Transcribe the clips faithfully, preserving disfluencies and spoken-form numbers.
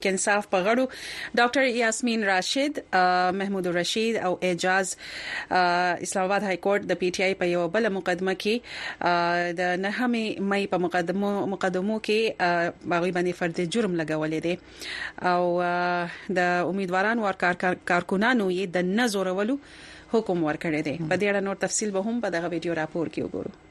انصاف په غړو ډاکټر یاسمین راشد، محمود رشید او اعجاز اسلام آباد های کورټ د پی ټ آی په یو بل مقدمه کې د نهمې مې په مقدمو مقدمو کې باغی باندې فرد جرم لګولې دي او د امیدوارانو او کارکونانو یې د نزورولو حکم ورکړی دی. په دې اړه نور تفصیل به هم په دغه ویډیو راپور کې وګورو.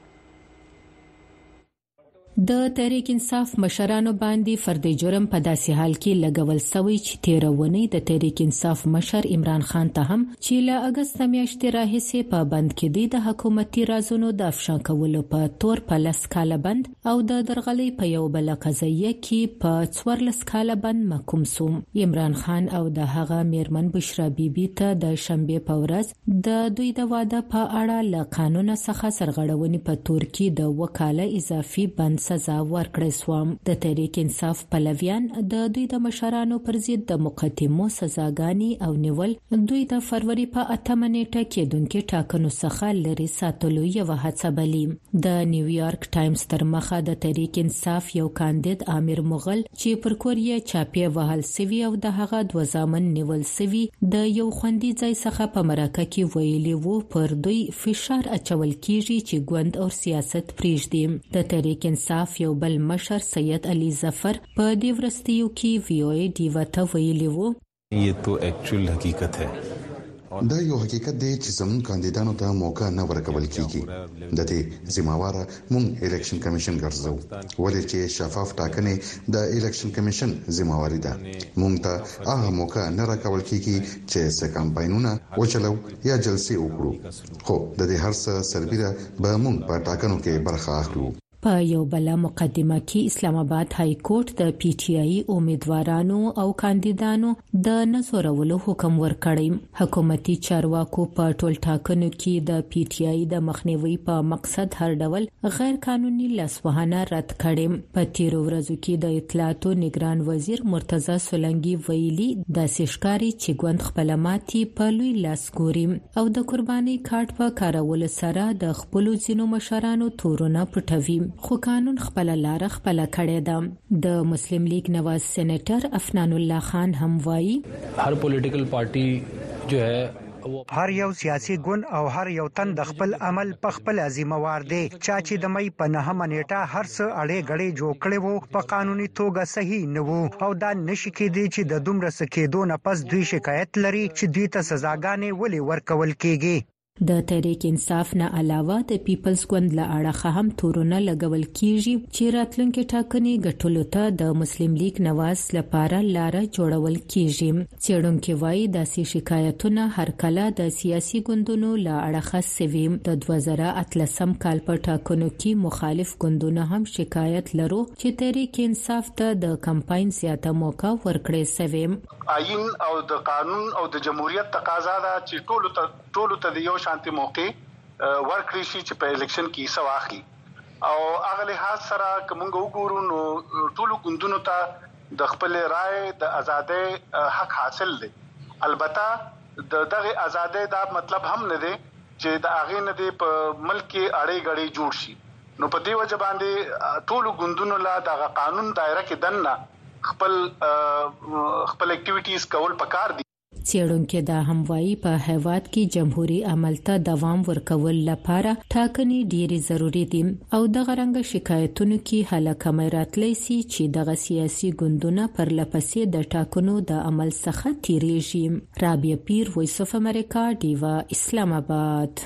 د تحریک انصاف مشرانو باندې فرد جرم په داسې حال کې لګول سوی چې تیرونی د تحریک انصاف مشر عمران خان ته هم چې له اگست میاشتې راهیسې په بند کې دی د حکومتي رازونو د افشا کولو په تور په لس کاله بند او د درغلۍ په یو بل قضیه کې په څوارلس کاله بند محکوم شو. عمران خان او د هغه میرمن بشرا بیبي ته د شنبه په ورځ د دوی د واده په اړه له قانون څخه سرغړونې په تور کې د وکاله اضافي بند سزا ورکړې سوم. د تحریک انصاف پلویان د دوی د مشرانو پر ضد د مقدمو سزاګانی او نیول دوی د فروری په اتمه نیټه کې دونکو ټاکنو څخه لري ساتلو یو هڅه بلی. د نیویارک ټایمز تر مخه د تحریک انصاف یو کاندید امیر مغل چې پر کوریا چاپی وهل سوي او د هغه د وزامن نیول سوي د یو خوندي ځای څخه په مرکه کې ویلي وو پر دوی فشار اچول کیږي چې ګوند او سیاست پریږدي. د تحریک انصاف یو بل مشر سید علی ظفر په دې ورستیو کې وی او ای ډیوا ته ویلي وو یہ تو ایکچوئل حقیقت ہے. دا یو حقیقت دی چې زمون کاندیدانو ته موقع نه ورکول کیږي. د دې ذمہوار مونږ الیکشن کمیشن ګرځو ولې چې شفاف ټاکنې د الیکشن کمیشن ذمہواری ده. مونږ ته هغه موقع نه راکول کیږي چې څه کمپاینونه وچلو یا جلسې وکړو. خو د دې هر څه سربېره به مونږ په ټاکنو کې برخه اخلو. په یو بل مقدمه کې اسلام آباد های کورټ د پی ټ آی امیدوارانو او کاندیدانو د نزورولو حکم ورکړی. حکومتي چارواکو په ټول ټاکنو کې د پی ټ آی د مخنیوي په مقصد هر ډول غیر قانوني لاسوهنه رد کړي. په تیرو ورځو کې د اطلاعاتو نگران وزیر مرتضی سولنګي ویلي د سشکاري چې ګوند خپل ماتي په لوی لاس ګوري او د قرباني کارت په کارول سره د خپل ځینو مشرانو تورونه پټوي. خو قانون خپل لار خپل کړی ده. د مسلم لیگ نواز سېنیټر افنان الله خان هم وایي هر پولیټیکل پارټي جو ہے هر یو سیاسي ګوند او هر یو تن د خپل عمل په خپل ذمہوار دی. چا چې د مې په نهمه نیټه هر څه اړې غړې جوړ کړي وو په قانوني توګه صحیح نه وو او دا نشي کېدی چې د دومره سکیدو نه پس دوی شکایت لري چې دوی ته سزاګانې ولې ورکول کیږي. د تحریک انصاف نه علاوه د پیپلز ګوند له اړخه هم تورونه لګول کیږي چې راتلونکي ټاکنې ګټلو ته د مسلم لیگ نواز لپاره لار جوړول کیږي. څېړونکو وایي د شکایتونو هر کله د سیاسي ګوندونو له اړخه سوي. د دوه زره اتلسم کال په ټاکنو کې مخالف ګوندونه هم شکایت لرو چې تحریک انصاف ته د کمپاین زیاته موقع ورکړې سوي. آئین او د قانون او د جمهوریت تقاضا ده چې ټولو ته ټولو ته یو شانتي موقع ورکړي شي چې په الیکشن کې څه واخلي او هغه لحاظ سره کوم وګورو نو ټولو ګوندونو ته د خپل رائے د ازادۍ حق حاصل دی. البته د دغه ازادۍ دا مطلب هم نه دی چې د هغه نه دی په ملک کې اړې غړې جوړ شي. نو په دې وجه باندې ټولو ګوندونو لا د قانون دایره کې دننه خپل خپل اکټیویټیز کول پکار دي. څېړونکو دا هم وایي په هیواد کې جمهوریت عمل ته دوام ورکول لپاره ټاکنې ډېری ضروری دي او د غرنګ شکایتونو کې هلاکمه راتلی سي چې د سیاسي ګوندونو پر لپسې د ټاکنو د عمل څخه تیریږي. رابعه پیر، وایس اف امریکا، ډیوا، اسلام آباد.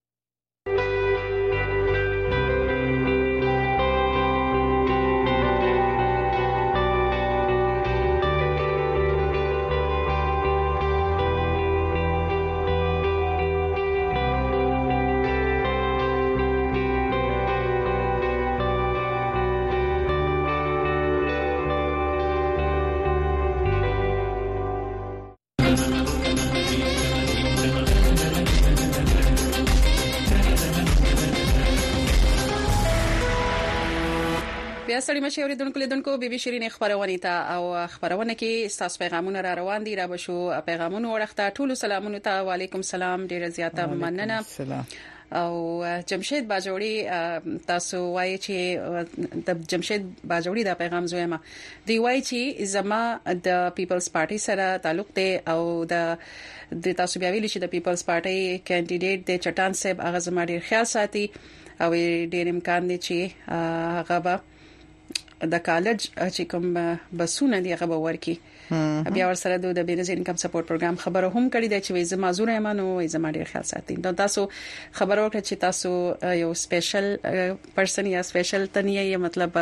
بیا سړی مشه اوریدونکو لیدونکو بي بي شيرين خبرونه ته او خبرونه کې تاسو پیغامونه را روان دي. را بشو پیغامونه ورخته ټول سلامونه ته وعليكم سلام. ډیر زیاته مننه. او جمشید باجوړي تاسو وایي چې د جمشید باجوړي دا پیغام زویما دی وایي چې زما د پیپلز پارټي سره تعلق دی او د د تاسو بیا ویلي چې د پیپلز پارټي کینډیډیټ د چټان صاحب هغه زما ډیر خیال ساتي او ډیر امکان دی چې هغه به د کالج چې کوم بسونه دی هغه ورکی بیا ور سره د بیزنس انکم سپورټ پروګرام خبره هم کړی دی چې زما زوره ایمانو زما ډیر خیال ساتي نو تاسو خبرو کړ چې تاسو یو سپیشل پرسن یا سپیشل تنیه مطلب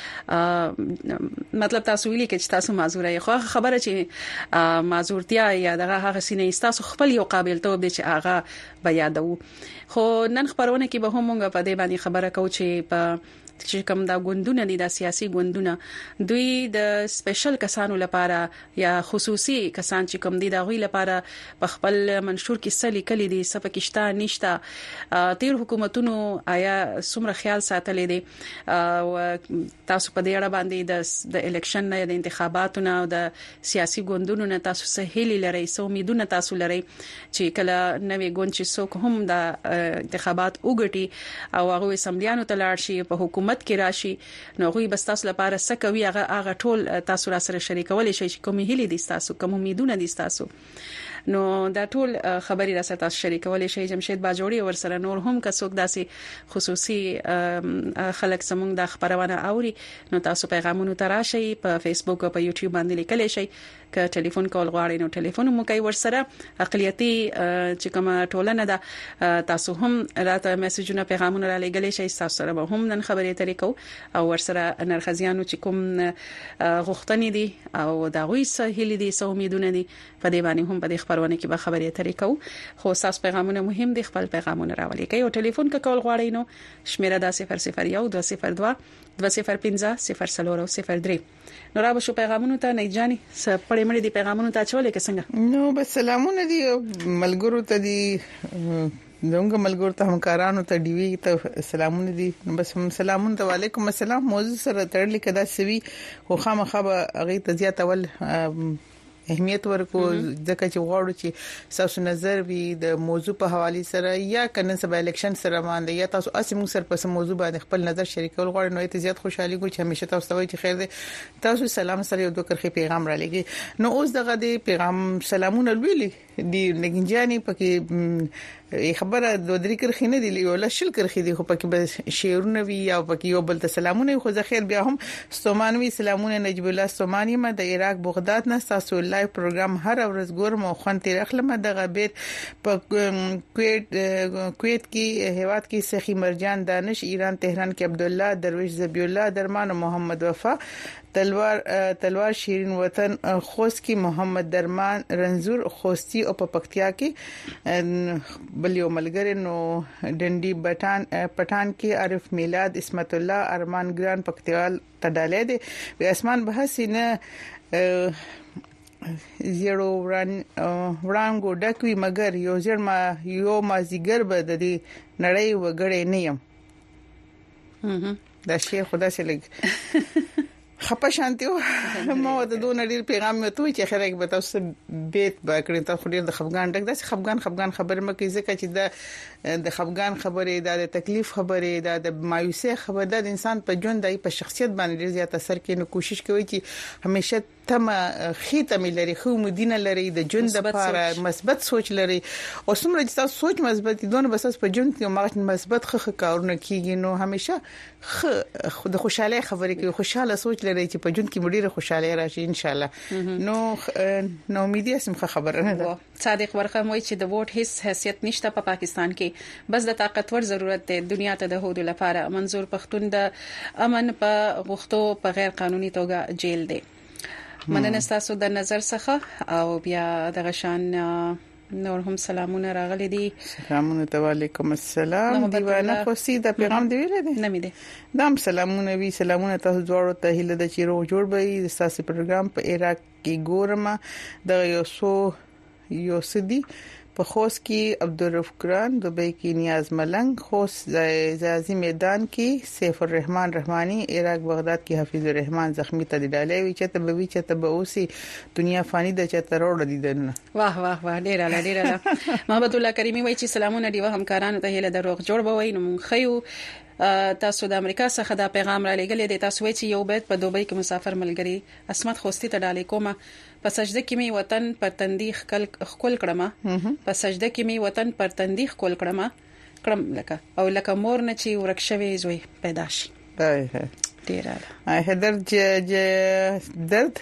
مطلب تاسو ویلي چې تاسو معذوره یې خو خبره چې معذورتیا یا دغه هغه سینې تاسو خپل یو قابل توب دي چې هغه بیا یادو خو نن خبرونه کې به هم موږ په دې باندې خبره کوو چې په چې کوم دا ګوندونه دي د سیاسي ګوندونه دوی د سپیشل کسانو لپاره یا خصوصي کسان چې کوم دي دا غوي لپاره په خپل منشور کې سلی کلی دي سپکشتا نشتا تیر حکومتونو آیا څومره خیال ساتلې دي او تاسو په دې اړه باندې د الیکشن نه د انتخاباتو نه او د سیاسي ګوندونو نه تاسو سهیلی لري سو امیدونه تاسو لري چې کله نوې ګوند چې څوک هم د انتخابات وګټي او هغه سمبلیانو ته لاړ شي په حکومت کې راشي نو غوي بس تاسو لپاره سکوي هغه هغه ټول تاسو را سره شریکول شي چې کومې هلي دي تاسو کوم امیدونه دي تاسو نو دا ټول خبري را سره تاسو شریکول شي جمشید باجوړي ور سره نور هم کڅوک داسي خصوصي خلک سمون د خبرونه اوري نو تاسو پیغامونه تراشي په فیسبوک او په یوټیوب باندې لیکلی شي ک ټلیفون کول غواړئ نو ټلیفون مو کوي ور سره اقلیتي چې کومه ټولنه ده تاسو هم راته میسجونه پیغامونه را لګلی شي تاسو سره به هم نن خبرې طریقو او ور سره نرخزیانو چې کوم غوښتنې دي او دا غوي سهیل دي سو امیدونه دي په دې باندې هم په دې خبرونه کې به خبرې طریقو خو تاسو پیغامونه مهم دي خپل پیغامونه راولي کوي او ټلیفون کول غواړئ نو شمیره د صفر صفر یو دو صفر دو دو صفر پنځه صفر څلور او صفر درې نو را به شو پیغامونه ته نه جاني سپړې مړې دي پیغامونه ته چولې کې څنګه نو بس سلامونه دي ملګرو ته دي زموږ ملګرو ته همکارانو ته ډي وي ته سلامونه دي بس سلامونه ته وعليكم السلام موضوع سره تړلې کدا سوي خو خامخا هغه ته زیات اول اهمیت ورکو ځکه چې غواړو چې تاسو نظر وي د موضوع په حواله سره یا کنه سبا الیکشن سره باندې یا تاسو اسیم سره په موضوع باندې خپل نظر شریکول غواړئ نو ته زیات خوشحالي کو چې همیشه تاسو ته وایي چې خیر دې تاسو سلام سره یو دوه کرخي پیغام را لګي نو اوس دغه د پیغام سلامونه ویلي دي نګنجاني پکې خبره د درې کرخي نه دی ولا شل کرخي دی خو پکې به شعرونه وی یا پکې یو بل ته سلامونه خو ځخیر بیا هم ستومانوي سلامونه نجیب الله ستومانی ما د عراق بغداد نه تاسو لایو پروګرام هر ورځ ګورم او خوان تیر اخلم دغه بیت په کویت کویت کې هیواد کې سخی مرجان دانش ایران تهران کې عبد الله درویش زبی الله درمان محمد وفا تلوار تلوار شیرین وطن خوست کې محمد درمان رنزور خوستی او په پکتیا کې بل یو ملګری نو ډنډي پټان پټان کې عارف میلاد اسمت الله ارمان ګران پکتیال تډالې دي په اسمان بحث نه زیرو وران ورانګو ډکوي مگر یو ځل ما یو ما زیګر به د دې نړۍ وګړې نه يم دا شی خدا سره لګ خپه شانتیو ما د دوه نړۍ پیغام مې ته چې خره کې به تاسو بیت با کړی ته خو ډیر د خفغان ډک د خفغان خفغان خبر مکه ځکه چې د د خفغان خبرې د تکلیف خبرې د مایوسه خبره د انسان په ژوند د په شخصیت باندې ډیر زیات اثر کوي نو کوشش کوي چې همیشه تم خیته ملري خو مدینه لري د ژوند لپاره مثبت سوچ لري او څومره چې تاسو سوچ مثبت دونه بس په ژوند کې مغه مثبت خخ کارونه کیږي نو همیشه خود خوشاله خبرې کوي خوشاله سوچ لري چې په ژوند کې مډیره خوشاله راشي ان شاء الله نو نو امیدي سمخه خبره نه ده صادق ورقه موي چې د ووټ هیڅ حیثیت نشته په پاکستان کې بس د طاقتور ضرورت دی دنیا ته د هودو لپاره منظور پښتون د امن په غوښتو په غیر قانوني توګه جیل دی مننه تاسو د نظر څخه او بیا د غشان نور هم سلامونه راغلي دي سلامونه تعالیکم السلام دیوانه خوسي د پیغام دی ویل دي نه می دي دام سلامونه وی سلامونه تاسو جوړو ته هله د چیرو جوړ به د تاسو پروګرام په عراق کې ګورم د یو سو یو سدي په خوست کې عبدالرؤف ګران، دوبۍ کې نیاز ملنګ، خوست زازي میدان کې سیف الرحمن رحماني، عراق بغداد کې حفیظ الرحمن زخمی ته د ډالۍ چته به وی چته به اوسي دنیا فانی د چته روړ دیدنه. واه واه واه ډیر اله ډیر اله. محمد الله کریمی وایي چې سلامونه دی همکارانو ته هله دروغ جوړ بوي نو خيو تاسو د امریکا څخه دا پیغام را لګلې د تاسو چې یو بیت په دوبۍ کې مسافر ملګری اسمت خوستی ته ډالې کومه په سجده کې می وطن پر تندیخ کل خپل کړم په سجده کې می وطن پر تندیخ کول کړم کړم لکه او لکه مور نه چې ورکشوي زوی پیدا شي. ډیر اله. هدر ج درد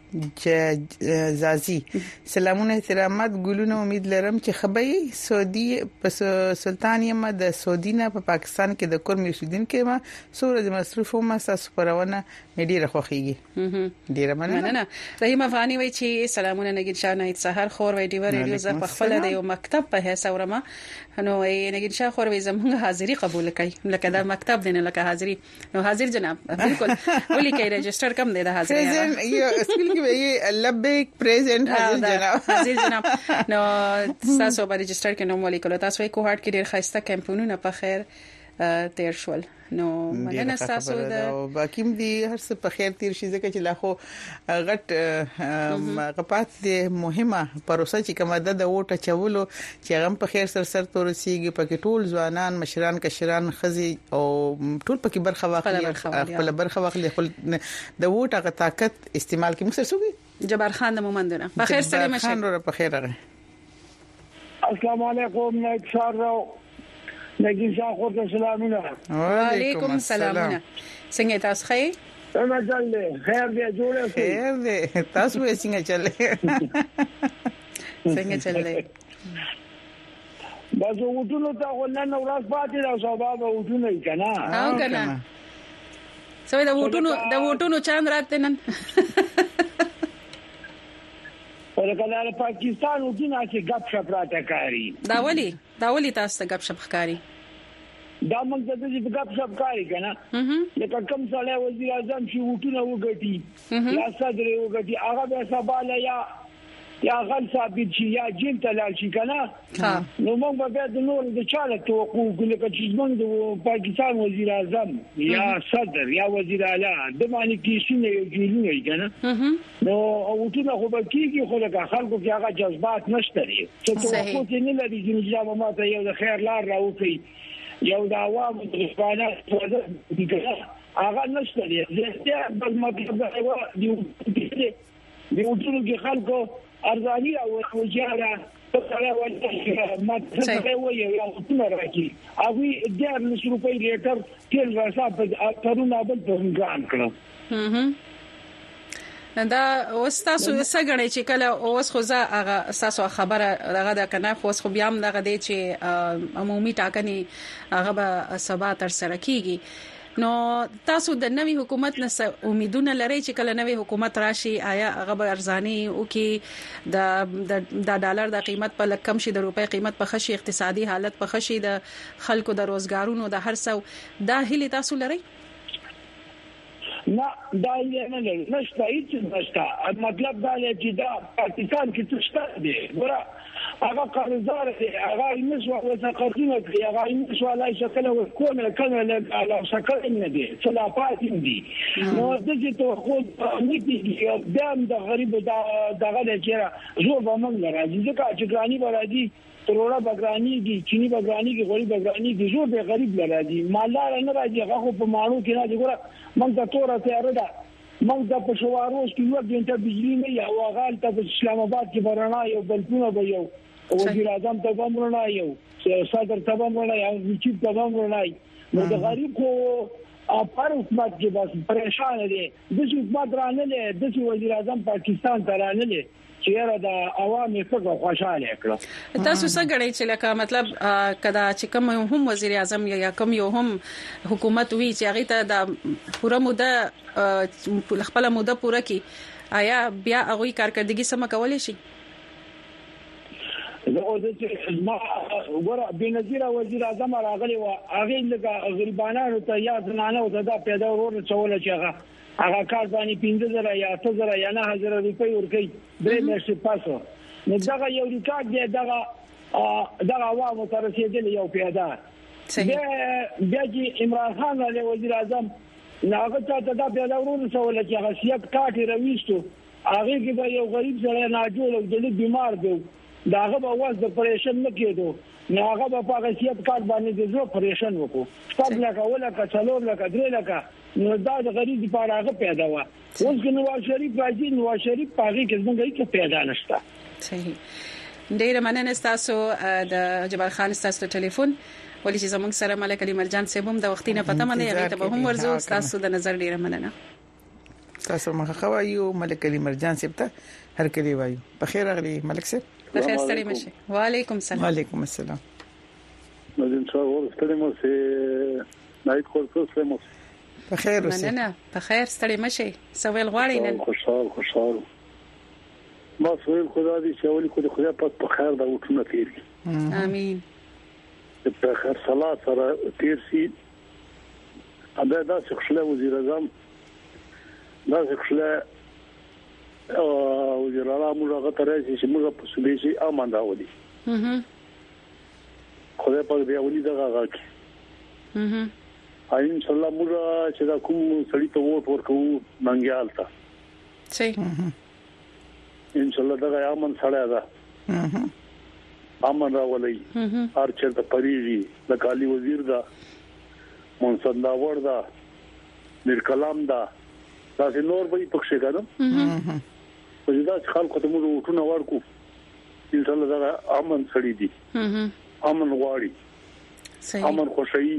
زازي سلامونه احترامات ګلونه امید لرم چې خبري سعودي په سلطان یم د سعودي نه په پا پاکستان کې د کورمي سودین کې ما سور د مصرفو ما تاسو پرونه ډیره خوخیږي. ډیره مننه. رحیم افغاني وایي چې سلامونه نګین شاه نه سحر خور وای دی ریډیو ز په خپل د یو مکتب په هیڅ اورما نو نګین شاه خور وای زموږ حاضری قبول کړي لکه دا مکتب دینه لکه حاضری نو حاضر جناب بالکل ولي کې رجستر کم دی د حاضری یو اسکل کې لبیک پریزنت حاضر جناب حاضر جناب نو تاسو به رجستر کې نو مولي کولو تاسو یې کوهارت کې ډیر خاصه کمپونونه په خیر تیر شول نو مننه تاسو د باقی دي هر څه په خیر تیر شي ځکه چې لا خو غټ غپات دي مهمه پروسه چې کومه د ووټ چولو چې هغه په خیر سر سر تورسيږي پکې ټول ځوانان مشران کشران خزي او ټول پکې برخه واخلي خپل برخه واخلي خپل د ووټ هغه طاقت استعمال کوي مسر سوي. جبار خان د مومندونه په خیر سره مشه خان په خیر راغی. السلام علیکم نکسار نګین شاه خو ته سلامونه. وعلیکم السلام. څنګه تاسو ښه؟ څنګه چلې؟ خیر دې جوړه شي. خیر دې تاسو یې څنګه چلې؟ څنګه چلې؟ بس وټونو ته ولنه ورځ پاتې دا سبب وټونه یې کنه. او کنه. سوي دا وټونو دا وټونو چاند راته نن. ولکه د پاکستان وټونه چې غپ شپ راته کاری. دا ولي دا ولي تاسو ته غپ شپ ښکاری؟ دا موږ ته چې غپ شپ کاری کنه. لکه کوم ځای وزیر اعظم چې وټونه وګټي یا صدر وګټي هغه به سباله یا یا غل ثابت شي یا جیل ته لاړ شي کنه. نو موږ به د نور د چاله توقع کوو چې موږ د پاکستان وزیر اعظم یا صدر یا وزیر اعلی د باندې کیسونه یو جوړونه کنه. نو وټونه خو به کیږي خو لکه خلکو کې هغه جذبات نشته لري چې توقع کې نه لري چې جواب ماته یو د خیر لار راوځي یو د عوامو د رسالت دي کنه هغه نشته لري. زه بل مطلب دا و دی دی وټونه کې خلکو ارزانی او وجاره په اړه ما څه وایي یو څه راکی اوی د نصر روپۍ لیټر تل راسا په ترونه بل په ځان کړو. دا اوس تاسو څنګه چې کله اوس خو زه هغه تاسو خبره دغه د کنه خو اوس خو بیا هم دغه دی چې عمومي ټاکنې هغه به سبا تر سره کیږي نو تاسو د نوې حکومت نه امیدونه لرئ چې کله نوې حکومت راشي آیا هغه به ارزاني او کې د د ډالر د قیمت په لکم شي د روپۍ قیمت په خشي اقتصادي حالت په خشي د خلکو د روزګارونو د هر څو دا هلي تاسو لرئ؟ نه دا یې نه لري نشته هیڅ نشته. مطلب دا چې دا پاکستان کې څه شته دی ګوره هغه قرضدار دی هغه نسوا وسقطونه دی هغه نسوا لا شکل وکونه کنه له شکل نه دی صلافات دي نو د دې توقع نيتي دام د غریب دغه لچره زور به موږ راځي ځکه چې ګرانی به راځي تروړه بګرانی دي چيني بګرانی کې غوړي بګرانی دي زور به غریب لراځي مالدار نه راځي هغه په مانو کې نه دي ګوره موږ ته تور ته رده موږ د پښواروس کې یو غنټه بجلی نه یو غال ته په اسلام آباد کې برنا یو بلکونه به یو وزیر اعظم ته ومرنا یو صدر ته ومرنا یو چیف ته ومرنا نو د غریب کو اپر حکومت کې بس پریشان دي د حکومت رانه د وزیر اعظم پاکستان ته رانه چیرې د عوامي څخه خوشاله کړو. تاسو څنګه غړي چې لکه مطلب کدا چې کوم هم وزیر اعظم یا کوم یو هم حکومت وی چې هغه ته د پوره موده خپل موده پوره کی آیا بیا هغه کارکړدګي سم کولای شي؟ زه د ما ګوره بنظیر وزیر اعظم راغلی و هغه لکه غریبانو ته یا زنانه او دا پیدا ورور چول چې هغه هغه کار باندې پنځه زره یا اته زره یا نه هزار روپۍ ورکړي درې میاشتې پاسو نو دا یو ریکارډ دی دا دا عوامو ته رسیدل یو پیدا بیا بیا چې عمران خان له وزیر اعظم ناغه ته دا پیدا ورونه سوال چې هغه سیاق کاټي رويستو هغه کې به یو غریب سره نه جوړ او د بیمار دی داغه به واز د پریشن نه کېدو ناغه په هغه سیاق کاټ باندې د زو پریشن وکړو ستاسو لکه ولا کڅلور لکه درې لکه نو دا د غریب لپاره هغه پیدا و اوس کې نواز شریف راځي نواز شریف پاږي کې څنګه کې پیدا نشته صحیح ډیر مننه تاسو د جبار خان تاسو ټلیفون ولې چې زموږ سره ملک علي مرجان صاحب هم د وختینه پته منه یغه ته به هم ورزو تاسو د نظر ډیر مننه تاسو مخه خوایو ملک علي مرجان صاحب ته هر کلی وایو په خیر اغلی ملک صاحب په خیر ستړي مشه وعلیکم السلام وعلیکم السلام مدین صاحب ستړي مشه نایت کورس سموس په خیر اوسه مننه په خیر ستړي مشه سوال غواړي نن خوشحال خوشحال ما سوال خدا دې چې اولی کو دې خدای پاک په خیر دا وټونه تیری امين په خیر صلات سره تیر سي ادا دا څخه وزیر اعظم دا څخه او وزیر اعظم موږ غته راځي چې موږ په سبي شي امان راولي اها خدای پاک دې اولی دا غاږي اها ان شاء الله موږ چې دا کوم سړی ته ووټ ورکوو منګیال ته صحیح ان شاء الله دا امن سره ده امن راولي هر چیرته پریږي د کالی وزیر دا منصب دا وردا میر کلام دا تاسو نور به پښه کړم په دې دا خلکو ته موږ وټونه ورکو ان شاء الله دا امن سړی دي امن غواړي صحیح امن خوشي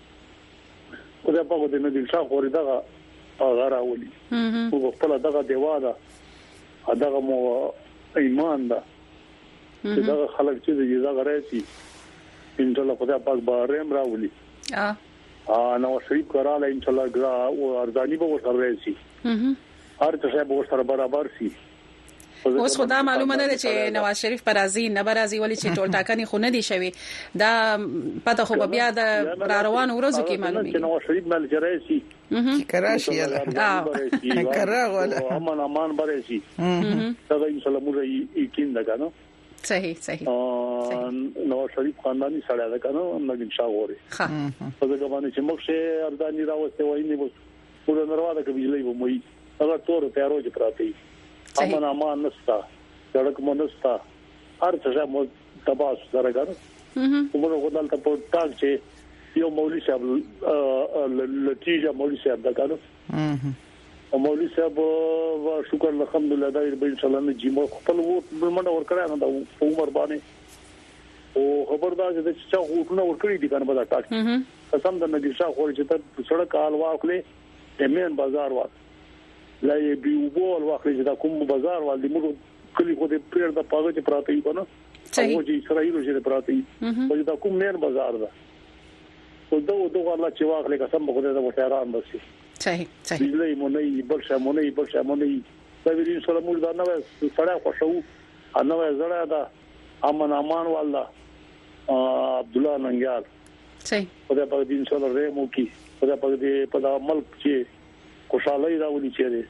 خدای په دې نه دل شاه خوري دغه هغه راولي او خپل دغه دیوا ده دغه مو ایمان ده چې دغه خلک چې دې دغه راځي ان شاء الله خدای پاک به رحم راولي اه ا نو شریف کراله ان شاء الله ګرا او ارزاني به ورسره راځي هر څه به ورسره برابر شي اوس خدا معلومه نه ده چې نواز شریف پر ازي نه برازي ولې چې ټول ټاکنې خو نه دي شوی دا پته خو بیا د روان ورځو کې معلومه چې نواز شریف مل جرایسي چې کراشي اه کرا ولا امان امان برسي دا ان شاء الله موږ یقین ده کنه صحیح صحیح نواز شریف خاندانی سره ده کنه نګین شاه غوري ها په دغه باندې چې موږ شه اردانی راوسته وای نه وو موږ نرواده کې بجلی وو مې هغه تور تیارو چې پراتی امن امان نستا سړک مو نستا هر څه مو تباس سره غره موږ غوډال ته په تاک چې یو مولوی صاحب لټیجا مولوی صاحب دا کارو او مولوی صاحب وا شکر الحمدلله دا به ان شاء الله نه جیمو خپل وو منډه ور کړی نه دا په عمر باندې او خبردار چې چې غوټونه ور کړی دي کنه به دا ټاک قسم د نبی شاه خور چې ته سړک حال واخلې تمن بازار واخ لا یې بیوبول واخلې چې دا کوم بازار وال دي موږ کلی خو دې پیر د پاغه چې پراته یو کنه او چې اسرائیل چې پراته یو دا کوم مین بازار ده او دا دوه الله چې واخلې قسم به خدای د وټاران بسي صحیح صحیح بجلی مونږ بل څه مونږ بل څه مونږ دا ویل سره موږ دا نو سره خوشو انو زړه دا امن امان والله عبد الله ننګال صحیح خدای په دې ان شاء الله رحم وکي خدای په دې په دا ملک چې خوشالۍ راولي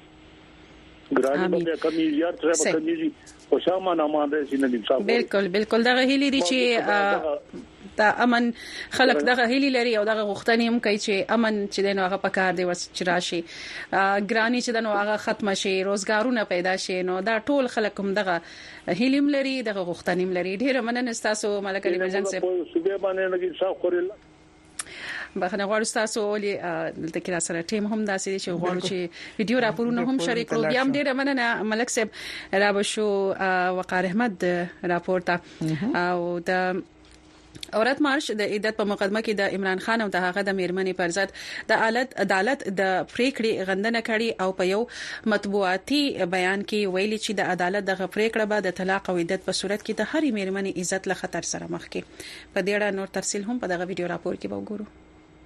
چې ګرانی باندې کمی یار تر په کمی خوشامان امان دې چې نه انصاف بالکل بالکل دا هیلي دي چې دا امن خلق دغه هیلي لري او دغه غوښتنې هم کوي چې امن چې دنه هغه پکار دی چې راشي ګرانی چې دنه هغه ختم شي روزګارونه پیدا شي نو دا ټول خلک هم دغه هیلیم لري دغه غوښتنې لري ډیر مننه تاسو ملک علي مرجان صاحب صبح باندې نه انصاف خوري بخنه غواړم تاسو ولې دلته کې را سره ټیم هم داسې چې غواړو چې ویډیو راپورونه هم شریک کړو بیا هم ډیر مننه ملک صاحب را بشو وقار احمد راپورټه او د اورات مارش د عدت په مقدمه کې د عمران خان او د هغه د میرمنې پر ضد د عدالت عدالت د پریکړې غندنه کړي او په یو مطبوعاتي بیان کې ویلي چې د عدالت د پریکړه به د طلاق او عدت په صورت کې د هرې میرمنې عزت له خطر سره مخ کې په دې اړه نور تفصیل هم په دغه ویډیو راپور کې به وګورو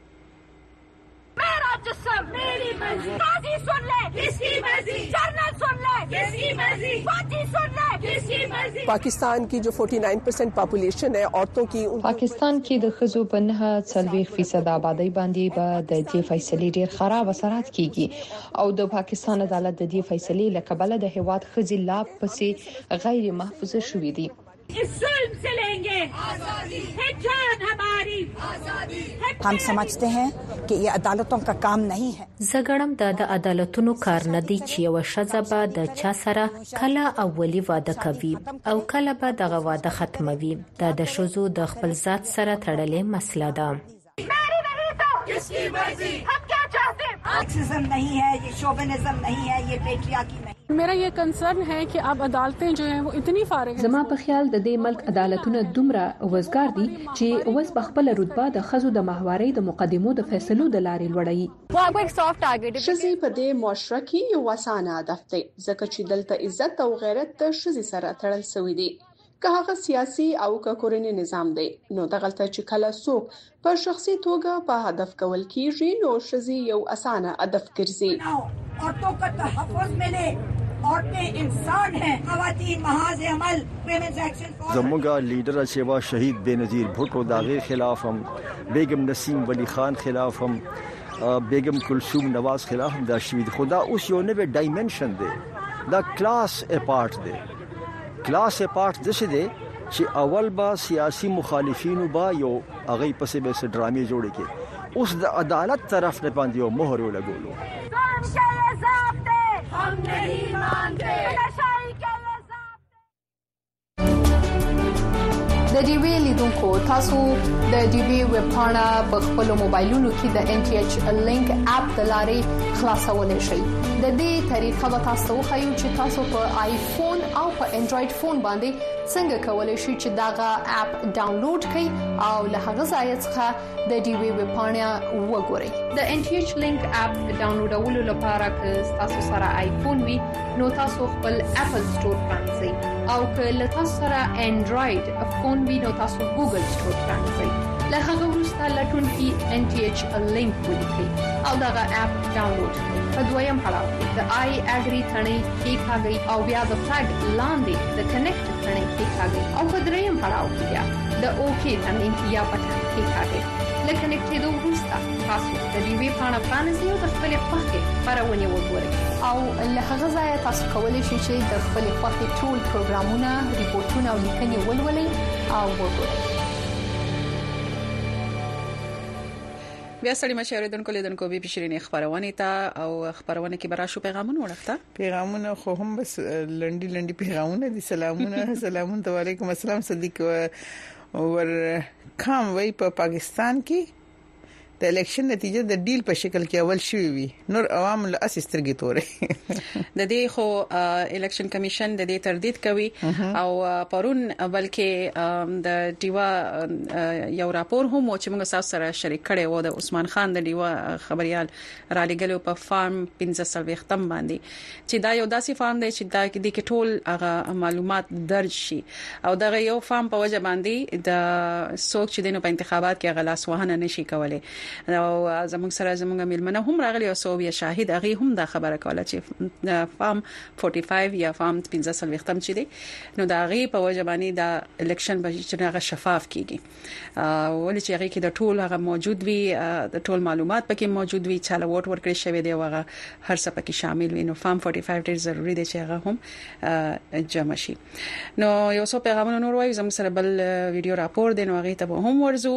मेरा जिस्म मेरी मर्जी काजी सुन ले किसकी मर्जी जर्नल सुन ले किसकी मर्जी फौजी सुन ले किसकी मर्जी पाकिस्तान की जो उनचास परसेंट पॉपुलेशन है औरतों की पाकिस्तान کې د خزو په نه څلويخ فیصد آبادی باندې به د دې فیصلې ډیر خراب اثرات کیږي او د پاکستان عدالت د دې فیصلې لکبله د هواد خزي لا پسې غیر محفوظ شوې دي इस जुल्म से लेंगे आजादी है जान हमारी आजादी हम समझते हैं कि ये अदालतों का काम नहीं है زګړم د عدالتونو کار نه دی چې یو شذبه د چا سره کله اولی واده کوي او کله به دغه واده ختموي دا د شذو د خپل ذات سره تړلې مسله ده मेरी नहीं तो किसकी मर्जी हम क्या चाहते हैं सेक्सिज्म नहीं है ये शोविनिज्म नहीं है ये पेट्रियार्की नहीं मेरा ये कंसर्न है कि अब अदालतें जो हैं वो इतनी फारिग हैं زما په خیال د دې ملک عدالتونه دومره وزګار دي چې اوس بخپل رتبه د خزو د محوري د مقدمو د فیصلو د لارې لوړی شزي په دې معاشره کې یو وسانه هدف دی ځکه چې دلته عزت او غیرت د شزي سره تړل شوی دی که هغه سیاسي او که کورنی نظام دی نو دغلته چې کله څوک په شخصي توګه په هدف کول کیږي نو شزي یو اسانه هدف ګرځي औरतों का तहफ़्फ़ुज़ मिले औरतें इंसान हैं ख़वातीन महाज़ अमल वुमेन्स एक्शन زموږه لیډر شیوا شهید بنظیر भुट्टो داغه خلاف هم بیگم نسیم ولی خان خلاف هم بیگم کلثوم نواز خلاف هم دا شوید خدا اوس یو نوې ډایمنشن دی دا کلاس اپارټ دی کلاس اپارټ دسه دی چې اول با سیاسي مخالفینو با یو هغه پسې به ډرامې جوړې کې اوس د عدالت طرف نه باندې یو مهر ولګولو हम नहीं मानते नशाई के د ډي وی لیدونکو تاسو د ډي وی ویب پاڼه په خپل موبایلونو کې د ان ټي ایچ لینک اپ د لارې خلاصولای شئ د دې طریقه به تاسو وښایو چې تاسو په آیفون او په انډراید فون باندې څنګه کولای شئ چې داغه اپ ډاونلوډ کړئ او له هغه ځای څخه د ډي وی ویب پاڼه وګورئ د ان ټي ایچ لینک اپ ډاونلوډولو لپاره که تاسو سره آیفون وي نو تاسو خپل اپل سٹور پرانځئ او که له تاسو سره انډراید فون وي نو تاسو ګوګل سٹور پرانځئ له هغه وروسته لټون کې ان ټي ایچ لینک ولیکئ او دغه اپ ډاونلوډ کړئ په دویم پړاو کې د آی اګری ثنې کې ښاګي او بیا د فلګ لاندې د کنیکټ ثنې کې ښاګي او په دریم پړاو کې بیا د اوکی ثنې یا بټن کې ښاګي لکه کنیکټېدو وروسته تاسو د دې وی پاڼه پرانځئ او د خپل خوښې خبرونه وګورئ او له هغه ځای تاسو کولی شئ چې د خپل خوښې ټول پروګرامونه ریپورتونه او لیکنې ولولئ او وګورئ بیا سړی مشورې دونکو لیدونکو به بشرینې خبرونه تا او خبرونه کې براشو پیغامونه ورغتا پیغامونه خو هم بس لنډي لنډي پیغامونه دي سلامونه سلامونه علیکم السلام صدیق ور کام وای په پاکستان کې د الیکشن نتیجه د ډیل په شکل کې اول شوی وي نور عوام له اسسترګي تورې د دې خو الیکشن کمیشن د دې تردید کوي او پرون بلکې د دیوا یو راپور هم چې موږ تاسو سره شریک کړي وو د عثمان خان د دیوا خبريال را لګلو په فارم پنځه سل ختم باندې چې دا یو داسې فارم دی چې دا د ټول هغه معلومات درج شي او دا یو فارم په وجه باندې د څوک چې دینو په انتخابات کې غلاس وهنه نشي کولای او زموږ سره زموږ ملمنه هم راغلي او سوبیا شاهد هغه هم دا خبره کوله چې فارم پنځه پنځه یا فارم پنځه سل ختم چي دي نو دا غي په وجه باندې دا الیکشن به چې هغه شفاف کیږي ولې چې هغه کې د ټول هغه موجود وي د ټول معلومات پکې موجود وي چې له ووټ ورکړي شوی دی هغه هر څه پکې شامل وي نو فارم پنځه پنځه ډیر ضروری دی چې هغه هم جمع شي نو یو څو پیغامونه نور وایي زموږ سره بل ویډیو راپور دی نو هغه ته هم ورزو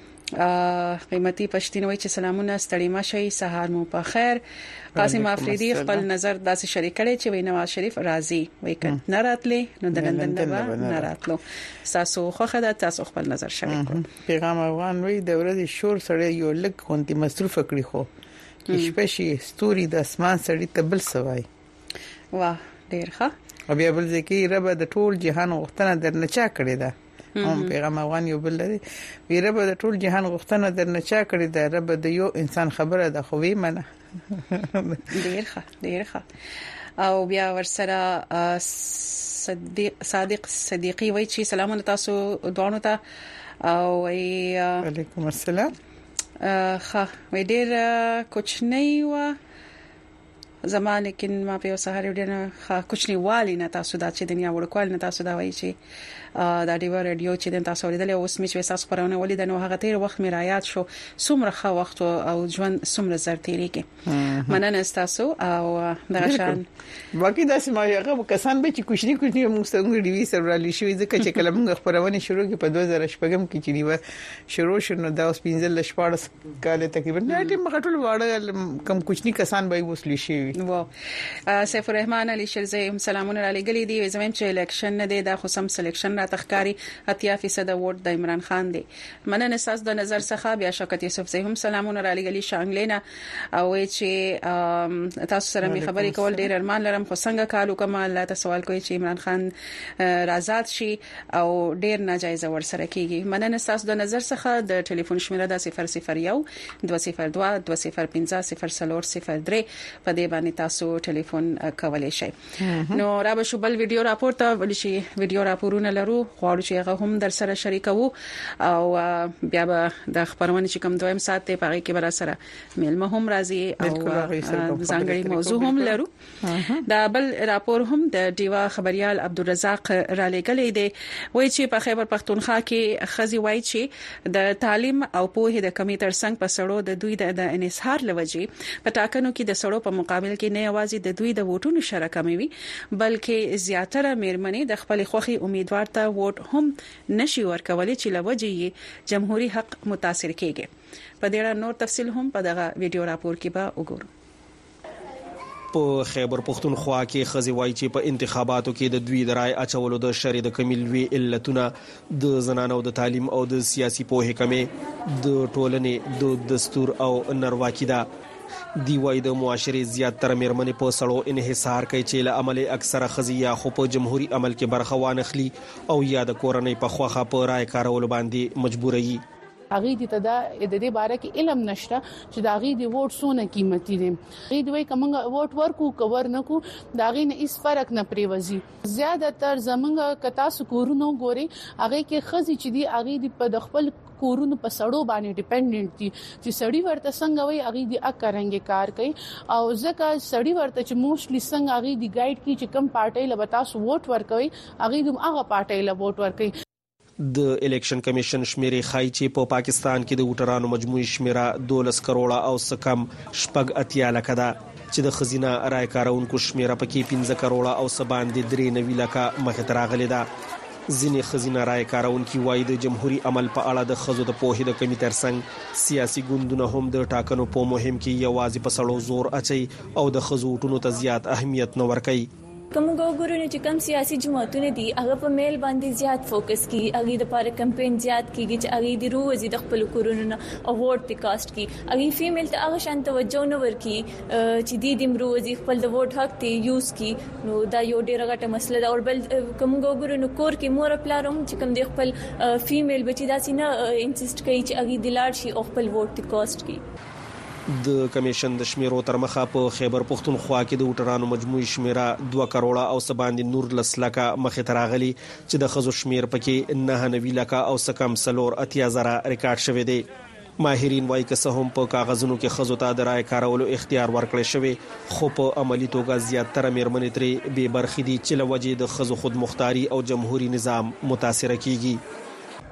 قیمتي پښتینوي چې سلامونه ستړي ماشي سهار مو په خیر قاسم افریدي خپل نظر داسې شریک کړي چې وای نواز شریف راضي وای کړه نه راتلې نو د لندن نه راتلو تاسو خوخه ده تاسو خپل نظر شریک کړئ پیغام افغان وی د ورځې شور سره یو لګ غونډي مصروف کړی خو شپشي ستوري د اسمان سړی تبل سوای واه ډیر ښه او بیا بل ځکه رب د ټول جهان غوښتنه درنه چا کړی ده هم پیغام افغان یو بل لري ویره به ټول جهان غوښتنه درنه چا کړی ده رب د یو انسان خبره ده خو وی منه ډیر ښه ډیر ښه او بیا ورسره صدیق صادق صدیقي وای چې سلامونه تاسو دوانو ته او علیکم السلام ښه وای ډیر کوچنی و زمانه کې ما په سهار ډېر کوچنی والی نه تاسو دا چې دنیا وړکوال نه تاسو دا وایي چې دا ډیو رادیو چې د تاسو لیدل اوس مې چې تاسو خبرونه ولید نو هغه تیر وخت مې رایات شو څومره ښه وخت او ژوند څومره زر تیری کې مننه تاسو او دا شان باقي دا سم هغه کسان به چې کوچنی کوچنی موږ څنګه ډیوی سره لې شوې ځکه چې کله موږ خبرونه شروع کې په دوه زره شپږم کې چې نیو شروع شنو دا اوس پنځل شپارس کال تقریبا نه ټیم مخټول واړه کم کوچنی کسان به وسلی شي واو سیف الرحمن علي شرزي سلامونه علی ګلی دی زمیم چې الیکشن نه دی دا خو سم سلیکشن را تخکاری اتیا فیصد ووټ د عمران خان دی مننه اساس د نظر څخه بیا شوکت یوسف زه هم سلامونه علی ګلی شانګلینا او چې تاسو سره می خبرې کول ډیر ارمان لرم خو څنګه کالو کوم الله ته سوال کوي چې عمران خان رازاد شي او ډیر ناجایز ور سره کیږي مننه اساس د نظر څخه د ټلیفون شمیره د صفر صفر یو دوه صفر دوه دوه صفر پنځه صفر صفر صفر درې په دې باندې تاسو ټلیفون کولای شئ نو را به شو بل ویډیو راپور ته ولشي ویډیو راپورونه لرو غواړو چې هغه هم در سره شریکو او بیا به د خبرونه چې کوم دویم سات ته پاره کې بر سره میلمه هم راځي او ځانګړي موضوع هم لرو دا بل راپور هم د دیوا خبريال عبدالرزاق را لګلې دی وایي چې په خیبر پختونخوا کې خزي وایي چې د تعلیم او پوهې د کمی ترڅنګ په سړو د دوی د انحصار لوجي په ټاکنو کې د سړو په مقابل کې نه یوازې د دوی د ووټونو شره کموي بلکې زیاتره میرمنې د خپل خوخي امیدوار ته ووټ هم نشي ورکولای چې لوجي جمهوریت حق متاثر کیږي په دې اړه نور تفصیل هم په دغه ویډیو راپور کې به وګورو په خیبر پختونخوا کې خزي وایي چې په انتخاباتو کې د دوی د رای اچولو د شری د کمیلوي علتونه د زنانو د تعلیم او د سیاسي پوهې کمې د ټولنې د دستور او نارواکي ده دی وای د معاشري زیاتره میرمنې په سړو انحصار کوي چې له عمل اکثره خزي یا خو په جمهوریت عمل کې برخه وانخلي او یا د کورنۍ په خوخه په رای کارول باندې مجبوري اغه دي ته د دې باره کې علم نشته چې دا اغه دي ووټ سونه قیمتي دي اغه دوی کومه ووټ ورکو کور نه کو دا اغه نه هیڅ فرق نه پریوزي زیاده تر زمونږ کتا سکورونو ګوري اغه کې خزي چې دي اغه دي په خپل کورونو په سړو باندې ډیپندنٹ دي چې سړی ورته څنګه وي اغه دي اکرنګ کار کوي او ځکه سړی ورته چې موستلی څنګه اغه دي ګایډ کی چې کم پارټي لبتا سو ووټ ورکوي اغه دم هغه پارټي ل ووټ ورکوي د الیکشن کمیشن شمیرې خای چې په پاکستان کې د ووټرانو مجموعي شمیره دولس کروڑه او سکم شپږ اتیا لکه ده چې د خزینه رای کارونکو شمیره پکې پنځه کروڑه او سباندې درې نوي لکه مخ ته راغلي ده ځینې خزینه رای کارونکو وایي د جمهوریت عمل په اړه د خزو د پوهې د کمی ترڅنګ سیاسي ګوندونه هم د ټاکنو په مهم کې یوازې په سړو زور اچي او د خزو ټونو ته زیات اهمیت نه ورکوي کوم ګورو چې کم سیاسي جماعتونه دي هغه په میل باندې زیات فوکس کوي هغه د لپاره کمپاین زیات کوي چې هغه د روزي د خپل کورونو اوورډ تی کاست کوي هغه فیمیل ته هغه شان توجه نه ورکي چې د دې روزي خپل د ووټ حق ته یوز کوي نو دا یو ډیره غټه مسله ده او بل کوم ګورو نو کور کې مور پلارم چې کوم د خپل فیمیل بچی داسې نه انسیست کوي چې هغه د لاړ شي او خپل ووټ تی کاست کوي د کمیشن د شمیرو تر مخه په خیبر پختونخوا کې د ووټرانو مجموعي شمیره دوه کروڑه او سباندې نور لسلکه مخه تراغلي چې د خزو شمیر پکې نه نوي لکه او سکم سلور اتیا زره ریکارډ شوی دی ماهرین وايي که څه هم په کاغذونو کې خزو ته د رای کارولو اختیار ورکړی شوی خو په عملی توګه زیاتره میرمنې ترې به برخې دي چې لوجې د خزو خود مختاری او جمهوریت نظام متاثر کیږي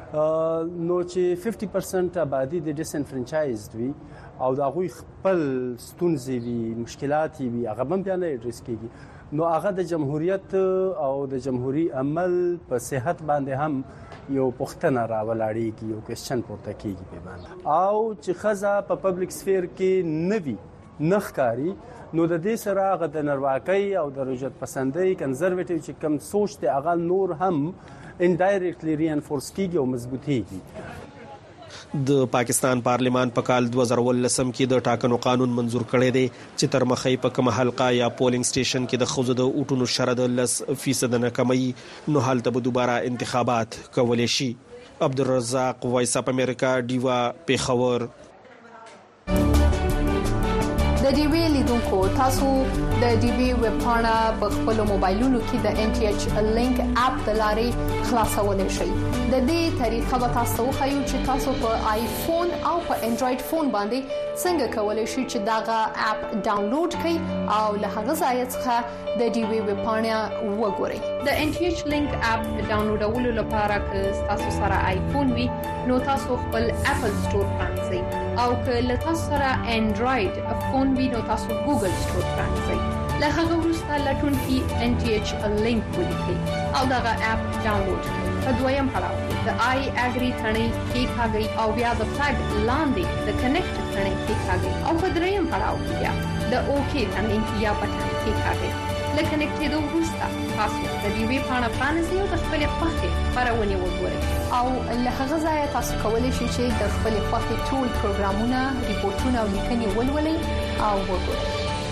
نو چې پنځه پرسنټ آبادی د ډیس انفرنچایزډ وي او دا غوي خپل ستونزې وي مشکلات وي هغه هم بیا نه اډریس کیږي نو هغه د جمهوریت او د جمهوریت عمل په صحت باندې هم یو پختنه راولاړیږي یو کوېسچن پورته کیږي په باندې او چې خزا په پبلک سفیر کې نوي نخکاری نو د دې سره هغه د نرواکۍ او د رجعت پسندۍ کنزرویټیو چې کم سوچ ته هغه نور هم انډایرکټلی ری انفورس کیږي او مضبوطیږي د پاکستان پارلیمان په کال دوه زره ولسم کې د ټاکنو قانون منزور کړی دی چې تر مخې په کومه حلقه یا پولینګ سټیشن کې د خزو د اوټونو شرط لس فیصد نه کمي نو هلته به دوباره انتخابات کولای شي عبدالرزاق وایس اپ امریکا دیوا پیښور د د ډي وی لیدونکو تاسو د ډي وی ویب پاڼه په خپل موبایلونو کې د ان ټي ایچ لینک اپ د لارې خلاصولای شئ. د دې طریقه به تاسو خو چې تاسو په آیفون او په انډراید فون باندې څنګه کولای شئ چې داغه اپ ډاونلوډ کړئ او له هغه ځای څخه د ډي وی ویب پاڼه وګورئ. د ان ټي ایچ لینک اپ ډاونلوډولو لپاره که تاسو سره آیفون وي نو تاسو خپل اپل سٹور پرانځئ او که له تاسو سره انډراید فون وي نو تاسو ګوګل سٹور پرانځئ. له هغه وروسته لټون کې ان ټي ایچ لینک ولیکئ او دغه اپ ډاونلوډ کړئ. په دویم پړاو کې د آی اګری ثنې کې ښاګي او بیا د فلګ لاندې د کنیکټ ثنې کې ښاګي او په دریم پړاو کې بیا د اوکی ثنې یا بټن کې ښاګي. لکه کنیکټېدو وروسته تاسو د دې وی پاڼه پرانځئ او د خپل خوښې خبرونه وګورئ او له هغه ځای تاسو کولی شئ چې د خپل خوښې ټول پروګرامونه، ریپورتونه او لیکنې ولولئ او وګورئ.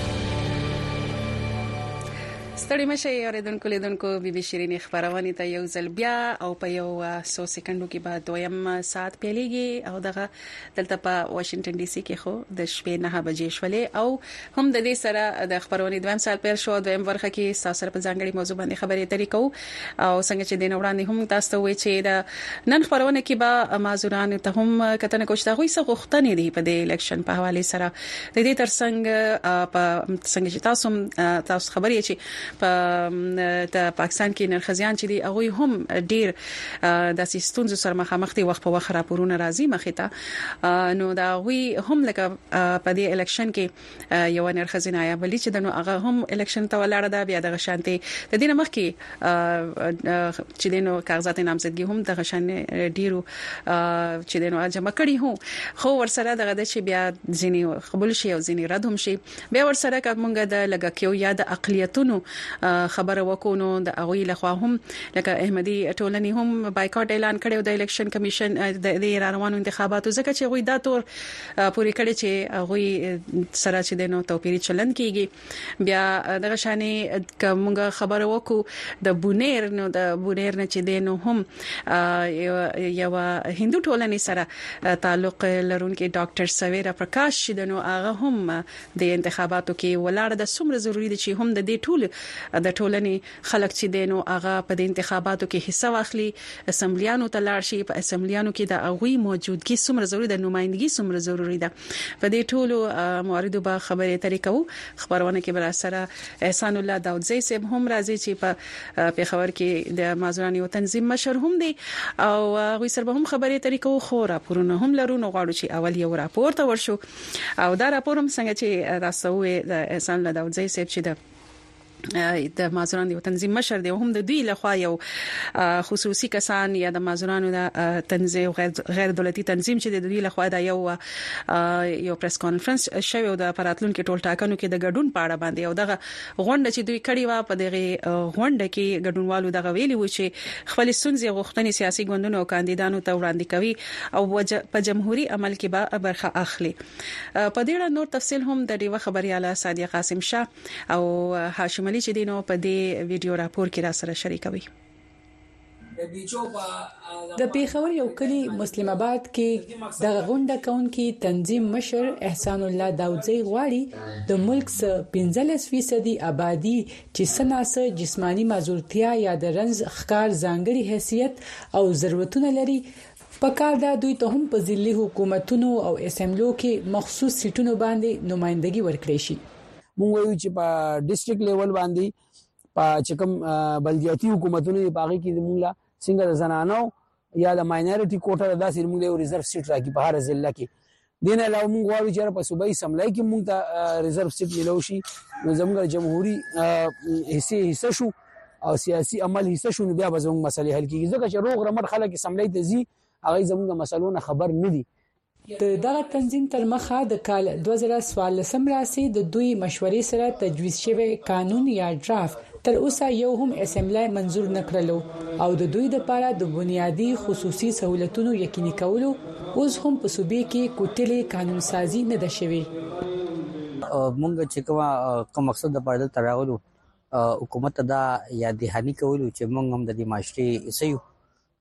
ستړي مشه اوریدونکو لیدونکو بي بي شيرين خبرونه ته یو ځل بیا او په یو څو سکندو کې بعد دویم ساعت پیلېږي او دغه دلته په واشنگټن ډي سي کې خو د شپې نه بجې شولې او هم د دې سره د خبرونه دویم سال پیل شو. دویم ورخه کې تاسو سره په ځانګړي موضوع باندې خبرې اترې کوو او څنګه چې دین وړاندې هم تاسو ته وایي چې د نن خبرونه کې به معذوران ته هم کتنه کوشته غوي څه غوښتنې دي په دې الیکشن په حواله سره د دې ترڅنګ په څنګه چې تاسو تاسو خبرې چې په د پاکستان کې نرخزيان چې دی هغه هم ډیر د سیستونزو سره مخامخ دي. وخت په وخت راپورونه راځي مخې ته نو دا وی هم لکه په دې الیکشن کې یو نرخزین آیا بلی چې دنو هغه هم الیکشن ته ولاړ ده. بیا د غشانتي د دینه مخ کې چې دینو کاغذات نامزدګي هم د غشان ډیرو چې دینو جمع کړي هو خو ورسره دغه د چې بیا ځینی قبول شي او ځینی رد هم شي. بیا ورسره کومګه د لګه کېو یا د اقلیتونو خبره وکونو د اغوی لخوا هم لکه احمدي ټولنی هم بایکاټ اعلان کړو د الیکشن کمیشن د روانو انتخاباتو ځکه چې غوي دا تور پوری کړي چې غوي سره چې دینو توپیری چلند کیږي. بیا دغه شانې کومه خبره وکړو د بونیر نو د بونیر نه چې دینو هم یو هندو ټولنی سره تعلق لرونکي ډاکټر سویرا پرکاش چې دنو هغه هم د انتخاباتو کې ولاړ د څومره ضروری دي چې هم د دې ټول د ټولنې خلک چې دینو هغه په د انتخاباتو کې حصہ واخلي، اسمبلیانو ته لاړ شي. په اسمبلیانو کې د اغوي موجودګي څومره ضروری ده، نمائندګي څومره ضروری ده. په دې ټولو مواردو به خبرې طریقو خبرونه کې بر سره احسان الله داودزی صاحب هم راځي چې په پیښور کې د معذوران یو تنظیم مشر هم دي او غوي سره هم خبرې طریقو خو راپورونه هم لرونه غواړو چې اول یو راپور ته ورشو او دا راپور هم څنګه چې تاسو د احسان الله داودزی صاحب چې د د معذورانو یو تنظیم مشر دی هم د دوی لخوا یو خصوصي کسان یا د معذورانو د تنظیم غیر دولتي تنظیم چې د دوی لخوا دا یو یو پریس کانفرنس شوی او د پراتلون کې ټول ټاکنو کې د ګډون پاړه باندې او دغه غونډه چې دوی کړی و په دغه غونډه کې ګډونوالو دغه ویلي و چې خپل سنځي غوښتنې سیاسي ګوندونو او کاندیدانو ته وړاندې کوي او په جمهوریت عمل کې به برخه اخلي. په دې اړه نور تفصیل هم د ډیوه خبرياله سادیه قاسم شاه او هاشم چې دینو په دې ویډیو راپور کې را سره شریکوي. د پیښور یو کلی مسلم آباد کې د غونډه کونکي تنظیم مشر احسان الله داودزی غواړي د ملک څخه پنځلس فیصد آبادی چې سناسه جسمانی معذورتیا یا د رنز ښکار ځانګړي حیثیت او ضرورتونه لري په کار دا دوی ته هم په ځلي حکومتونو او اسمبلیو کې مخصوص سیټونو باندې نمائندګي ورکړي شي. مونږ وایو چې په ډیسټریکټ لیول باندې په چکم بلدیاتي حکومتونو په هغه کې مونږ لا څنګه د زنانو یا د ماینورټي کوټه داسې مونږ له ریزرو سیټ راکې په هر ضلع کې دین علاوه مونږ غواړو چې په صوبایي سملای کې مونږ ته ریزرو سیټ ملو شي نو زموږ جمهوریت حصے حصہ شو او سیاسي عمل حصہ شو بیا به زموږ مسلې حل کیږي ځکه چې روغ رمټ خلک سملای ته زی هغه زموږ مسلونو خبر نه دي. د دغه تنظیم تر مخه د کال دوه زره څوارلس راسي د دوی مشورې سره تجویز شوی قانون یا ډرافټ تر اوسه یو هم اسمبلی منزور نکړلو او د دوی لپاره د بنیادی خصوصي سہولتونو یقیني کولو اوس هم په صوبې کې کوټلې قانون سازي نه ده شوی. مونږ چې کوم مقصد د پاره تراغلو حکومت دا یا دهانی کولو چې مونږ هم د دې معاشري سيو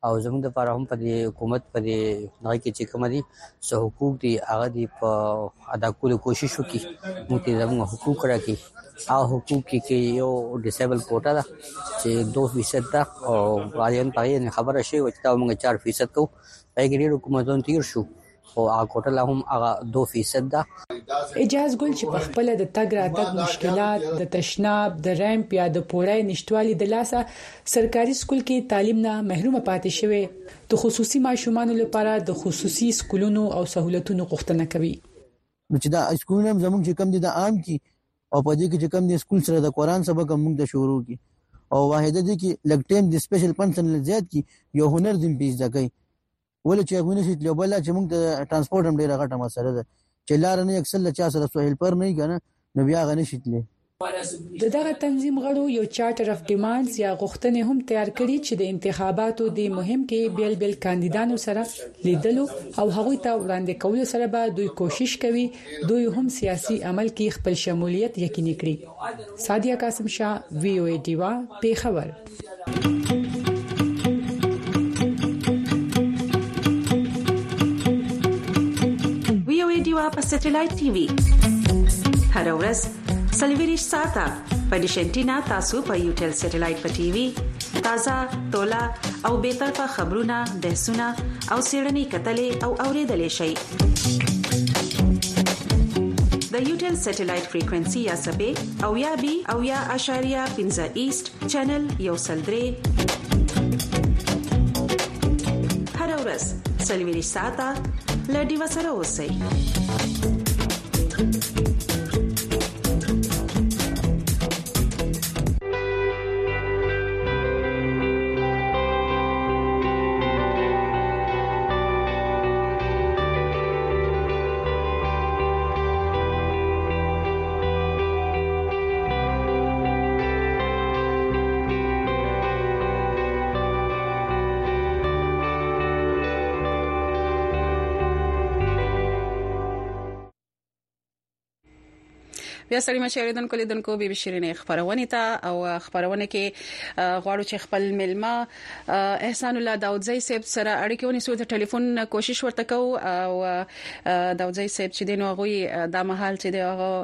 او زموږ د لپاره هم په دې حکومت په دې نه کې چې کوم دي سو حقوق دي هغه دي په ادا کولو کوشش وکړي موږ ته زموږ حقوق راکړي او حقوق کې یو ډیسیبل کوټا ده چې دو فیصد ده او غالبا پای خبره شي چې دا موږ چار فیصد کو پای کې حکومتون تیر شو او هغه کوټه لا هم هغه دو فیصد ده. اجاز ګل چې په خپل د تګ راتګ مشکلات د تشناب د ریمپ یا د پوړای نشټوالي د لاسه سرکاري سکول کې تعلیم نه محروم پاتې شوی د خصوصي ماشومان لپاره د خصوصي سکولونو او سہولتونو غوښتنه کوي. نو چې دا سکول هم زموږ چې کم دي د عام کې او په دې کې چې کم دي سکول سره د قران سبق موږ د شروع کی او واحده دي کې لګ ټیم د سپیشل پنسن زیات کی یو هنر دیم پیژ ځکې ولې چې غوونه شي لوبل چې موږ د ترانسپورت هم ډیره غټه مسله ده چې لار نه اکثر چا سره سوهل پر نه کنه نو بیا غنه شتلې. د دغه تنظیم غړو یو چارټر اف ډیمانډز یا غوښتنې هم تیار کړي چې د انتخاباتو د مهم کې بیل بیل کاندیدانو سره لیدلو او هغوی ته وړاندې کولو سره به دوی کوشش کوي دوی هم سیاسي عمل کې خپل شمولیت یقیني کړي. سادیا قاسم شاه وی او ای ډیوا پیښور. وی او ای ډیوا په سټلایټ ټي وي هر ورځ سلیویریش ساته په ډیشنټینا تاسو په یوټل سټلایټ په ټي وي تازه تولا او به طرفه خبرونه بحثونه او سیړنی کتلې او اوریدلې شي. د یوټل سټلایټ فریکوئنسي یا سبې او یا بي او یا اشاریه پنځه ایست چینل یو سلدري هر ورځ سلیویریش ساته لډي وسره اوسئ. بیا سړی مشاهدین کولې دونکو بي بي شيرين خبرونه ته او خبرونه کې غواړو چې خپل ملما احسان الله داودزی صاحب سره اړیکه ونیسو د ټلیفون کوشش ورته کوو او داودزی صاحب چې دینو غوي د محل چې د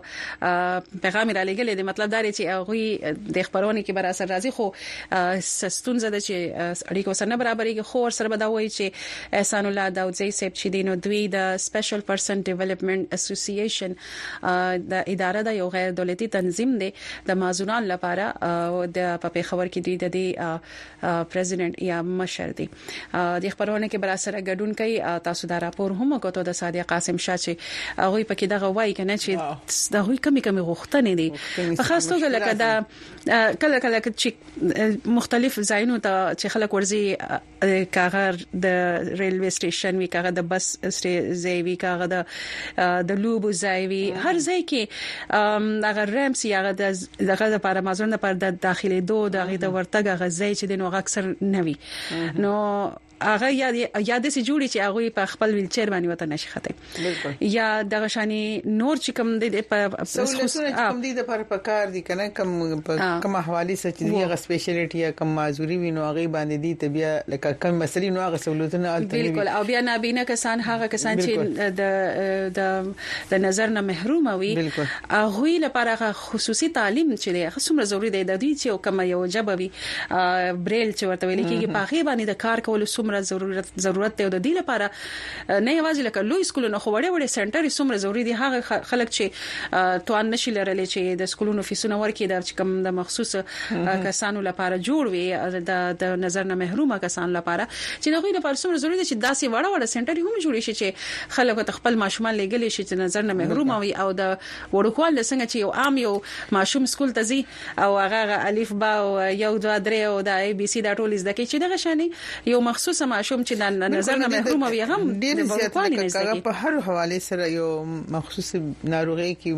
پیغام را لګلې د مطلب دا چې غوي د خبرونه کې بر اثر راځي خو سستون زده چې اړیکه سره برابرې خو سره بدوي چې احسان الله داودزی صاحب چې دینو دوی د سپیشل پرسن ډیولپمنٹ اسوسییشن د اداره یو غیر دولتي تنظیم دی د معذوران لپاره د په خبر کې دی د پریزیدنت یا مشر دی د خبرونه کې بر سره ګډون کوي تاسو دا راپور هم کوته د صادق قاسم شاه چې هغه په کې دغه وایي کنه چې دغه کمی کمی غوښتنې دي په خاص توګه لکه دا کله کله چې مختلف ځایونو ته چې خلک ورزي کاغه د ریلوي سټیشن وی کاغه د بس ځای وی کاغه د د لوبو ځای وی هر ځای کې اگر رمس یا دغه لپاره مازون لپاره د داخلي دو دغه د ورتګ غزي چې د نو اکثر نوي نو هغه یا یاد سي جوړي چې هغه په خپل ویلچر باندې وته نشي خته یا دغه شانی نور چې کوم د په سہولتونه کوم دي د پر پکار دي کنه کوم کوم حواله سچ دي هغه سپیشلیټي یا کوم معذوري وینو هغه باندې دي ته بیا لکه کوم مسلې نو هغه سہولتونه الته بالکل او بیا نابینا کسان هغه کسان چې د د د نظر نه محروم وي هغه لپاره خصوصي تعلیم چې هغه څومره ضروری دی د دې چې کوم یو جبوي بریل چې ورته ویل کېږي په هغه باندې د کار کول ضرورت ضرورت دی د دې لپاره نه یوازې لکه لوی سکولونو خو وړي وړي سنټر څومره ضروری دي هغه خلک چې توان نشي لرلې چې د سکولونو فیسونه ورکړي د کوم د مخصوص کسانو لپاره جوړ وي د نظر نه محرومه کسان لپاره چې دغه لپاره څومره ضروری دي چې داسې وړه وړه سنټر هم جوړ شي چې خلک خپل ماشومان لګلې شي چې نظر نه محرومه وي او د وړوکوال څنګه چې یو عام یو ماشوم سکول ته ځي او هغه الف با او یو دوه درې او د ای بي سي دا ټول زده کوي چې دغه شانی یو مخصوص ماشوم چې د نظر نه محروم وي هم ډیر زیات لکه په هر حواله سره یو مخصوص ناروغي کې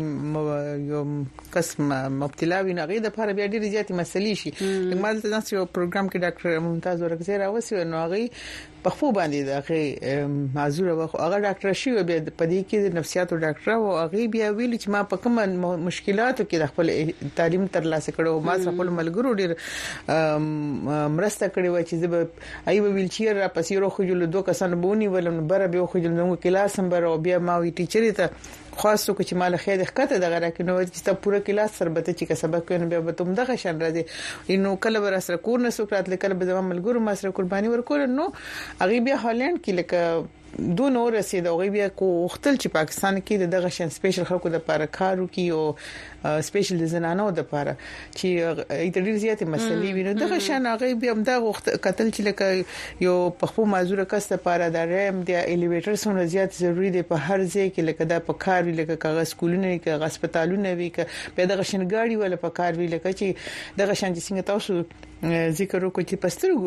یو قسم مبتلا وي نه غي د لپاره بیا ډیر زیات مسلې شي مال ته ناس یو پروګرام کې ډاکټر ممتاز ورکزی راوسی نو غي په خو باندې دغه معذور و هغه ډاکټر شي بیا په دې کې نفسیات او ډاکټر او هغه بیا ویل چې ما په کوم مشکلاتو کې خپل تعلیم ترلاسه کړو ما خپل ملګرو ډیر مرسته کړې و چې زه به ای ویل چیر ټیچر را پسې روخه جوړ دوه کسان بونی ولنو بره به خو جوړ نو کلاس هم بره بیا ما وی ټیچر ته خاصو چې مال خیر ښکته دغه راکنه وایي چې تا پوره کلاس سره به چې سبق کوي بیا به تم دغه شان راځي انو کله بر سره کور نه سوکرات لیکل به زموږ ملګرو ما سره قرباني ورکول نو هغه بیا هالند کې لکه دوه نور رسید او بیا کو وختل چې پاکستان کې دغه شان سپیشل خلکو د لپاره کارو کې او سپیشل د زنانو د لپاره چې ایترډیر زیاتې مسلې ویني دغه شان هغه بیا هم دا وخت قتل چې لکه یو په خو معذور کس لپاره د ریم د الیویټر سره زیات ضروری دی په هر ځای کې لکه دا په کار وی لکه کاغذ سکولونه کې هسپتالونه وی کې په دغه شان گاډي ولا په کار وی لکه چې دغه شان چې څنګه تاسو ذکر وکړي چې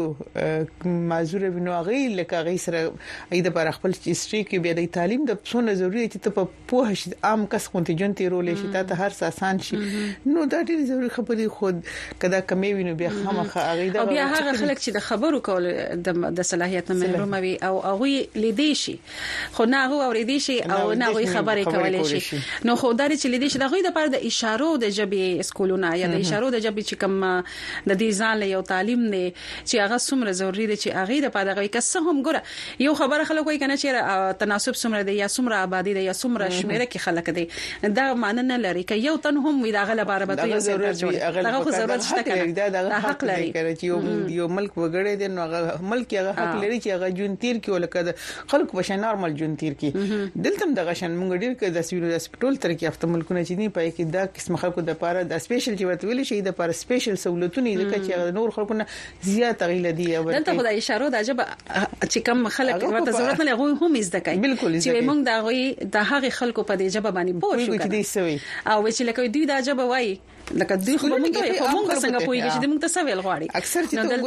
پسترګو معذور وینو هغه لکه هغه سره اې د پر خپل هیستوري کې بیا د تعلیم د څونه ضروری چې ته په پوه شې عام کس کنټینجنت رول شي ته هر څه آسان شي نو دا ډېر ضروري خبرې خود کدا کمی وینو بیا خامخا هغه دا بیا هغه خلک چې د خبرو کول د صلاحیت نه محروم وي او هغه لیدې شي خو نه هغه اوریدې شي او نه هغه خبرې کولای شي نو خو دا چې لیدې شي د هغه لپاره د اشارو د جبې سکولونه یا د اشارو د جبې چې کوم د دې ځان له یو تعلیم نه چې هغه څومره ضروری دی چې هغه د پاره کوي که څه هم ګوره یو خبره خلک کوي کنه چې تناسب څومره دی یا څومره آبادی دی یا څومره شمیره کې خلک دی دا معنی نه لري که یو تن هم وي دا غل لپاره به یو څه جوړ دا خو ضرورت شته کنه دا حق لري چې یو یو ملک وګړي دی نو هغه ملک هغه حق لري چې هغه جون تیر کې ولکه خلک بشه نارمل جون تیر کې دلته دغه شان مونږ ډیر کې د سیویل هسپټال تر کې افته ملکونه چې نه پای کې دا قسم خلکو د لپاره د سپیشل چې ورته ویل شي د لپاره سپیشل سہولتونه دي چې نور خلکو نه زیات غیله دي دلته خدای اشاره د عجب چې کم خلک ورته ضرورت نه لغوي هم زده کوي بالکل چې موږ دا غوي د هغه خلکو په دې جبه باندې پوه شو او چې لکه دوی دا جبه وای لکه دوی خو موږ ته خو موږ څنګه پوهیږي چې موږ ته سوال غواړي اکثر چې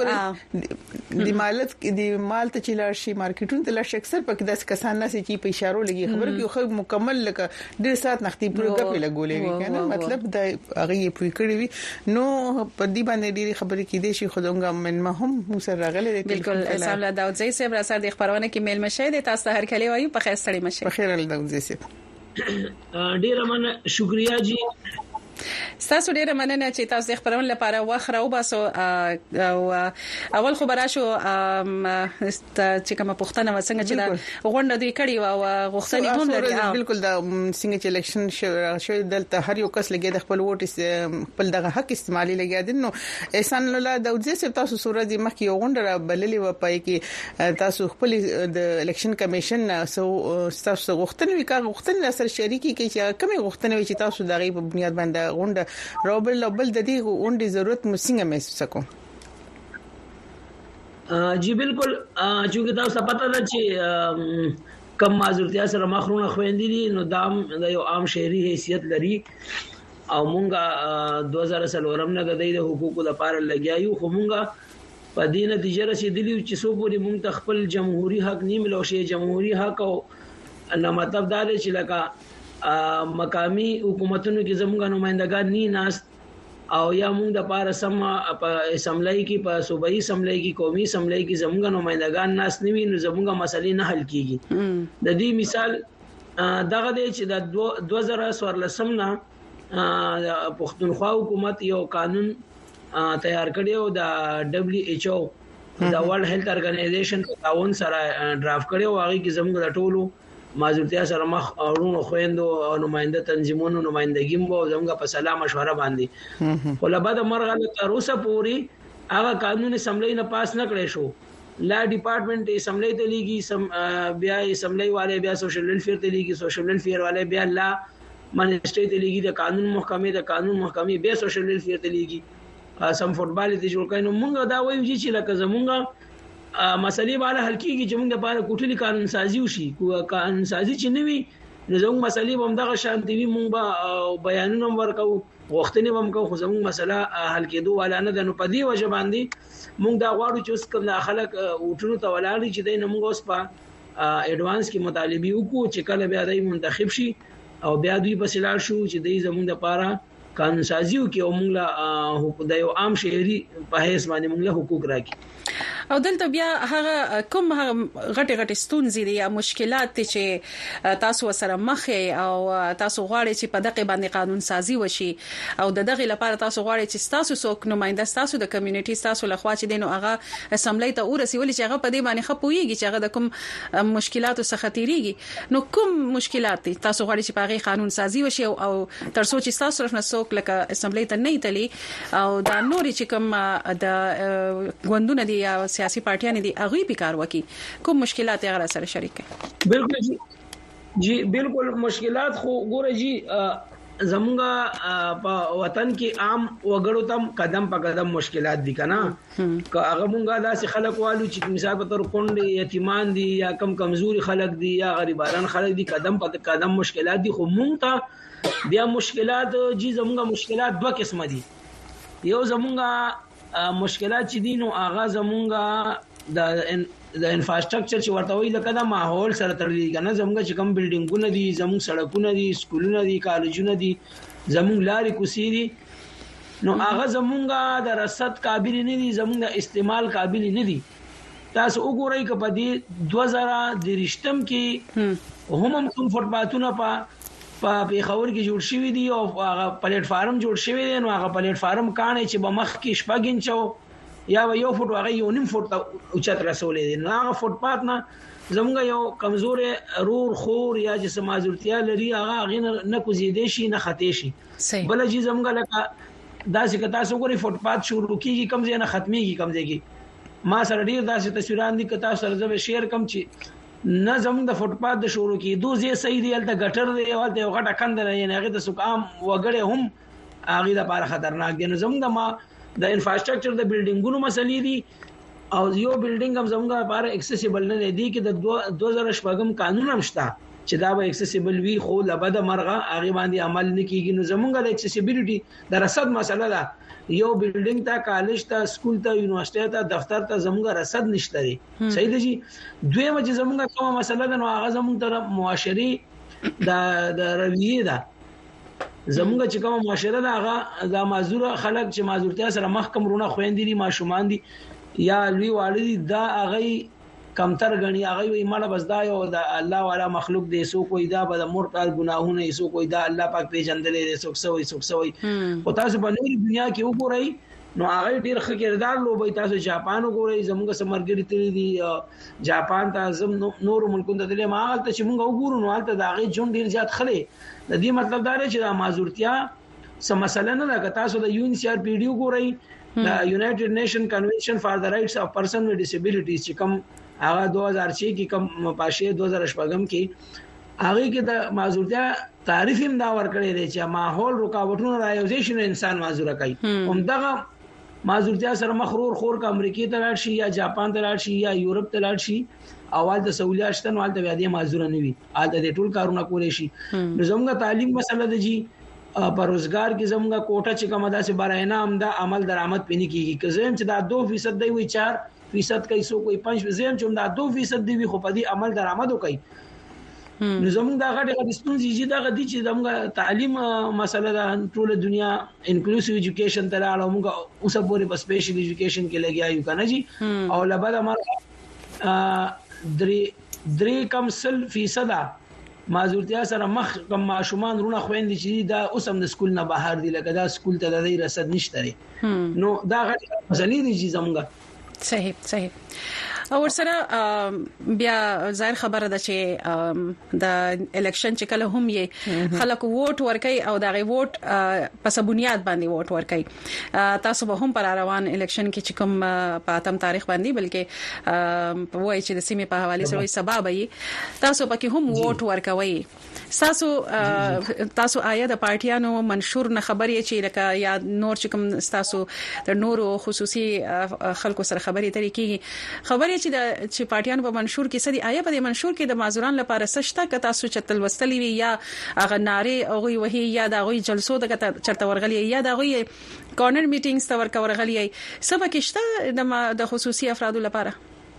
وګورئ د مالت د مال ته چې لار شي مارکیټونو ته لار شي اکثر پکې داس کسان نه چې په اشارو لګي خبره کې خو مکمل لکه ډېر سات نختي پوره غپې لګولې وي کنه مطلب د هغه پوي کړی وي نو په دې باندې ډېری خبرې کې دي چې خودونګه من ما هم مو سره راغلي بالکل اسلام الله داود زئی صاحب را سره د خبرونه کې میل مشه دي تاسو هر کله وایو په خیر سړی مشه په خیر الله داود زئی صاحب ډیر من شکریا جی تاسو ډیره مننه چې تاسو د خبرون لپاره وخت راو باسو او اول خبره شو چې کومه پښتنه وسنګ چې دا غونډه دوی کړی او غوښتنې هم لري بالکل دا څنګه چې الیکشن شو دلته هر یو کس لګي د خپل ووټ خپل دغه حق استعمالي لګي دي نو احسان الله داود زئی تاسو سورې د مخ یو غونډه بللې و پای کې تاسو خپل د الیکشن کمیشن سو تاسو غوښتنې وکړه غوښتنې سره شریکي کې چې کومه غوښتنې چې تاسو دغه په بنیاد باندې غونډه روبل بل د دې غونډې ضرورت مسنګ محسوس کوم جی بالکل چې تاسو پته ده چې کم معذورتیا سره مخرونه خويندې دي نو دام د یو عام شهري حیثیت لري او مونږه دوه هزار څلورم نه د دې حقوقو لپاره لګیایو خو مونږه په دې نتیجه رسیدلی چې څو پورې مونږ ته خپل جمهوریت حق نه ملو شي جمهوریت حق او نه مطلب دا دی چې لکه مقامی حکومتونو کې زموږ نمائندګان نه ناس او یا موږ د پاره سم په اسمبلی کې په صوبایي اسمبلی کې قومي اسمبلی کې زموږ نمائندګان ناس نه وي نو زموږ مسلې نه حل کیږي د دې مثال دغه دی چې د دوه هزار څوارلسم نه پښتونخوا حکومت یو قانون تیار کړی او د دبليو ایچ او د ورلد هیلث ارګنایزیشن په تعاون سره ډرافټ کړی او هغه کې زموږ د ټولو معذورتیا سره مخ اورونو خويندو او نماینده تنظیمونو نمائندګیم وو زموږ په سلام مشوره باندې خو لبا د مرغله تر اوسه پوری هغه قانون اسمبلی نه پاس نه کړی شو لا ډپارټمنټ اسمبلی ته لیږي بیا اسمبلی والے بیا سوشل ویلفیر ته لیږي سوشل ویلفیر والے بیا لا منسټری ته لیږي د قانون محکمې د قانون محکمې بیا سوشل ویلفیر ته لیږي سم فوټبال ته جوړ کړي نو موږ دا وایو چې لکه زمونږ مسلې باندې حل کیږي چې موږ د پاره کوټلی قانون سازي وشي قانون سازي چې نوي زموږ مسلې هم دغه شانتي وي موږ به بیانونه ورکو غوښتنې هم کوو خو زموږ مسله حل کېدو ولا نه د نو پدی وجه باندې موږ دا غواړو چې اوس کوم خلک وټونو ته ولاړ چې د موږ اوس په اډوانس کې مطالبه وکړو چې کله بیا د منتخب شي او بیا دوی په سلاړ شو چې د زموږ د پاره قانون سازي وکي او موږ له د یو عام شهري په هیڅ باندې موږ له حقوق راکړي. او دلته بیا هغه کوم غټي غټي ستونزې دي یا مشکلات چې تاسو سره مخ او تاسو غواړئ چې په دغه باندې قانون سازي وشي او د دغه لپاره تاسو غواړئ چې تاسو څوک نماینده تاسو د کمیونټي تاسو لخوا چې دینو هغه اسمبلی ته ورسیول چې هغه په دې باندې خپويږي چې هغه د کوم مشکلاتو څخه تیریږي. نو کوم مشکلات دي تاسو غواړئ چې په هغه قانون سازي وشي او تر څو چې تاسو طرف نه څوک لکه اسمبلی ته نه تلي او دا نوري چې کوم د غوندونه دي یا سیاسي پارټیان دي هغه به کار وکي کوم مشکلات یې غره سره شریک کړي. بالکل جی جی بالکل مشکلات خو ګوره جی زمونږه په وطن کې عام وګړو تم قدم په قدم مشکلات دي کنه که هغه مونږه داسې خلک والو چې مثال په تور کونډې یتیمان دي یا کم کمزوري خلک دي یا غریبانان خلک دي قدم په قدم مشکلات دي خو مونږ ته بیا مشکلات جی زمونږه مشکلات دوه قسم دي. یو زمونږه مشکلات چې دي نو هغه زمونږه د د انفراستراکچر چې ورته وی لکه د ماحول سره تړلې کنه زموږ چې کوم بلډینګونه دي زموږ سړکونه دي سکولونه دي کالجونه دي زموږ لارې کوڅې دي نو هغه زموږ د رصد قابل نه دي زموږ د استعمال قابل نه دي. تاسو وګورئ چې په دې دوه زره درشتم کې هم کوم فوټپاتونه په په پیښور کې جوړ شوی دي او هغه پلیټ فارم جوړ شوی دی نو هغه پلیټ فارم کانه چې په مخ کې شپږ انچو یا یو فوټ هغه یو نیم فوټ اوچت رسولې دي نو هغه فوټ پات نه زموږ یو کمزور رور خور یا چې سمازورتیا لري هغه غین نه کوزیدې شي نه خطې شي بل چې زموږ لکه داسې کتا سو غوري فوټ پات شروع کیږي کم ځای نه ختميږي کم ځای کې ما سره ډیر داسې تصویران دي کتا سره زو شیر کم چې نه زموږ د فوټ پات د شروع کی دوه ځای صحیح دی الته ګټر دی او ته غټه کند نه هغه د سکام وګړي هم هغه د لپاره خطرناک دي. نو زموږ ما د انفراستراکچر د بلډینګونو مسلې دي او یو بلډینګ هم زموږ لپاره اکسسیبل نه دی کې د دوه زره شپږم قانون هم شته چې دا به اکسسیبل وي خو لبد مرغه هغه باندې عمل نه کیږي. نو زموږ د اکسسیبিলিټي د رصد مسله ده یو بلډینګ ته کالج ته سکول ته یونیورسيټي ته دفتر ته زموږ رصد نشته دی صحیح دی. دویمه چې زموږ کومه مسله ده نو هغه زموږ تر معاشري د د رویه ده زمونږ چې کوم معاشره ده هغه د معذور خلک چې معذورتیا سره محکم رونه خويندې دي ماشومان دي یا لوی والدي دا هغه کمتر غني هغه وي مړه بس دا یو د الله والا مخلوق دي سو کوئی دا به مور پال ګناهونه سو کوئی دا الله پاک پیژندلې دي سو سوي سو سوي او تاسو په نوري دنیا کې وګورئ نو هغه ډیر ښه کردار لوبي تاسو جاپان وګورئ زموږ سمرګری تللی دي جاپان ته زم نور ملکونو ته دلې ما هغه چې موږ وګورو نو هلته دا غي جون ډیر زیات خله د دې مطلب دا دی چې د معذورتیا سم مسله نه ده. تاسو د یو ان سی آر پی ډی وګورئ د یونایټډ نیشن کنونشن فار د رائټس اف پرسن وذ ډیسیبিলিټیز چې کوم هغه دوه هزار چھ کې کوم پاشه دوه هزار شپږم کې هغه کې د معذورتیا تعریف هم دا ورکړی دی چې ماحول رکاوټونه رايوزیشن انسان معذور کوي همدغه معذورتیا سره مخرور خور کا امریکای ته لاړ شي یا جاپان ته لاړ شي یا یورپ ته لاړ شي اول د سہولیات شته نو الته بیا دې معذور نه وي الته د ټول کارونه کولې شي. نو زموږ تعلیم مسله ده جی پر روزګار کې زموږ کوټه چې کومه داسې براینا هم د عمل درآمد پېنی کیږي که زم چې دا دو فیصد دی وي چار فیصد کوي سو کوئی پنځ زم چې دا دو فیصد دی وي خو په دې عمل درآمد کوي. نو زموږ دا غټه غټه ستونزې چې دا غدي چې زموږ تعلیم مسله ده ټول دنیا انکلوسیو ایجوکیشن ته لاړو موږ اوس پورې په سپیشل ایجوکیشن کې لګیا یو کنه جی او لبد امر درې درې کم سل فیصد معذورتیا سره مخ کم معشومان رونه خويندې چې دا اوس هم د سکول نه بهر دي لکه دا سکول ته د رصد نشته نو دا غټه مسلې دي چې زموږ صحیح صحیح او ورسره بیا ظاهر خبره ده چې د الیکشن چې کله هم یې خلک ووټ ورکي او د غي ووټ په بنیاد باندې ووټ ورکي تاسو به هم پر روان الیکشن کې چې کوم په اتم تاریخ باندې بلکې وایي چې د سیمې په حواله سره سبب یې تاسو پکې هم ووټ ورکوي تاسو تاسو آیا د پارټیانو منشور نه خبرې چې لکه یا نور چې کوم تاسو د نورو خصوصي خلکو سره خبرې ترې کیږي خبرې چې د چې پارټیانو په منشور کې سدي آیا په منشور کې د معذوران لپاره سشته ک تاسو چتل وستلی وی یا اغه ناره او وی یا د غوي جلسو د چرته ورغلی یا د غوي کارنر میټینګز ته ورک ورغلی سبا کېشته د د خصوصي افرادو لپاره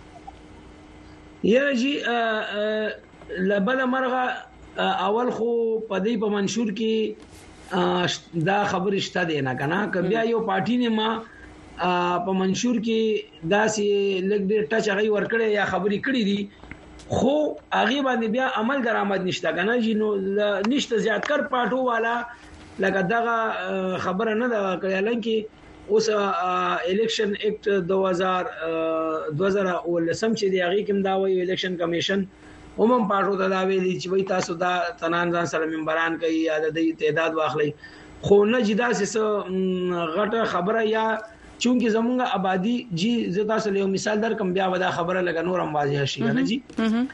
یا جی لبل مرغه اول خو په دې په منشور کې دا خبر شته دی نه کنه ک بیا یو پارټي نه ما په منشور کې داسې لګ ډېر ټچ هغه ورکړي یا خبري کړې دي خو هغه باندې بیا عمل درآمد نشته کنه چې نشته زیات کر پاټو والا لکه دغه خبره نه دا کړل کې اوس الیکشن اکټ دو هزار ولسم چې دی هغه کوم دا وی الیکشن کمیشن عموم پاټو ته دا ویلي چې وای تاسو دا تنان ځان سره ممبران کوي یا د تعداد واخلي خو نه جدا سه غټه خبره یا چونکی زمونږه آبادی جی زه تاسو له مثال در کوم بیا ودا خبره لګ نور هم واضح شي نه جی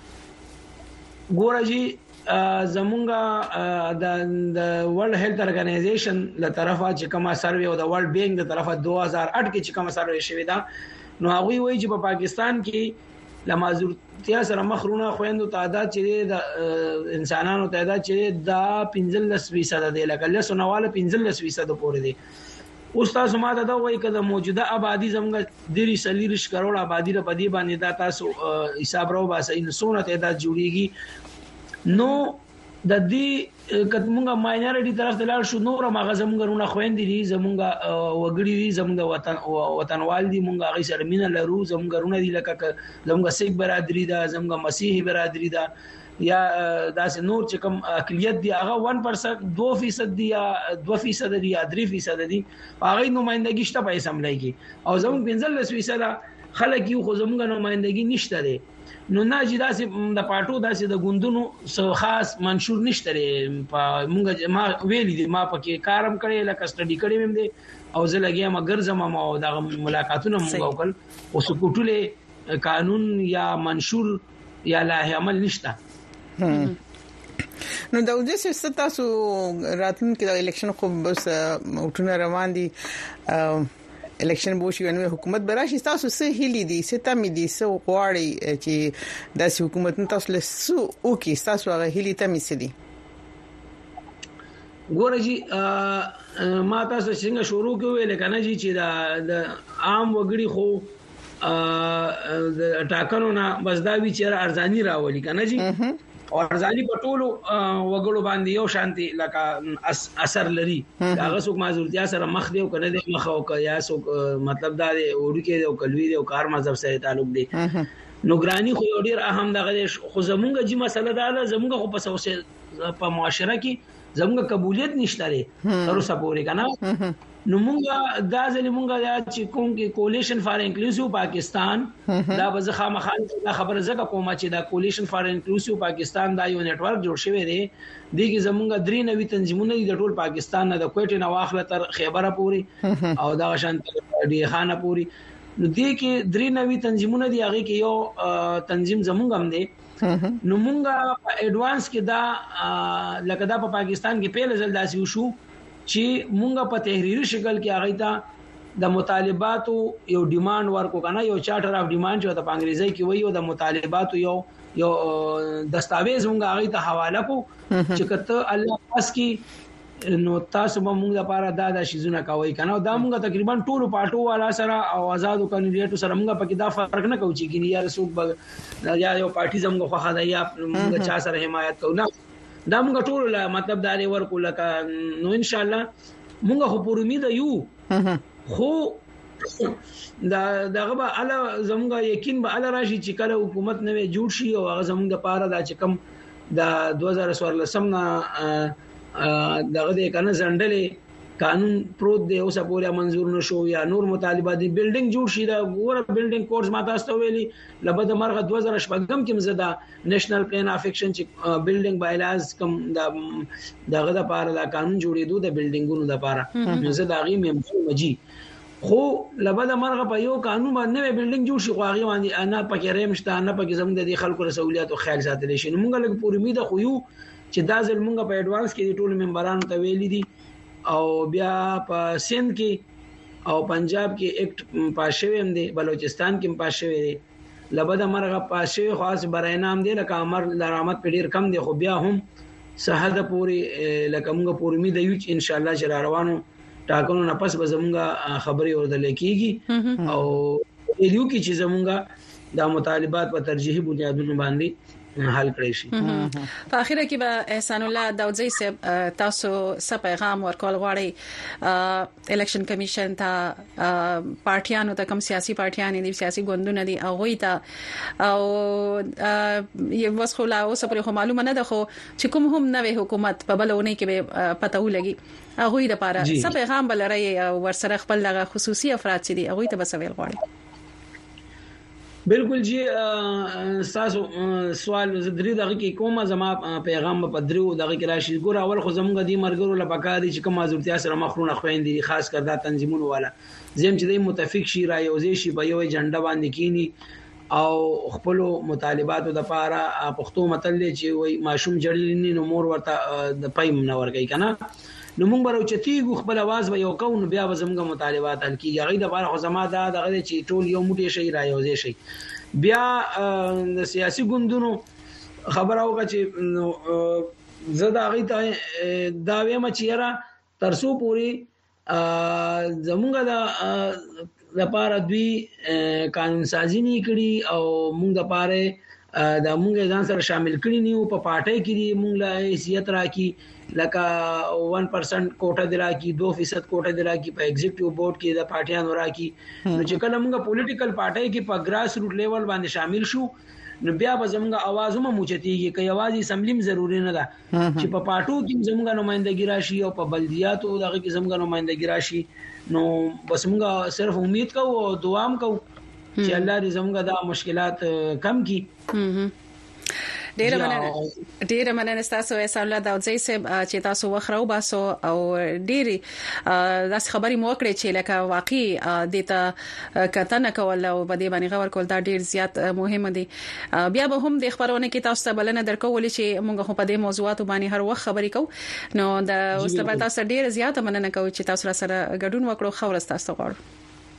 ګور جی زمونږه د ورلد هیلث ارګنایزیشن له طرفه چې کومه سروې او د ورلد بانک د طرفه دو هزار اټ کې چې کومه سروې شوې ده نو هغه وایي چې په پاکستان کې لمازورتیا سره مخرونه خويندو تعداد چې د انسانانو تعداد چې دا پنځلس فیصد دی لکه له سنواله پنځلس فیصد پورې دی اوس تاسو ماته دا وایي کله موجوده آبادی زموږ د ریسلیرش کروڑ آبادی په دې باندې دا تاسو حساب راو باسي نو سونه تعداد جوړیږي نو د دې کتمونګه ماینورټي طرف ته لاړ شو نور ما غزمږه رونه خويندې دي زمونږه وګړي دي زمونږ وطن وطنوال دي مونږه غي سره مين لرو زمونږ رونه دي لکه زمونږ سیک برادری ده زمونږ مسیحي برادری ده یا داس نور چې کوم اقلیت دي هغه واحد پرسنټ دو فیصد دي یا دو فیصد دي یا درې فیصد دي هغه نمائندګي شته په اسمبلی کې او زمونږ پنځلس فیصد خلک یو خو زمونږ نمائندګي نشته دي نو ناجی داسې د پټو داسې د ګوندونو سو خاص منشور نشته په مونږه ما ویلي دي ما پکې کارم کړی لکه سټډي کړی مې دي او زه لګیا ما ګرځم ما او د ملاقاتونو مونږ وکړ او سکوټوله قانون یا منشور یا لایحه عمل نشته نو دا د څه تاسو راتلونکي د الیکشن خو بس اوټونه روان دي الیکشن بوشي نو حکومت براشي تاسو سه هلي دي سته مې دي سو غواړي چې د حکومت تاسو له سو او کې تاسو هغه هلي ته مې سدي ګورجی ما تاسو څنګه شروع کوي لکه نه چې د عام وګړي خو د ټاکنو نه بس دا وی چیرې ارزانی راولي کنه جی او ارزانی په ټولو وګړو باندې یو شانتي لکه اثر لري هغه څوک معذورتیا سره مخ دی او کنه دی مخ او یا څوک مطلب دا دی وړي کې او کلوي دی او کار مذهب سره تعلق دی نوګرانی خو ډیر اهم دغه خو زمونږ جی مسله دا ده زمونږ خو په سوسه په معاشره کې زمونږ قبولیت نشته لري تر اوسه پورې کنه نو مونږه دا ځلې مونږه چې کوم کې کولیشن فار انکلوسیو پاکستان دا به ځخه مخالف دا خبره زګه کومه چې دا کولیشن فار انکلوسیو پاکستان دا یو نتورک جوړ شوی دی د کې زمونږ درې نوي تنظیمونه د ټول پاکستان نه د کوټې نه واخله تر خیبره پوري او دا شانت دی خانه پوري نو دې کې درې نوي تنظیمونه دی هغه کې یو تنظیم زمونږ هم دی نو مونږه په ایڈوانس کې دا لکه دا په پاکستان کې پیل ځل داسې وشو چې مونږه په تحریری شکل کې هغه ته د مطالباتو یو ډیماند ورکو کنه یو چارټر اف ډیماند چې د انګریزي کې وایي او د مطالباتو یو یو دستاویز مونږه هغه ته حواله کو چې کته الله پاس کې نو تاسو به مونږ لپاره دا د شیزونه کوي کنه دا مونږه تقریبا ټول پټو والا سره او آزادو کاندیدټو سره مونږه پکې دا فرق نه کوي چې ګینه یا رسوب یا یو پارټي زموږ خو خدای یا مونږه چا سره حمایت کوو نه دا مونږ ټول مطلب دا لري ورکو لکه نو ان شاء الله مونږ خو پر امید یو خو دا دغه به اله زموږ یقین به اله راشي چې کله حکومت نه جوړ شي او هغه زموږ لپاره دا چې کم د دوه زره څوارلسم نه دغه د کنه ځندلې قانون پروت دی اوسه پورې منزور نشو یا نور مطالبات دی بلډینګ جوړ شي دا ګوره بلډینګ کورس ماته استو ویلي لبد مرغه دوه زره شپږم کې مزدا نېشنل پلان اف اکشن چې بلډینګ بایلاز کم دا دغه د پاره دا قانون جوړېدو د بلډینګونو د پاره نو زه دا غي مې مجي خو لبد مرغه په یو قانون باندې بلډینګ جوړ شي خو هغه باندې انا پکې رېمشته نه پکې زموږ د خلکو رسولیت او خیال ساتل شي نو موږ لږ پوره امید خو یو چې دا ځل موږ په ایڈوانس کې ټول ممبرانو ته ویلي دي او بیا په سند کې او پنجاب کې اکټ پاس شوی هم دی بلوچستان کې پاس شوی دی لبد مرغه پاس شوی خاص برای نام دی لکه امر درآمد په ډیر کم دی خو بیا هم سهده پوری لکه موږ پوری امید یو چې ان شاء الله چې روانو ټاکنو نه پس به زموږ خبري اوردل کیږي او یو کې چې زموږ د مطالبات په ترجیحي بنیادونو باندې حل کړی شي. په اخر کې به احسان الله داودزی صاحب تاسو څه پیغام ورکول غواړئ الیکشن کمیشن ته پارټیانو ته کوم سیاسي پارټیان دي سیاسي ګوندونه دي هغه ته او یو وسخه لا اوس پر معلومه نه ده خو چې کوم هم نوې حکومت په بلونه کې به پته ولګي هغه د لپاره څه پیغام بلري ورسره خپل دغه خصوصي افراد چې دي هغه ته بسویل غواړي. بالکل جی تاسو سوال زدري دغه کې کومه زما پیغام په درو دغه کې راشي ګور اول خو زمونږ د مرګرو لپاره دي چې کوم معذورتیا سره مخرونه خويندي خاص کر دا تنظیمونو والا زم چې د متفق شي را یوځي شي په یو جنډه باندې کینی او خپل مطالبات د لپاره پښتو متل چې وای ماشوم جړلنی نو مور ورته د پایم نه ورګي کنه نو موږ برو چتیګو خپل आवाज به یو کوو بیا به زموږ مطالبات حل کیږي غي د بار خو زما دا دغه چې ټول یو موټی شي رايوځي شي بیا د سیاسي ګوندونو خبره وکړه چې زدا غي ته دا ویم چې را ترسو پوری زموږ د لپاره دوی قانون سازي نه کړي او موږ د پاره د موږ ځان سره شامل کړي نیو په پارټي کې دي موږ له حیثیت راکې لکه ون پرسنٹ کوټه درا کی دو فیصد کوټه درا کی په ایگزیکټیو بورډ کې د پارټیانو را کی نو چې کله موږ پولیټیکل پارټي کې په ګراس روټ لیول باندې شامل شو نو بیا به زموږ आवाज هم موچتيږي کې आवाज سملیم ضروری نه ده چې په پارټو کې زموږ نمائندګي راشي او په بلدیاتو دغه کې زموږ نمائندګي راشي نو بس موږ صرف امید کوو او دعا هم کوو چې الله دې زموږ دا مشکلات کم کړي. ډیر مننه ډیر مننه تاسو احسان الله داودزی صاحب چې تاسو وخرو باسو او ډيري داس خبري مو کړې چې لکه واقعي دته کتنه کول او بده باندې غور کول دا ډیر زیات مهم دي. بیا به هم د خبرونه کې تاسو ته بلنه درکول چې موږ په دې موضوعات باندې هر وخت خبري کوو نو د اوسه تاسو ډیر زیات مننه کوم چې تاسو سره ګډون وکړو خو ورسته تاسو غواړم.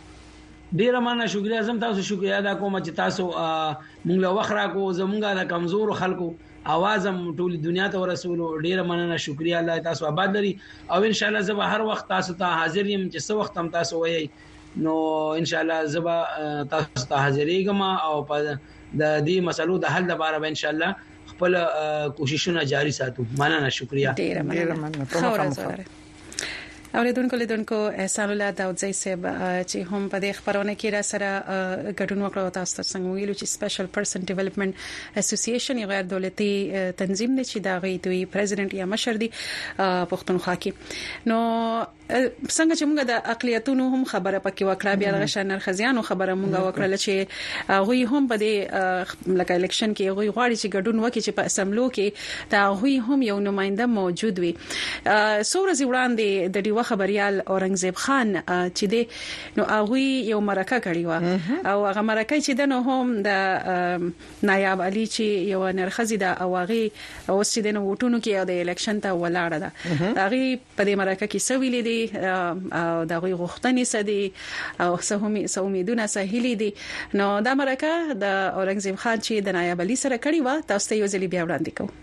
ډیر مننه شکریا زم تاسو شکریا ادا کوم چې تاسو مونږ له وخت راکو زمونږه د کمزور خلکو आवाज هم ټول دنیا ته ورسولو ډیر مننه شکریا الله تاسو آباد لري او ان شاء الله زه هر وخت تاسو ته حاضر یم چې څو وخت هم تاسو وایي نو ان شاء الله زه تاسو ته حاضرېږم او په د دې مسلو د حل لپاره به ان شاء الله خپل کوششونه جاری ساتو. مننه شکریا ډیر مننه. اوریدونکو لیدونکو احسان الله داودزی صاحب چې هم په دې خبرونه کې را سره ګډون وکړو تاسو څنګه ویلو چې سپیشل پرسن ډیولپمنٹ اسوسییشن یو غیر دولتي تنظیم دی چې دا غي دوی پریزیدنت یا مشر دی پښتونخوا کې نو څنګه چې موږ د اقلیتونو هم خبره پکې وکړه بیا د شنر خزيانو خبره موږ وکړه چې غوي هم په دې لکه الیکشن کې غوي غواړي چې ګډون وکړي چې په اسمبلو کې دا غوي هم یو نماینده موجود وي. سورز وړاندې د دیو خبريال اورنګزیب خان چې دی نو هغه یو مرکه کړی و او هغه مرکه چې د نو هم د نایب علي چې یو نرخزي د اواغي اوس چې د ووټونو کې د الیکشن ته ولاړه ده هغه په دې مرکه کې سویل دي او دا غوي غوښتنې سدي او سهمي سومیدونه سهيلي دي نو دا مرکه د اورنګزیب خان چې د نایب علي سره کړی و تاسو ته یو ځلی بیا وړاندې کوم.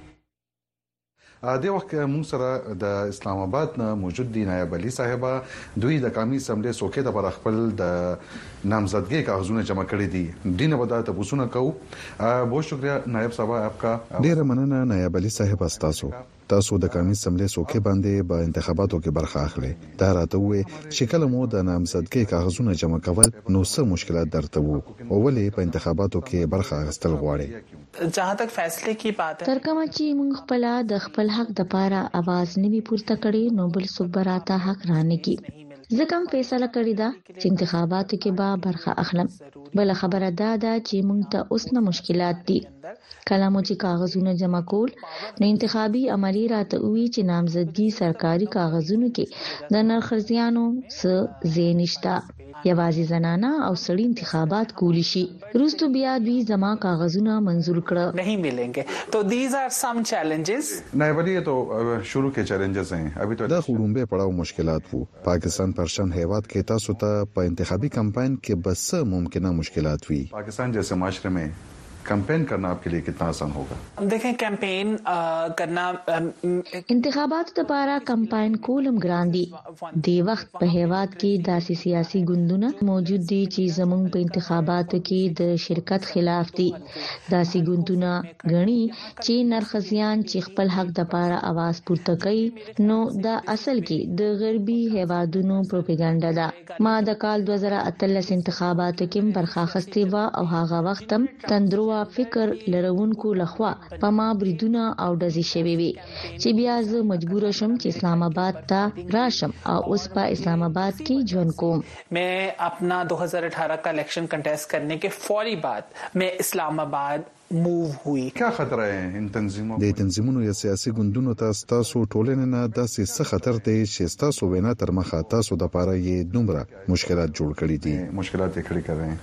د وخت موږ سره د اسلام آباد نه موجود دي نایب علي صاحب دوی د قومي اسمبلی سوکې د پر خپل د نامزدګۍ کاغذونه جمع کړي دي دینه ودا ته پوښتنه کوو. بہت شکریہ نائب صاحب आपका. ډیر مننه نایب علي صاحب تاسو تاسو د قومي اسمبلی سوکې باندې په انتخاباتو کې برخه اخلي دا راته وي چې کله مو د نامزدګۍ کاغذونه جمع کول نو څه مشکلات درته وو او ولې په انتخاباتو کې برخه اخیستل غواړي. جہاں تک فیصلے کی بات ہے ترکمه چې موږ خپل د خپل حق د پاره आवाज نیوي پورته کړي نو بل څوک براته حق رانه کی ځکه هم فیصله کړی دا چې انتخاباتو کې به برخه اخلم. بل خبره دا ده چې موږ ته اوس نه مشکلات دي کله مو چې کاغذونه جمع کول نو انتخابي عملی راته وی چې نامزدګي سرکاري کاغذونو کې د نرخزيانو څه زینشتا یوازې زنانه او سړي انتخابات کولی شي روستو بیا دوی زما کاغذونه منزور کړه नहीं मिलेंगे तो these are some challenges. نایب علي تو شروع کې چیلنجز ہیں ابھی تو دا خورمبه پړاو مشکلات وو پاکستان پرشن هیواد کې تاسو ته په انتخابي کمپاین کې بس ممکنه مشکلات وي. پاکستان جیسے معاشرے میں campaign करना आपके लिए कितना आसान होगा? देखें कैंपेन करना इंतखाबात दपारा कैंपेन कोलम ग्रांदी दे वक्त पे हेवात की दासी सियासी गुंदुना मौजूद दी चीज जमुंग पे इंतखाबात की द शिरकत खिलाफ दी दासी गुंदुना गणी ची नरखजियान ची खपल हक दपारा आवाज पुरता कई नो दा असल की द गरबी हेवादुनो प्रोपेगेंडा दा मा द काल दो हज़ार अठारह इंतखाबात किम बरखास्ती वा او هغه وختم تندروا فکر لرونکو لخوا پما بریدونه او دزي شوي وي چې بیا زه مجبور شم چې اسلام آباد ته راشم او اوس په اسلام آباد کې ژوند کوم. मैं अपना दो हज़ार अठारह का इलेक्शन कंटेस्ट करने के फौरी बाद मैं इस्लाम आबाद मूव हुई. क्या खतरा है इन तंजीमों د تنظیمونو یا سیاسي ګوندونو ته تاسو ټولنه نه داسې څه خطر دی چې تاسو وینا تر مخه تاسو د پاره یې دومره مشکلات جوړ کړی دي مشکلات یې کړی کړي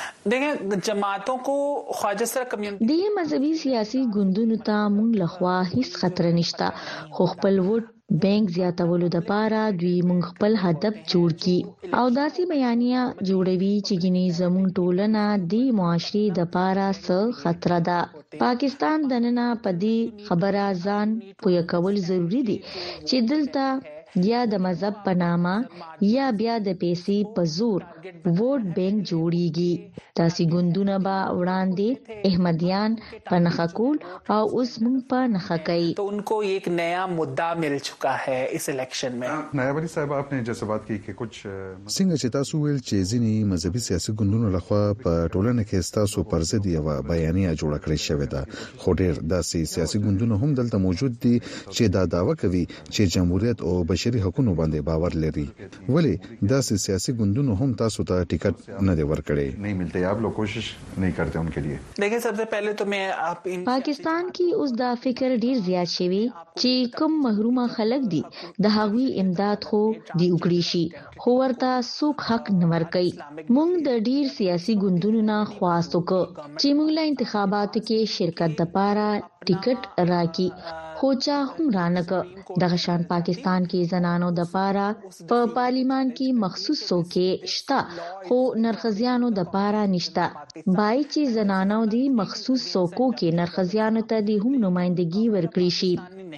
देखें जमातों को ख्वाजा सर कम्युनिटी دی مذهبي سیاسي ګوندونو ته مونږ لخوا هیڅ خطر نشتا خو خپل ووټ بینک زیاتولو د پاره دوی مونږ خپل هدف جوړ کی او داسې بیانیه جوړوي چې ګني زمون ټولنه د معاشري د پاره څه خطر ده. پاکستان دننه پدی خبره ځان پوی کول ضروری دي چې دلته یا د مذهب په نامه یا بیا د پیسې په زور ووټ بینک جوړیږي. تاسو ګوندونه با وړاندې احمدیان په نخا کول او اوس مونږ په نخا کوي. तो उनको एक नया मुद्दा मिल चुका है इस इलेक्शन में. नायब अली साहब आपने जैसे बात की कि कुछ څنګه چې تاسو ویل چې ځینی مذهبي سیاسي ګوندونو لخوا په ټولنه کې تاسو پر ضد یو بیانیه جوړه کړې شوې ده خو ډېر داسې سیاسي ګوندونه هم دلته موجود دي چې دا داوا کوي چې جمهوریت او بشري حقوقو باندې باور لري ولی داسې سیاسي ګوندونو هم تاسو ته ټیکټ نه دی ورکړی. नहीं मिलते आप लोग कोशिश नहीं करते उनके लिए. देखिए सबसे पहले तो मैं आप इन पाकिस्तान की اوس دا فکر ډیر زیات شوی چې کوم محرومه خلک دي د هغوی امداد خو دی وکړي شي خو ورته څوک حق نه ورکوي. مونږ د ډیر سیاسي ګوندونو نه خواستو کو چې موږ له انتخاباتو کې شرکت د پاره ټیکټ راکړي خو چا هم رانک. دغه شان پاکستان کې زنانو د پاره په پارلیمان کې مخصوص څوکې شته خو نرخزیانو د پاره نشته. بای چې زنانو دی مخصوص څوکو کې نرخزیانو ته دی هم نمائندګي ورکړي شي.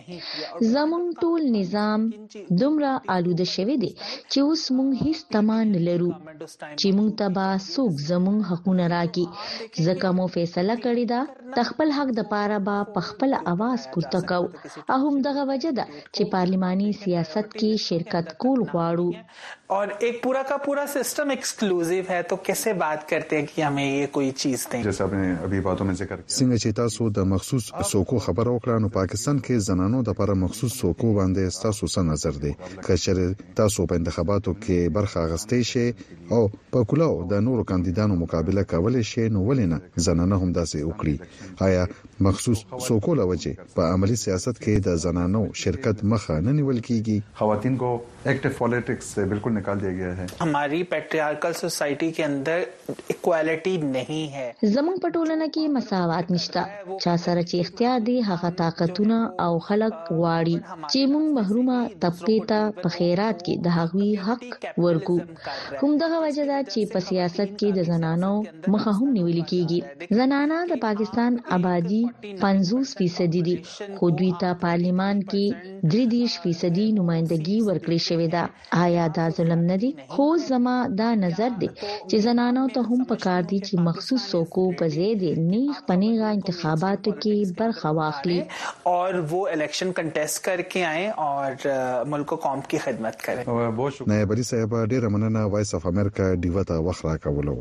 زمون ټول نظام دومره آلوده شوی دی چې اوس مونږ هیڅ تمان لرو چې مونږ ته با څوک زمون حقونه راکړي. ځکه مو فیصله کړی دا د خپل حق د پاره با په خپل आवाज پورته کو او هم دغه وجه ده چې پارلماني سیاست کې شرکت کول غواړو. और एक पूरा का पूरा सिस्टम एक्सक्लूसिव है तो कैसे बात करते हैं कि हमें ये कोई चीज दें. जैसे आपने अभी बातों में जिक्र किया څنګه چې تاسو د مخصوص څوکو خبر وکړه نو پاکستان کې زنانو د لپاره مخصوص څوکو باندې تاسو څه نظر دی چې تاسو په انتخاباتو کې برخه اخیستئ شي او په کلاو د نورو کاندیدانو مقابله کولای شي نو ولینه زنانه هم داسې وکړي. آیا مخصوص څوکو لوجه په عملی سیاست کې د زنانو شرکت مخه نه نیول کیږي؟ خواتین کو एक्टिव पॉलिटिक्स से बिल्कुल निकाल दिया गया है. हमारी पैट्रियार्कल सोसाइटी के अंदर इक्वालिटी नहीं है. زمون پټولنه کې مساوات نشته. چا سره چې اختیار دی هغه طاقتونه او خلق غواړي چې مونږ محرومه طبقه ته په خیرات کې د هغوی حق ورکو. کوم دغه وجه ده چې په سیاست کې د زنانو مخه هم نیول کیږي. زنانه د پاکستان آبادی پنځوس فیصد دي خو دوی ته پارلیمان کې درې دیش فیصدي نمائندګي ورکړي شوې ده. آیا دا ظلم نه دی؟ خو زما دا نظر دی چې زنانو ته هم پکار دي چې مخصوص څوکو په ځای د نیغ پنیغه انتخاباتو کې برخه واخلي और वो इलेक्शन कंटेस्ट करके आए और मुल्क कौम की खिदमत करें. نایب علي صاحب ډیره مننه وایس اف امریکا ډیوه ته وخت راکولو.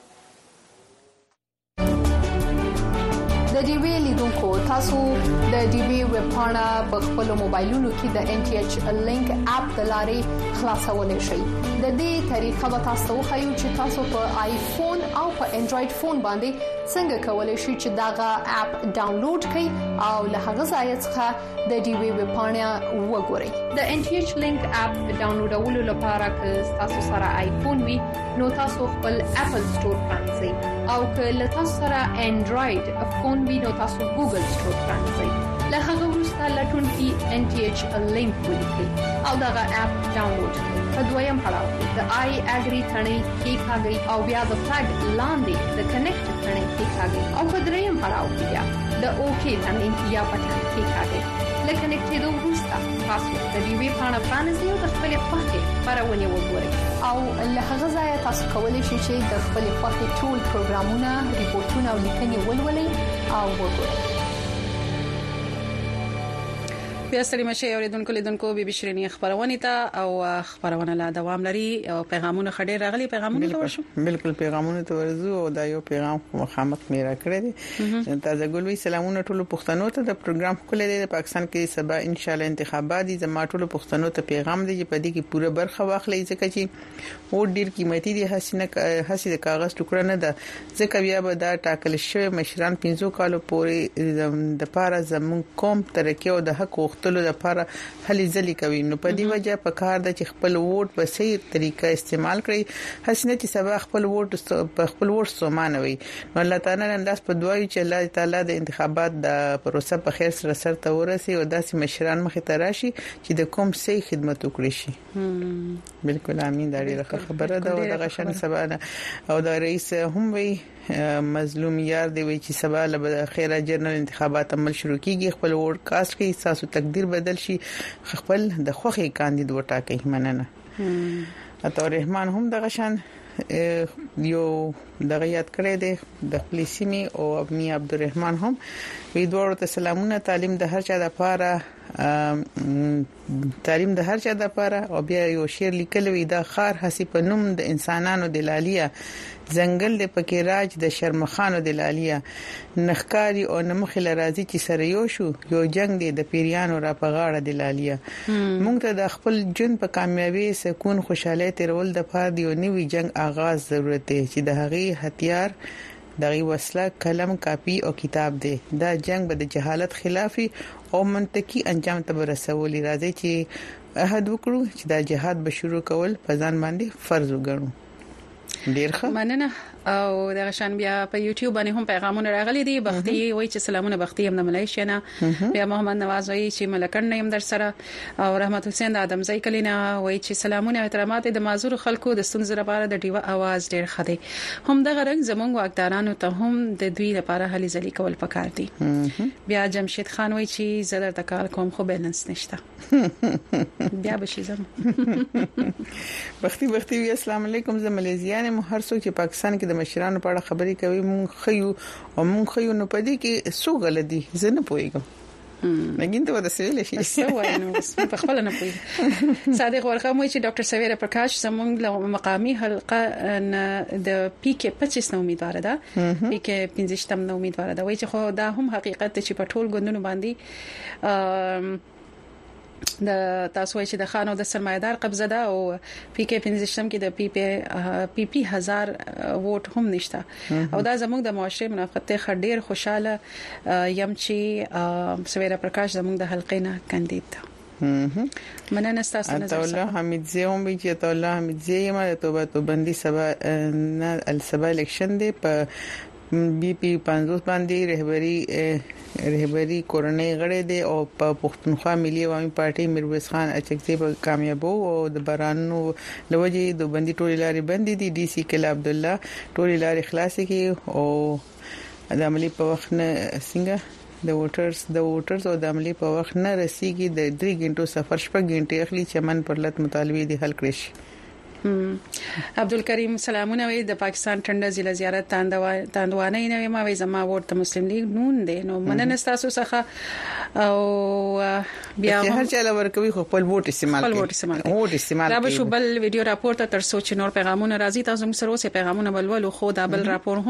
د ډیوی لیدونکو تاسو د ډیوی ویب پاڼه په خپل موبایلونو کې د ان ټي ایچ لینک اپ د لارې خلاصولای شئ. د دې طریقه به تاسو خو چې تاسو په آیفون او په انډراید فون باندې څنګه کولای شئ چې داغه اپ ډاونلوډ کړئ او له هغه ځای څخه د ډیوی ویب پاڼه وګورئ. د ان ټي ایچ لینک اپ ډاونلوډولو لپاره که تاسو سره آیفون وي نو تاسو خپل اپل سٹور پرانځئ او که له تاسو سره انډراید فون وي نو تاسو ګوګل سٹور پرانځئ. له هغه وروسته لټون کې ان ټي ایچ لینک ولیکئ او دغه اپ ډاونلوډ کړئ. په دویم پړاو کې د آی اګری ثنې کې ښاګي او بیا د فلګ لاندې د کنیکټ ثنې کې کېکاږئ او په دریم پړاو کې بیا د اوکې تڼۍ یا بټن کېکاږئ. له کنیکټېدو وروسته تاسو د ډیوی پاڼه پرانیزئ او د خپلې خوښې خپرونې وګورئ او له هغه ځایه تاسو کولی شئ چې د خپلې خوښې ټول پروګرامونه، ریپورتونه او لیکنې ولولئ او وګورئ. بیا ستړي مشه اوریدونکو لیدونکو بي بي شيريني خبرونه ته او خبرونه لا دوام لري او پیغامونه خډې راغلي پیغامونه ته ورشو. بالکل پیغامونه ته ورزو او دا یو پیغام مخامخ میرا کړی دی. تازه ګلوي سلامونه ټول پښتنو ته د پروګرام کولې د پاکستان کې سبا ان شاء الله انتخابات دي. زما ټول پښتنو ته پیغام دی چې په دې کې پوره برخه واخلئ ځکه چې ووټ ډیر قیمتي دي. حسینه حسي د کاغذ ټوکړه نه ده ځکه بیا به دا ټاکل شوی مشران پنځو کالو پورې د پاره زمون قوم ترکیه او د حق تلو لپاره هلي ځلې کوي. نو په دې وجه په کار د چې خپل ووټ په صحیح طریقه استعمال کړئ. حسنه چې سبا خپل ووټ په خپل ووټ سومانوي. نو الله تعالی نن لاس په دعایو چې الله تعالی د انتخابات د پروسه په خیر سره سره ورسي او داسې مشران مخې ته راشي چې د کوم صحیح خدمت وکړي شي. بالکل امين. دا ډیره خبره ده او د غشن سبا او د رئیس هم وي مظلوم یار دی وی چې سبا له خیره جنرال انتخابات عمل شروع کیږي. خپل ووټ کاست کوي تاسو تقدیر بدل شي خپل د خوخي کاندید وټاکي. مننه. عطا رحمان هم د غشن یو دغه یاد کړی دی د خپل سیمه او ابني عبدالرحمن هم وی دوه ته سلامونه. تعلیم د هر چا د پاره تعلیم د هر چا د پاره او بیا یو شعر لیکل وی دا خار حسی په نوم د انسانانو د لالیه ځنګل د پکې راج د شرمخانو د لالیه نخکاری او نمخل راځي چې سره یو شو یو جنگ دی د پیریانو را په غاړه د لالیه. مونږ ته د خپل جن په کامیابی سکون خوشاله تیرول د پاره دی او نوې جنگ آغاز ضرورت دی چې د هغه هتیار دغه وسله قلم کاپی او کتاب دی. دا جنگ به د جهالت خلافي او منطقي انجام ته رسولي. راځي چې عہد وکړو چې دا جهاد به شروع کول په ځان باندې فرض وګڼو. ډیر ښه مننه. او د غشن بیا په یوټیوب باندې هم پیغامونه راغلي دي. بختي وای چې سلامونه بختي هم د ملایشیا نه. بیا محمد نواز وای چې ملکن نه هم در سره او رحمت حسین د ادم زئی کلینا وای چې سلامونه احترامات د معذور خلکو د ستونزې لپاره د ډیو आवाज ډیر خدي. هم د غرنګ زمونږ واکدارانو ته هم د دوی لپاره هلي ځلې کول پکار دي. بیا جمشید خان وای چې زړه تکال کوم خو بیلانس نشته. بیا بشي زم بختي بختي السلام علیکم. زه ملیزیان مو هر څوک چې پاکستان کې د مشرانو په اړه خبرې کوي مونږ خيو او مونږ خيو نو پدې کې سو غلطي زه نه پوهیږم. لګین ته ودا سویل شي سو وینو په خپل نه پوهیږم. صادق ورقه مو چې ډاکټر سویره پرکاش زمونږ له مقامی حلقه د پی کې پچیس نو امیدوار ده. پی کې پنځه شتم نو امیدوار ده. وای چې خو دا هم حقیقت چې په ټول غوندونو باندې د تاسو چې د خانو د سرمایدار قبضه ده او پی کې پنځشتم کې د پی پی پی پی هزار ووټ هم نشته. او دا زموږ د معاشري منافقت خډیر خوشاله یم چې سویرا پرکاش زموږ د حلقې نه کاندید ده. مننه تاسو نه. ته الله حمید زه هم وی چې ته الله حمید زه ما توبه توبندي سبا نه السبا الیکشن دی په بي پي پنځوس باندې رهبری رهبری کورنۍ غړي دي او په پښتونخوا ملي عوامي پارټي میرویس خان اچکزي په کامیابو او د بارانو لوجي د بندي ټولې لارې بندي دي. ډي سي کله عبد الله ټولې لارې خلاص کړي او د عملي په وخت نه څنګه د ووټرز د ووټرز او د عملي په وخت نه رسیدي د درې غنټو سفر شپږ غنټې اخلي چې من پر لټ مطالبه دي حل کړي شي. عبدالکریم سلامونه وي د پاکستان ټنډه ضلع زیارت تاندوانه نه ما وي زما ورته مسلم لیگ نون دي. نو مننه تاسو څخه او بیا هر چا لورکوي خو خپل ووټ استعمال کوي. خپل ووټ استعمال کوي. ووټ استعمال کوي. دا به شو بل ویډیو راپور ته تر سوچ نور پیغامونه راځي. تاسو موږ سره اوسه پیغامونه بلول خو دا بل راپور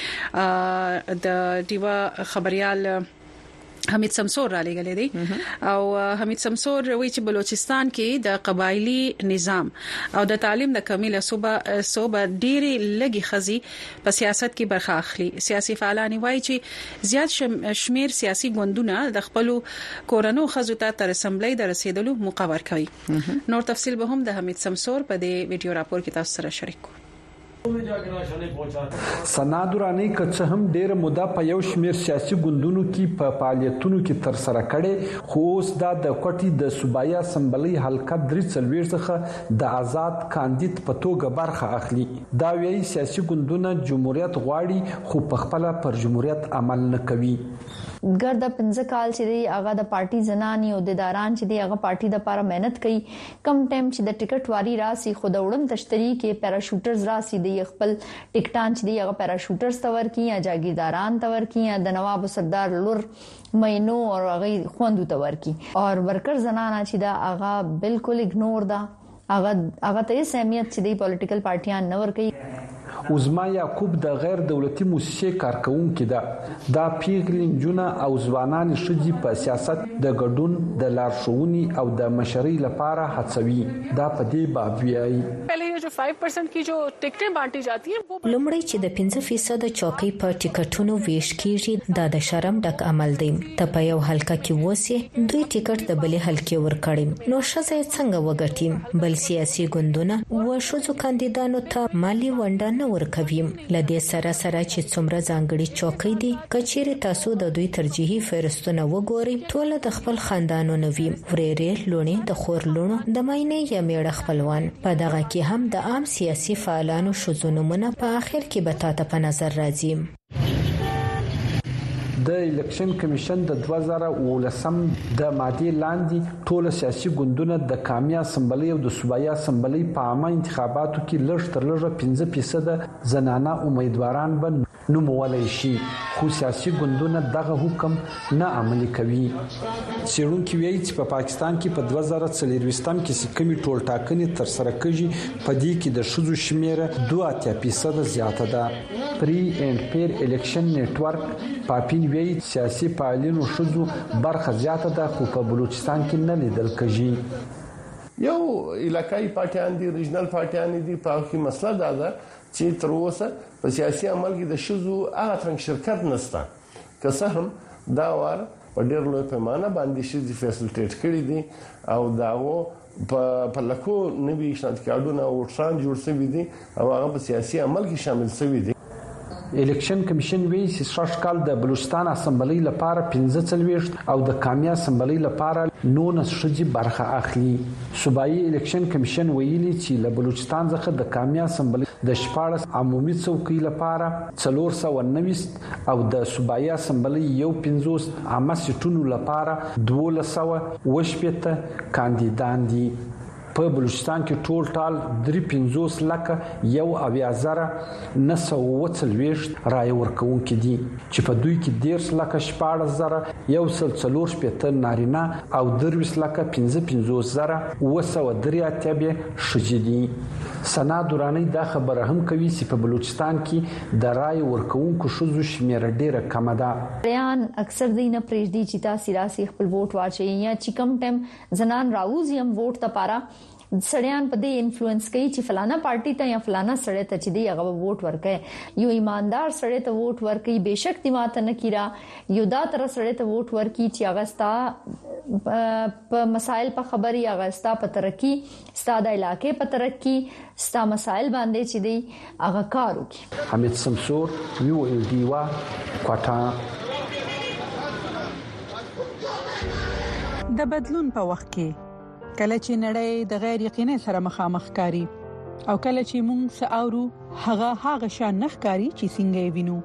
هم د دیوا خبريال حمید سمسور را لګلې دي او حمید سمسور وی چې بلوچستان کې د قبایلی نظام او د تعلیم د کمی له صوبه صوبه ډېری لګي خزي په سیاست کې برخه اخلي. سیاسي فعالان وایي چې زیات شمیر سیاسي ګوندونه د خپل کورونو خزو ته تر اسمبلی د رسیدلو مقرر کوي. نور تفصيل به هم د حمید سمسور په دې ویډیو راپور کې تاسو سره شریک کوم. سنا دورانی که څه هم ډېر موده په یو شمېر سیاسي ګوندونو کې په فعالیتونو کې تر سره کړي، خو اوس دا د کوټي د صوبایي اسمبلی حلقه درې څلوېښت څخه د آزاد کاندید په توګه برخه اخلي. دا ویي سیاسي ګوندونه جمهوریت غواړي خو په خپل پر جمهوریت عمل نه کوي. ګرد پنځه کال چې دی هغه د پارټي زنانی او د داران چې دی هغه پارټي د لپاره مهنت کوي، کم ټایم چې د ټیکټ واری راسي خو د وړم تشتری کې پیراشوټرز راسي د خپل ټیکټان چې دی هغه پیراشوټرز تور کی یا جاگیرداران تور کی یا د نواب سردار لور مینو او هغه خوندو تور کی او ورکر زنانه چې دا هغه بالکل اګنور دا هغه هغه ته اهمیت چې دی پولیټیکل پارټیان نور کوي. عظما یعقوب د غیر دولتي موسسې کارکونکو ده دا پیغلین جونه او ځوانان شدي په سیاست د ګډون د لارښوونې او د مشرۍ لپاره هڅوي. دا په دې باب ویایي پہلے یہ جو پنځه پرسنٹ کی جو ټیکټې بانټي جاتی ہیں لومړی چې د پنځه فیصد چوکۍ په ټیکټونو ویش کیږي دا د شرم ډک عمل دی. ته په یو حلقه کې وسی دوی ټیکټ د بلې حلقې ورکړي نو شزه څنګه وګټي. بل سیاسي ګوندونه و شوزو کاندیدانو ته مالی ونډه نه ورکوي. لدې سره سره چې څومره ځانګړي چوکۍ دي کچېره تاسو د دوی ترجیحي فهرستونه وګورئ ټول د خپل خاندانونو وي ورېره لونی د خورلونو د ماینې یا میړه خپلوان. په دغه کې هم د عام سیاسي فعالانو شوزونمونه په اخر کې به تاسو په نظر راځي. د الیکشن کمیشن د دوه زره ولسم د ماده لاندې ټول سیاسي ګوندونه د قومي اسمبلی او د صوبایي اسمبلی په عامه انتخاباتو کې لږ تر لږه پنځه فیصد زنانه امیدواران به نومولای شي، خو سیاسي ګوندونه دغه حکم نه عملي کوي. څېړونکي وایي چې په پاکستان کې په دوه زره څلورویشتم کې کومې ټول ټاکنې تر سره کېږي په دې کې د ښځو شمېر دوه اتیا فیصد زیاته ده. پری اینڈ پیر الیکشن نیټورک پاپین وایي سیاسي فعالینو ښځو برخه زیاته ده خو په بلوچستان کې نه لیدل کېږي. یو علاقائی پارټیان دي ریجنل پارټیان دي په کې مسله دا ده چې تر اوسه په سیاسي عمل کې د شذو هغه څنګه شرکت نشته که څه هم دا وار په ډېر لوی پیمانه باندې شذې فیسیلیټیټ کړي دي او داغو په په لکو نوي شناخت کارډونه او ټران جوړ شوي دي او هغه په سیاسي عمل کې شامل شوي دي. الیکشن کمیشن وایي چې شش کال د بلوچستان اسمبلی لپاره پنځه څلوېښت او د قومي اسمبلی لپاره نولس ښځې برخه اخلي. صوبایي الیکشن کمیشن ویلي چې له بلوچستان څخه د قومي اسمبلی د شپاړس عمومي څوکۍ لپاره څلور سوه نوي او د صوبایي اسمبلی یو پنځوس عامه سیټونو لپاره دولس سوه اوه شپېته کاندیدان دي. په بلوچستان کې ټول ټال درې پنځوس لکه یو اویا زره نه سوه اوه څلوېښت رایې ورکوونکي دي چې په دوی کې دېرش لکه شپاړس زره یو سل څلور شپېته نارینه او درویشت لکه پنځه پنځوس زره اوه سوه درې اتیا بیا ښځې دي. سنا دورانی دا خبره هم کوي چې په بلوچستان کې د رایې ورکوونکو ښځو شمېره ډېره کمه ده. ریان اکثر دی نه پرېږدي چې تاسو راسي خپل ووټ واچي یا چې کم ټایم زنان راوځي هم ووټ لپاره سړیان په دې انفلوئنس کوي چې فلانا پارټي ته یا فلانا سړی ته چې دی هغه ووټ ورکړي. یو ایماندار سړی ته ووټ ورکړي بهشک دی ماته نه کیرا یو دا تر سړی ته ووټ ورکړي چې هغه ستا په مسائل په خبري هغه ستا په ترقی ستا د علاقې په ترقی ستا مسائل باندې چې دی هغه کار وکړي. حمید سمسور یو ال ډي وا کوټا. د بدلون په وخت کې کله چې نړۍ د غیر یقیني سره مخامخ کاری او کله چې موږ ساورو هغه هغه شان نخکاری چې څنګه وینو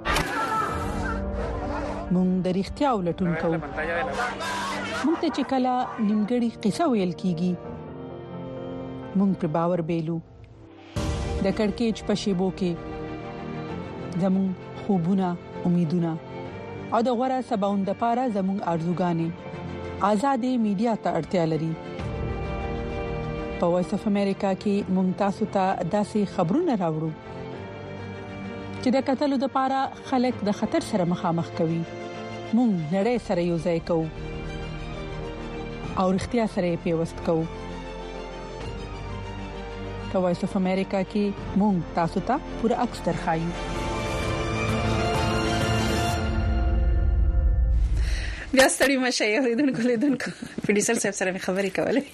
موږ د اړتیا ولټون کوو. موږ ته چې کله نیمګړی قصه ویل کیږي موږ په باور بیلو د کڑکېچ په شیبو کې زموږ خوبونه امیدونه او د غوړه سباوند لپاره زموږ ارزوګانې آزادې میډیا ته اړتیا لري. په وایس اف امریکا کې ممتاز ته داسې خبرونه راوړو چې د قتل لپاره خلک د خطر سره مخامخ کوي. مونږ نړۍ سره یو ځای کوو او اړتیا سره پیوست کوو. په وایس اف امریکا کې مونږ تاسو ته پوره عکس درخایو. بیا ستړي مشه اوریدونکو لیدونکو پروډوسر صاحب سره خبرې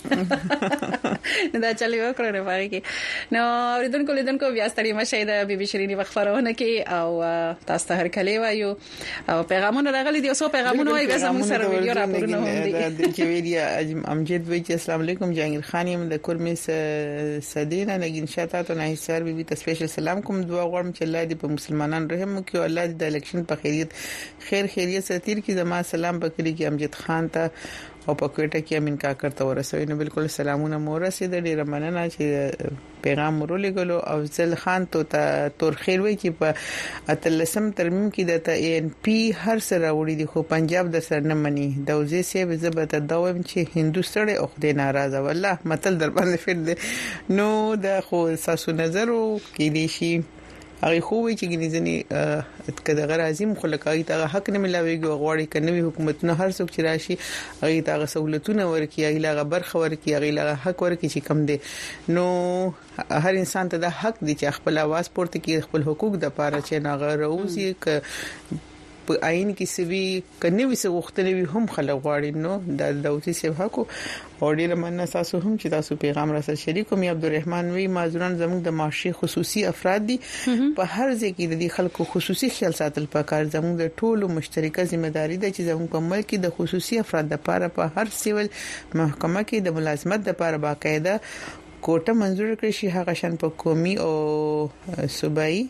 کولې دا چالي وکړو نه پاره کې نو اوریدونکو لیدونکو بیا ستړي مشه د بي بي شيريني خبرونه کې او تاسو ته هر کله وایو او پیغامونه راغلي دي اوسو پیغامونه وایي بیا زموږ سره ویډیو راپورونه هم دي د کیویډیا امجد وی چې السلام علیکم جهانگیر خان یم د کورمیس سدینه نګین شاته ته نه سر بي بي ته سپیشل سلام کوم دعا غواړم چې الله دې په مسلمانانو رحم وکړي او الله دې د الیکشن په خیریت خیر خیریت سره تیر کړي زما سلام پکړي کې امجد خان ته او په کوټه کې امین کاکر ته ورسوي نو بالکل سلامونه مور رسید ډیر مننه چې پیغام ورولېګلو او ځل خان ته تور خیر وای چې په اتلسم ترمیم کې د ته ان پی هر سره وړي دي خو پنجاب د سر نه مني د وزې سیب زبته دوم چې هندو سره او خدای ناراضه والله متل در باندې فر دي نو د خو ساسو نظر کې دي شي هغه خو وی چې ګنيزني کده غیر عظیم خلکای ته حق نه ملاويږي غواړي کنه حکومتونه هر څوک چې راشي هغه ته سہولتونه ورکي هغه لا برخه ورکي هغه لا حق ورکي چې کم دي نو هر انسان ته د حق دي چې خپل आवाज پورته کړي خپل حقوق د پاره چې ناغه روزي ک په عین کې سوي کني وسه وختلوي هم خلک غواړي نو د داوتی سیب حق او ډیر مننه تاسو هم چې تاسو پیغام را سره شریک کوم عبدالرحمن وی معذوران زموږ د معاشي خصوصي افراد دي په هر ځای کې د خلکو خصوصي خیال ساتل پکار زموږ د ټولو مشترکه ځمېداري ده چې زموږ په ملک د خصوصي افراد لپاره په هر سیول محکمه کې د ملازمت لپاره باقاعده کوټه منزور کړی شي هغه شان په قومي او صوبایي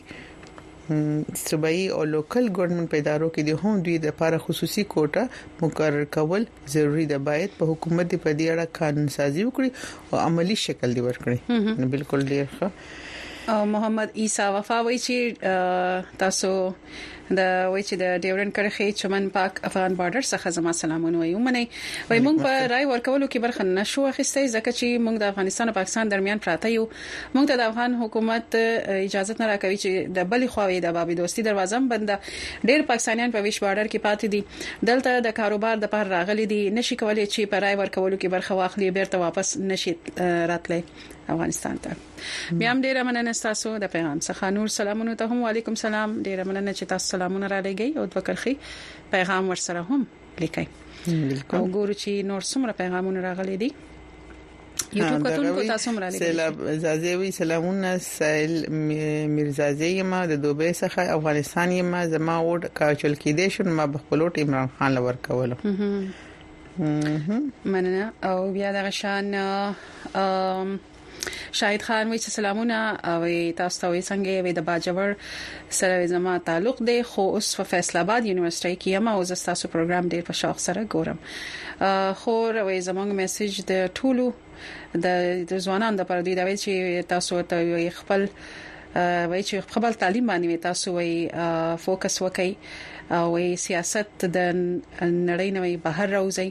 صوبایي او لوکل ګورنمنت په ادارو کې د هم دوی د لپاره خصوصي کوټه مقرر کول ضروری ده باید په حکومت په دې اړه قانون سازي وکړي او عملی شکل دی ورکړي نو بالکل ډیر ښه محمد عیسی وفا وایي چې تاسو د وای چې د ډیورن کرخه چمن پاک افغان بارډر څخه زما سلامونه وایو منی وای موږ په رای ورکولو کې برخه نشو اخیستای ځکه چې موږ د افغانستان او پاکستان درمیان پراته یو موږ ته د افغان حکومت اجازه نه راکوي چې د بلې خواوې د بابي دوستي دروازه بند ډیر پاکستانیان په ویش بارډر کې پاتې دي دلته د کاروبار د پر راغلي دي نشي کولای چې په رای ورکولو کې برخه واخلي بیرته واپس نشي راتلای افغانستان ته بیا هم ډیره مننه تاسو د پیغام څخه نور سلامونه ته هم وعلیکم سلام ډیره مننه چې تاسو سلامونه را لګي او د وکړخي پیغام ورسره هم لیکي او ګورو چې نور څومره پیغامونه راغلي دي یوټیوب کتونکو تاسو هم را لګي سلام زازیوي سلامونه سایل میرزازی ما د دوبه څخه افغانستان یم زما وډ کاچل کې دي شون ما بخپلوټ عمران خان لور کولو مننه او بیا د غشان شاهد خان وی چې سلامونه او تاسو ته څنګه وي د باجوړ سره زما تعلق دی خو اوس په فیصل آباد یونیورسيټي کې یم او زه تاسو پروګرام ډیر په شوق سره ګورم خو وی زموږ میسج د ټولو د ځوانانو د پر دی دا وی چې تاسو ته خپل وای چې خپل تعلیم باندې تاسو وای فوکس وکړئ او سیاست د نړۍ نوې بهر راوځي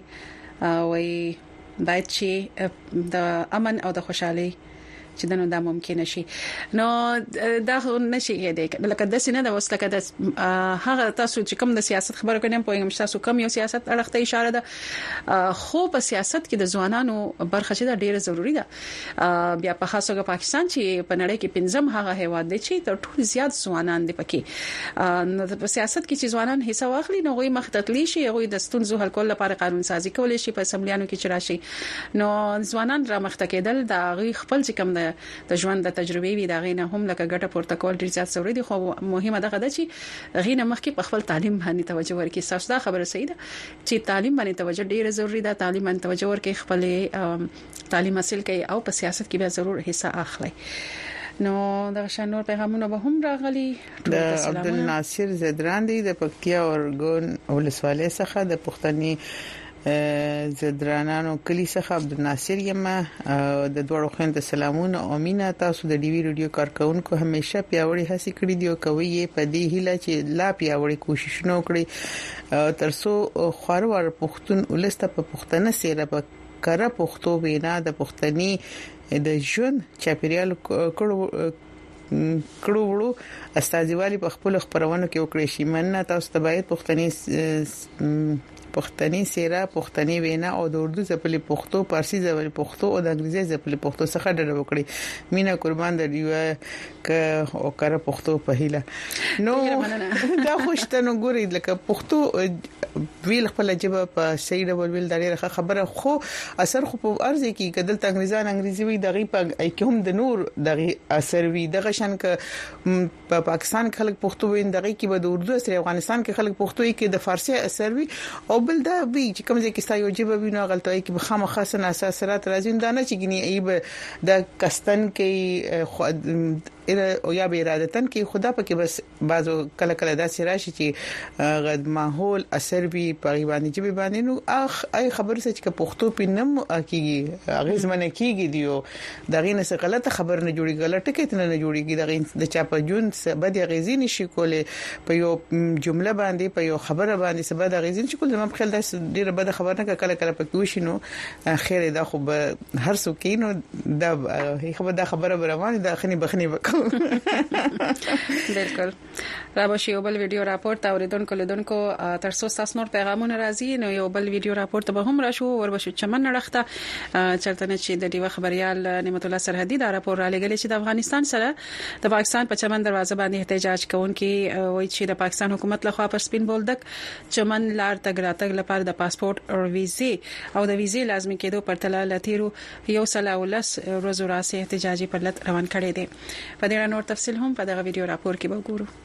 او باید چې د امن او د خوشحالي چې دنو دا ممکن شي نو دا نشي کېدای لکه د سینه د وسلکه د هغه تاسو چې کوم د سیاست خبره کوي په انګلیش تاسو کوم یو سیاست اړخته اشاره ده خو په سیاست کې د ځوانانو برخه چې ډیره ضروری ده بیا په خاصه پاکستان چې په نړۍ کې پنځم هغه هیواد دی چې تر ټولو زیات ځوانان دي پکې نو په سیاست کې چې ځوانان حصہ واخلي نو غوي مختتلی شي غوي د ستونزو حل کول لپاره قانون سازي کول شي په اسمبلیانو کې چرشي نو ځوانان را مخته کېدل د غوي خپل چې کوم د ژوند د تجربې وی دا غینه هم لکه ګټه پورته کول ډیر زیات ضروري دي خو مهمه ده غدا چې غینه مخکې په خپل تعلیم باندې توجه ورکړي تاسو دا خبره صحیح ده چې تعلیم باندې توجه ډیره ضروری ده تعلیم باندې توجه ورکړي خپل تعلیم حاصل کړي او په سیاست کې به ضرور حصہ اخلي نو د شنور پیغامونه به هم راغلي د عبد الناصر زدران دی د پکتیا اورګون ولسوالۍ څخه د پښتني زدرانانو کلی څخه عبد الناصر یم د دوړو خويند سلامونه او مینا تاسو د ډي وی رادیو کارکونکو همیشه پیاوړی هڅه کړې دی او کوي په دې هیله چې لا پیاوړی کوشش نو کړی ترڅو خوروار پښتون ولسته په پښتنه سیره په کړه پښتو وینا د پښتني د ژوند چاپیریال کړو کړو وړو استازیوالي په خپل خبرونه کې وکړي شي مننه تاسو ته باید پښتني پښتني سیره پښتني وینا او د اردو ځپلې پښتو پارسي ځپلې پښتو او د انګریزي ځپلې پښتو څخه ډډه وکړي مینا قربان د دیو ک او کار پښتو په هیله نو دا خوشتنو ګوري لکه پښتو ویل خپل جبه په صحیح ډول ویل دا ډیره خبره خو اثر خو په ارزه کې کدل انګریزان انګریزي وي دغه په کوم د نور دغه اثر وي دغه شان ک په پاکستان کې خلک پښتو وین دغه کې به د اردو اثر افغانستان کې خلک پښتو کې د فارسی اثر وي او بل دا وی چې کوم ځای کې ستایو جبه وینو غلطه کې به خامخا سن اساسات راځي دا نه چې ګني ایب د کستن کې او یا به ارادتن کې خدا پکې بس بعضو کله کله داسې راشي چې غد ماحول اثر وی په باندې چې به باندې نو اخ اي خبر څه چې پښتو پینم کیږي هغه زمنه کیږي دیو دغه نه څه غلطه خبر نه جوړي غلطه کې نه جوړيږي دغه د چا په جون څه بد غیزي نشي کولای په یو جمله باندې په یو خبره باندې څه بد غیزي نشي کولای زموږ خیال دا ډیره بد خبر نه کله کله پکې وشینو خیر دا خو هر څوک کینو دا خبره دا خبره روانه دا خني بخني بالکل رابشي یو بل ویډیو راپورټ اوریدونکو لیدونکو تر څو تاسو نور پیغامونه راځي نو یو بل ویډیو راپورټ به هم راشو وربشو چمن نړخته چرته نه چې د دیو خبريال نعمت الله سرحدي دا راپور را لګل چې د افغانستان سره د پاکستان په چمن دروازه باندې احتجاج کوونکي وایي چې د پاکستان حکومت لخوا پر سپین بولدک چمن لار تګ راتګ لپاره د پاسپورت او ویزه او د ویزه لازمي کېدو پر تل لتیرو یو سلا ولس روزو راسي احتجاجي پر لټ روان کړي دي په دې نور تفصيل هم په دغه ویډیو راپور کې به وګورو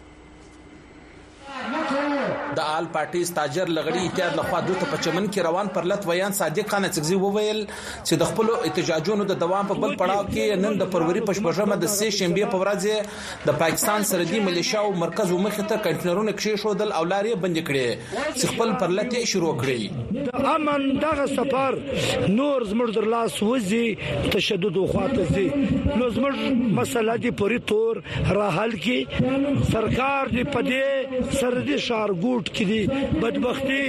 د آل پارټي ستاجر لغړی اتحاد لخوا دوته په چمن کې روان پر لټ ویان صادق خان څخه وویل چې د خپل احتجاجونو د دوام په بل پړاو کې نن د فروری په شپږمه د سه شنبه په ورځ د پاکستان سرحدي ملیشیا او مرکز مخې ته کنټینرونه کې شودل او لارې بند کړې چې خپل پر لټ شروع کړې د امن دغه سفر نور زموږ در لاس وځي تشدد او خواته زی نو زموږ مسله دی پوری تور را حل کې سرکار دی پدې سرحدي شارګوټ کې دي بدبختی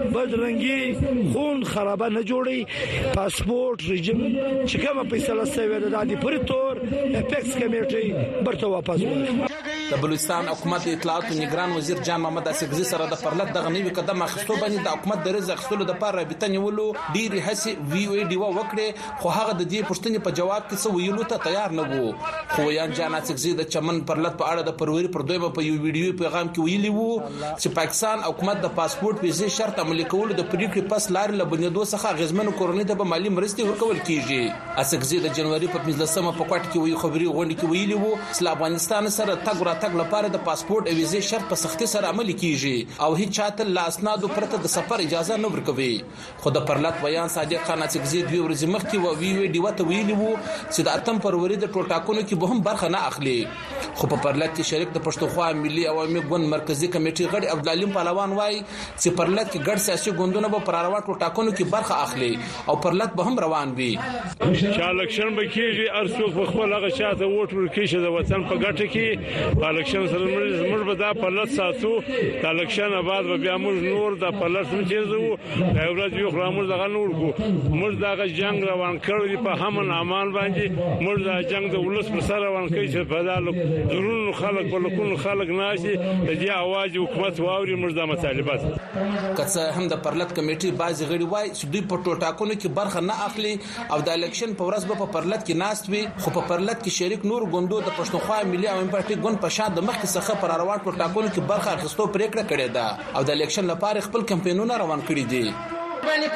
بدرنګي خون خرابه نه جوړي پاسپورت رژیم چې کومه فیصله شوی ده د دې پوری تور اپیکس کمیټي برته واپس وړي د بلوچستان حکومت اطلاعات او نگران وزیر جان محمد اسقزي سره د پرلط دغه نوي قدم اخیستو باندې د حکومت د رزق خپل د پر رابطه نیولو ډیر هسي وی او ډی وکړي خو هغه د دې پښتنې په جواب کې څه ویلو ته تیار نه وو خو یان جان اسقزي د چمن پرلط په اړه د پروری پر دویمه په یو ویډیو پیغام کې ویلي وو چې پاکستان حکومت د پاسپورت ویزه شرط عملي کول د پریکړې پس لارې لبنیدو څخه غزمنو کورنۍ ته به مالی مرستې ورکول کیږي اسقزي د جنوري په پنځلسمه په کوټ کې وی خبري غونډه کې ویلي وو چې افغانستان سره تګ راتګ لپاره د پاسپورت او ویزه شرط په سختي سره عملي کیږي او هیڅ چاته لا اسناد پرته د سفر اجازه نه ورکوي خو د پرلط بیان صادق خان اسقزي دوی ورځې مخکې و وی وی ډیو ته ویلي وو چې د اتم فروری د ټولټاکونو کې به هم برخه نه اخلي خو په پرلط کې شریک د پښتونخوا ملي عوامي ګوند مرکزی کمیټې غړي عبدالعلیم پهلوان وايي چې پرلط کې ګډ سیاسي ګوندونه به پر اړه ټولټاکونو کې برخه اخلي او پرلط به هم روان وي چې الیکشن به کېږي ارڅوک په خپل هغه شاته ووټ ورکړي د وطن په ګټه کې په الیکشن سره موږ به دا پرلط ساتو د الیکشن بعد به بیا موږ نور د پرلط څخه چیرځو دا ورځ یو خرامو دغه نور کو موږ دا جنگ روان کړی په همن امان باندې موږ دا جنگ د ولس پر سره روان کړی چې په دالو زرونو خلک په لکونو خلک ناشي د دې اواز حکومت واوري موږ د مطالبات کڅه هم د پرلط کمیټي بعض غړي وای چې دوی په ټولټاکونو کې برخه نه اخلي او د الیکشن په ورځ به په پرلط کې ناست وي خو په پرلط کې شریک نور ګوندو د پښتونخوا ملي عوامي پارټي ګوند په شان د مخکې څخه پر اړه ټولټاکونو کې برخه اخیستو پریکړه کړې ده او د الیکشن لپاره خپل کمپاینونه روان کړي دي باندې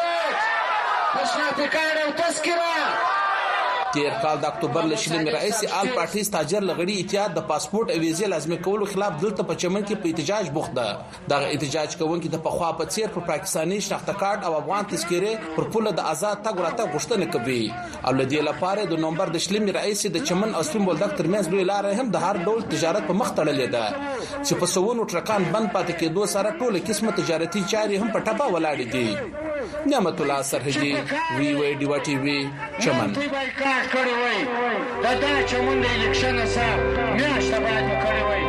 پاسپورت نشناته کار او تذکره تیر کال د اکتوبر لشلمې رئیس آل پارټي ستاجر لغړي اتحاد د پاسپورت او ویزه لازمي کولو خلاف دلته په چمن کې په احتجاج بوخت ده دغه احتجاج کوونکي د پخوا په څیر پر پاکستاني شناخته کارت او افغان تذکره پر پوله د آزاد تګ راتګ غوښتنه کوي او لدی لپاره د نومبر د شلمې رئیس د چمن او سپین بولدک ترمنځ لوی لار هم د هر ډول تجارت په مخ تړلې ده چې په سوونو ټرکان بند پاتې کېدو سره ټوله قسمه تجارتي چاري هم په ټپه ولاړې دي نعمت الله سرحدي وی وی ډی وا ټي وی چمن کړی وای دا دا چې مونږ د الیکشن سره میاشته باید کړی وای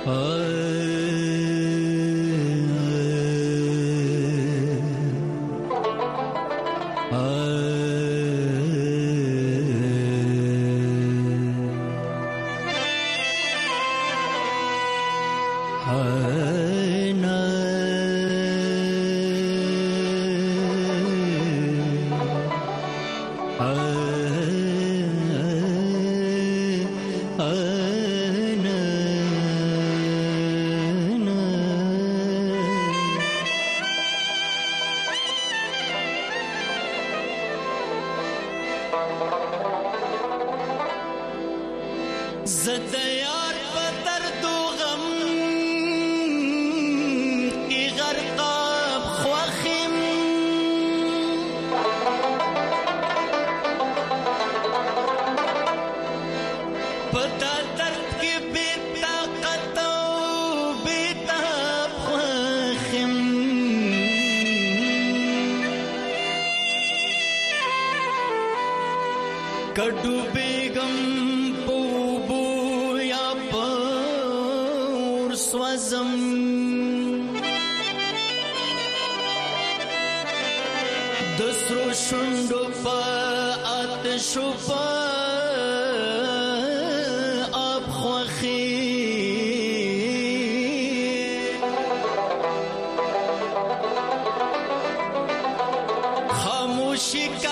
کډو بیگم پوبو یا پور سوزم دسرو شندو پا آتشو پا آب خوخی خاموشی کا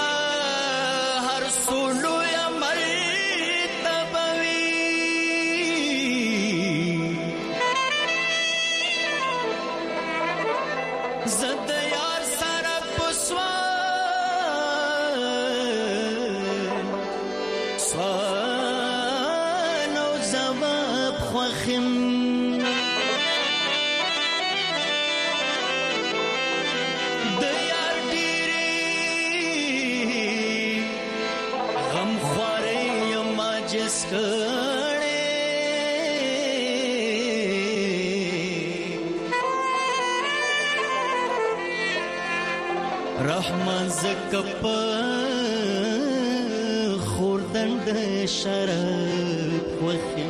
رحمان زکپ خوردن د شراب وخی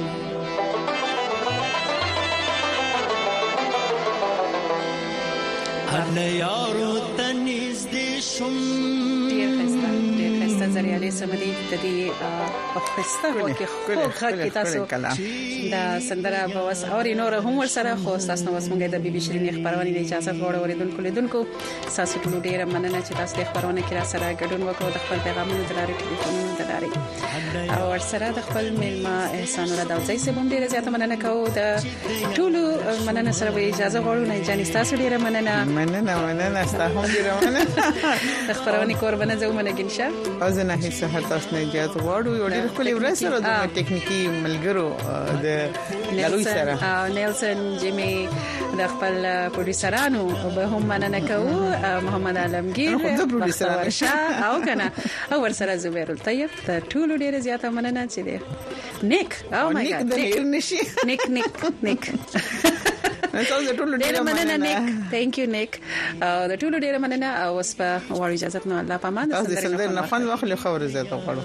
هر یارو تنیز دی شم ډیر خسته ډیر خسته زریالي سمدي د دې په خسته هو کې خو خکې تاسو دا سندره په وس اور نور هم ور سره خو تاسو نو وسمګه د بي بي شيرين خبرونه نه اجازه غوړ اوریدونکو لیدونکو تاسو ټول ډیر مننه چې تاسو د خبرونه کې را سره ګډون وکړو د خپل پیغامونو د لارې ټلیفونونو د لارې او ور سره د خپل میلمه احسان الله داوځي سه بم ډیر زیاته مننه کوو د ټول مننه سره اجازه غوړو نه جاني تاسو ډیر مننه مننه مننه تاسو هم ډیر مننه د خبرونه قربانه زو منګینشه او زه نه هیڅ هر تاسو نه اجازه غواړو یو ډیر خپل ورځ سره د ټکنیکی ملګرو د لوی سره او نیلسن جیمی د خپل پروډوسرانو به هم مننه کوو محمد عالمگیر خو د پروډوسرانو او کنه او ور سره زبیر الطیب ته ټول ډیر زیاته مننه چې دی نیک او مای ګاد نیک نشي نیک نیک نیک تاسو ټول ډیر مننه نیک ثانک یو نیک او د ټول ډیر مننه او اوس په وړ اجازه نو الله پامان تاسو د سندر نه فن واخلو خبر زیاته غواړو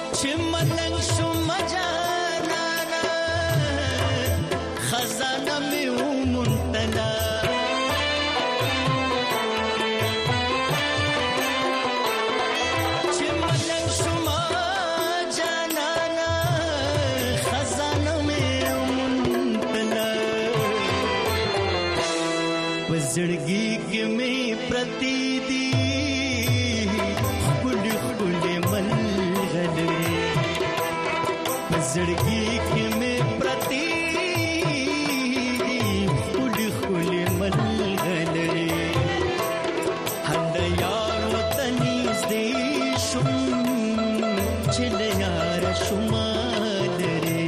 خزانه زړګي کې مې پرتی خل خل ملغلري هند یار وطنیز دې شم چل یار شمال ري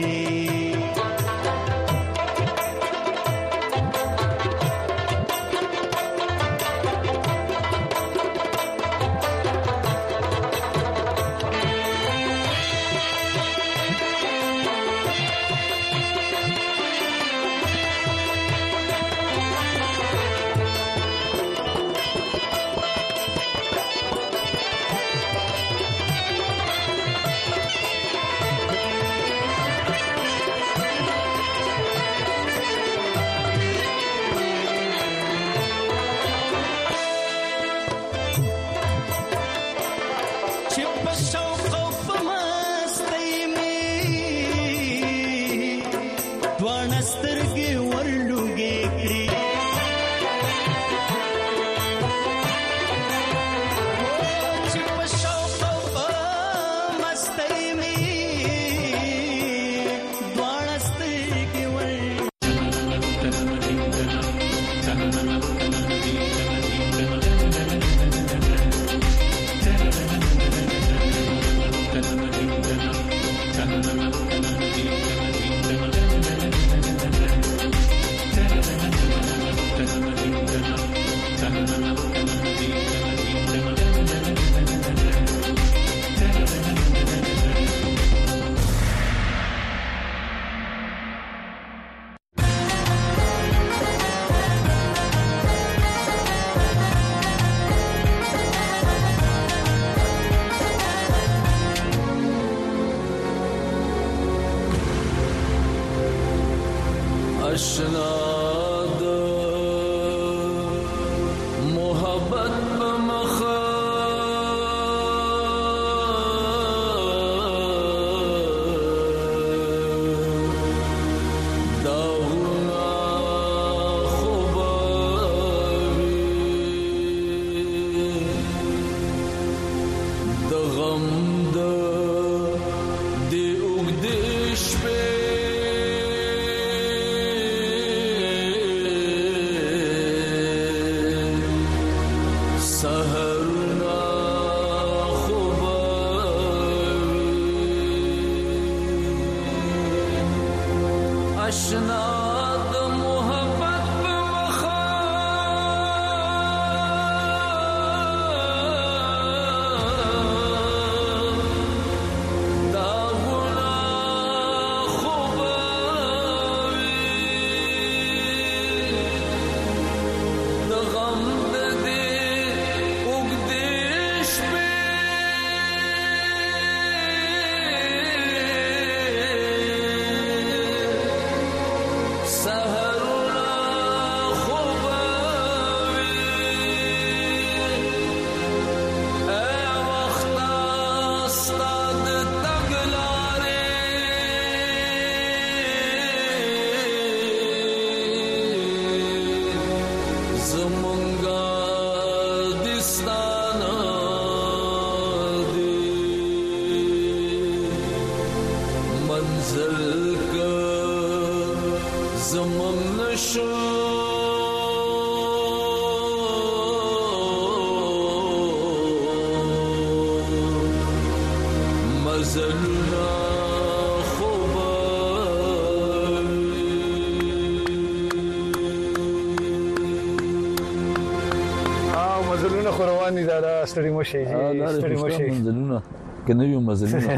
ستړي مشي ستړي مشي منځلونه کنه یو مزلونه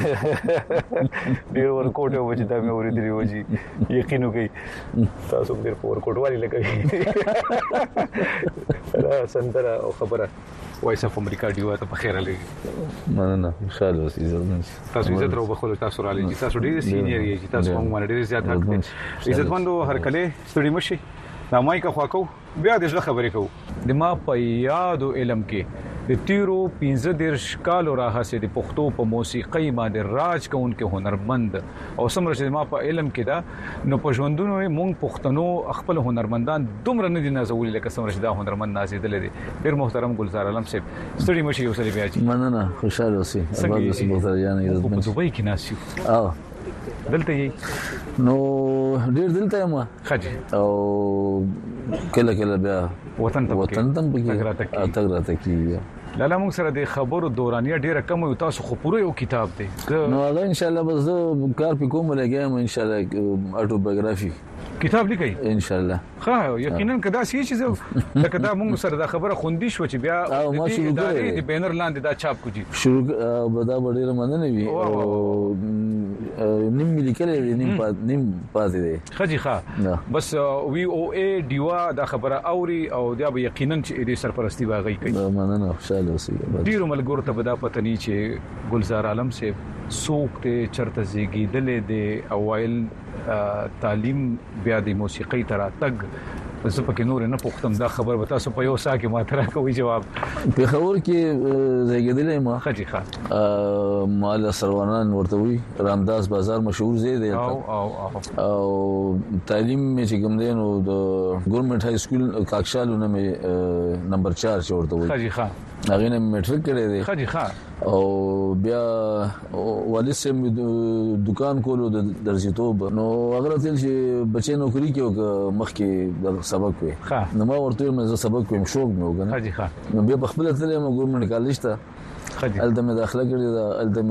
ډیر ورکوټ او چې دا مې اوریدلی و جی یقین وکي تاسو ډیر ورکوټ والی لګوي سندره او خبره وایس اف امریکا دیو ته په خیر لګي مننه ان شاء الله عزت تاسو عزت راو بخول تاسو را لګي تاسو ډیر سینیئر یې تاسو موږ ډیر زیات حق دي عزت مندو هر کله ستړي مشي دا مایکه خواکو بیا د خبرې کوو د ما په یاد علم کې د تیرو پنځه دیرش کالو راهسه د پښتو په موسیقۍ باندې راج کوونکې هنرمند او سمره چې ما په علم کې دا نو په ژوندونو مونږ پښتنو خپل هنرمندان دومره نه دي نازولي لکه سمره چې دا هنرمند نازیدل دي ډیر محترم ګلزار علم صاحب ستړي مشي یو سړي بیا چې مننه خوشاله اوسئ آباد اوسئ محترم یان عزت په دوبۍ کې ناسیو او دلته یې نو ډیر دلته ما خجي او کله کله بیا وطن ته وطن ته پکې تګ راته کیږي لاله موږ سره د خبرو دورانیه ډیره کم یو تاسو خو پوره یو کتاب دی نو هغه ان شاء الله بس کار په کوم لګایم ان شاء الله اټوبایوګرافي کتاب لیکي ان شاء الله ها یقینا کدا سی چې لکه دا موږ سره دا خبره خوندي شو چې بیا د بینر لاندې دا چاپ کوجی شروع بدا ډیره مننه وی او نیم لیکلې نیم پات نیم پاتې دی خجي ښا بس وی او ای دیوا دا خبره اوري او دا به یقینا چې دې سرپرستی واغی کوي مننه خوشاله اوسئ ډیرو ملګرو ته بدا پتنی چې گلزار عالم سے سوق ته چرته زیږی دلې د اوایل تعلیم بیا د موسیقي تر تک زه پکې نور نه پوښتم دا خبر وتا سو په یو ساکه ماتره کوي جواب په خبر کې زیږیدلې ما خجي ښا مال سروانان ورته وي رامداس بازار مشهور ځای دی او او او تعلیم مې چې کوم دی نو د ګورنمنت های سکول کاکشالو نه مې نمبر چار چې ورته وي خجي ښا هغه نه میټریک کړی دی خجي ښا او بیا والد سم دکان کولو د درځیتوب نو هغه تل چې بچي نوکری کوي مخکې د سبق وي نو ما ورته مې سبق کوم شوق مې وګنه خجي ښا نو بیا په خپل تل مې ګورنمنت کالج ته الته مې داخله کړې ده الته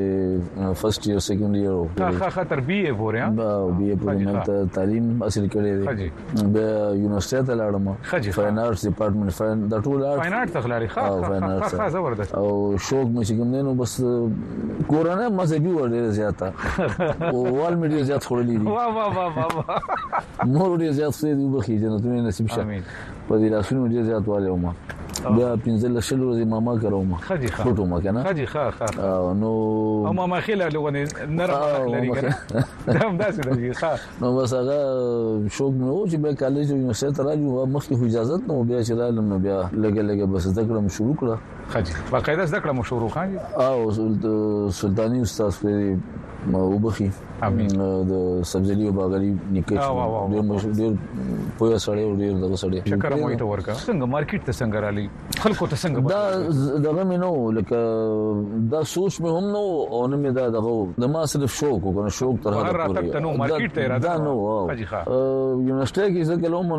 مې فرست ایئر سیکنډ ایئر ښه ښه تر بي اي پورې ها بي اي پورې مې تعلیم حاصل کړې ده بیا یونیورسيټي ته لاړم فاین آرټس ډپارټمنټ فاین د ټول آرټس فاین آرټس تخلاري ښه ښه زبردست او شوق مې چې کوم نو بس کورونه مذهبي ور زیاته او وال مې زیات خورلې دي واه واه واه واه مور ډیر زیات څه دی بخي جنتونه نصیب شه په دې لاسونو ډیر زیات والے ما بیا پنځل شل ورځې ماما کړو ما خجي ښه فوټو ما کنه خجي ښه ښه نو او ماما خله لونه نرم لري کنه هم داسې دی ښه نو بس هغه شوق مې و چې به کالج او یونیورسيټي ته راځو مخکې اجازه نو بیا چې رالم نو بیا لګه لګه بس ذکر مې شروع کړه خجي باقاعده ذکر مې شروع کړه او سلطاني استاد په وبخي د سبزلی او باغلی نکټ ډیر مشهور ډیر پوهه سړی او ډیر دغه سړی شکر مو ته ورکا څنګه مارکیټ ته څنګه رالي خلکو ته څنګه دا دغه مې نو لکه دا سوچ مې هم نو او نه مې دا دغه د ما صرف شوق وکړ شوق تر هغه راته نو مارکیټ ته راځه دا نو یونیورسيټي کې څنګه کوم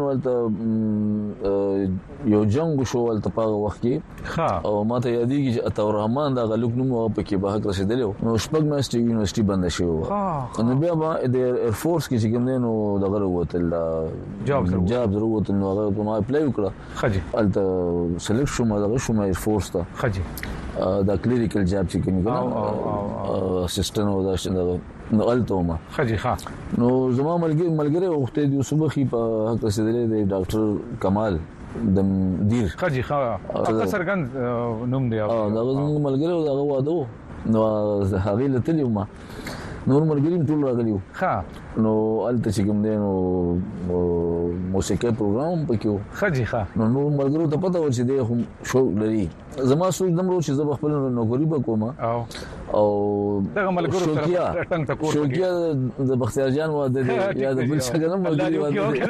ولته یو جنگ شو ولته په وخت کې او ما ته یادېږي چې عطا الرحمن دا غلوک نوم او پکې به حق رسیدلی نو شپږ میاشتې یونیورسيټي بند شو نو بیا به د ایر فورس کې چې کوم دی نو دغه وروتل جاب جاب وروتل نو هغه کومه اپلای وکړه خجي الته سلیکټ شوم دغه شوم ایر فورس ته خجي دا کلینیکل جاب چې کوم کنه اسسټنټ او دا څنګه نو الته ما خجي ښه نو زما ملګری ملګری وخت دی صبحي په حق رسیدلی دی ډاکټر کمال د دیر خجي ښه هغه سرګند نوم دی اه دا زموږ ملګری او دا واده نو هغه لته ما نور مرګریم ټول راغلیو ښه نو الته چې کوم دی نو موسیقي پروګرام پکې خجي ښه نو نور مرګرو ته پته و چې دی هم شو لري زما سوچ دمرو چې زه خپل نوکری وکوم او او دغه ملګرو سره ټنګ تکور شوقیا د بختیار جان واده دی یا د بل څنګه نه مرګري واده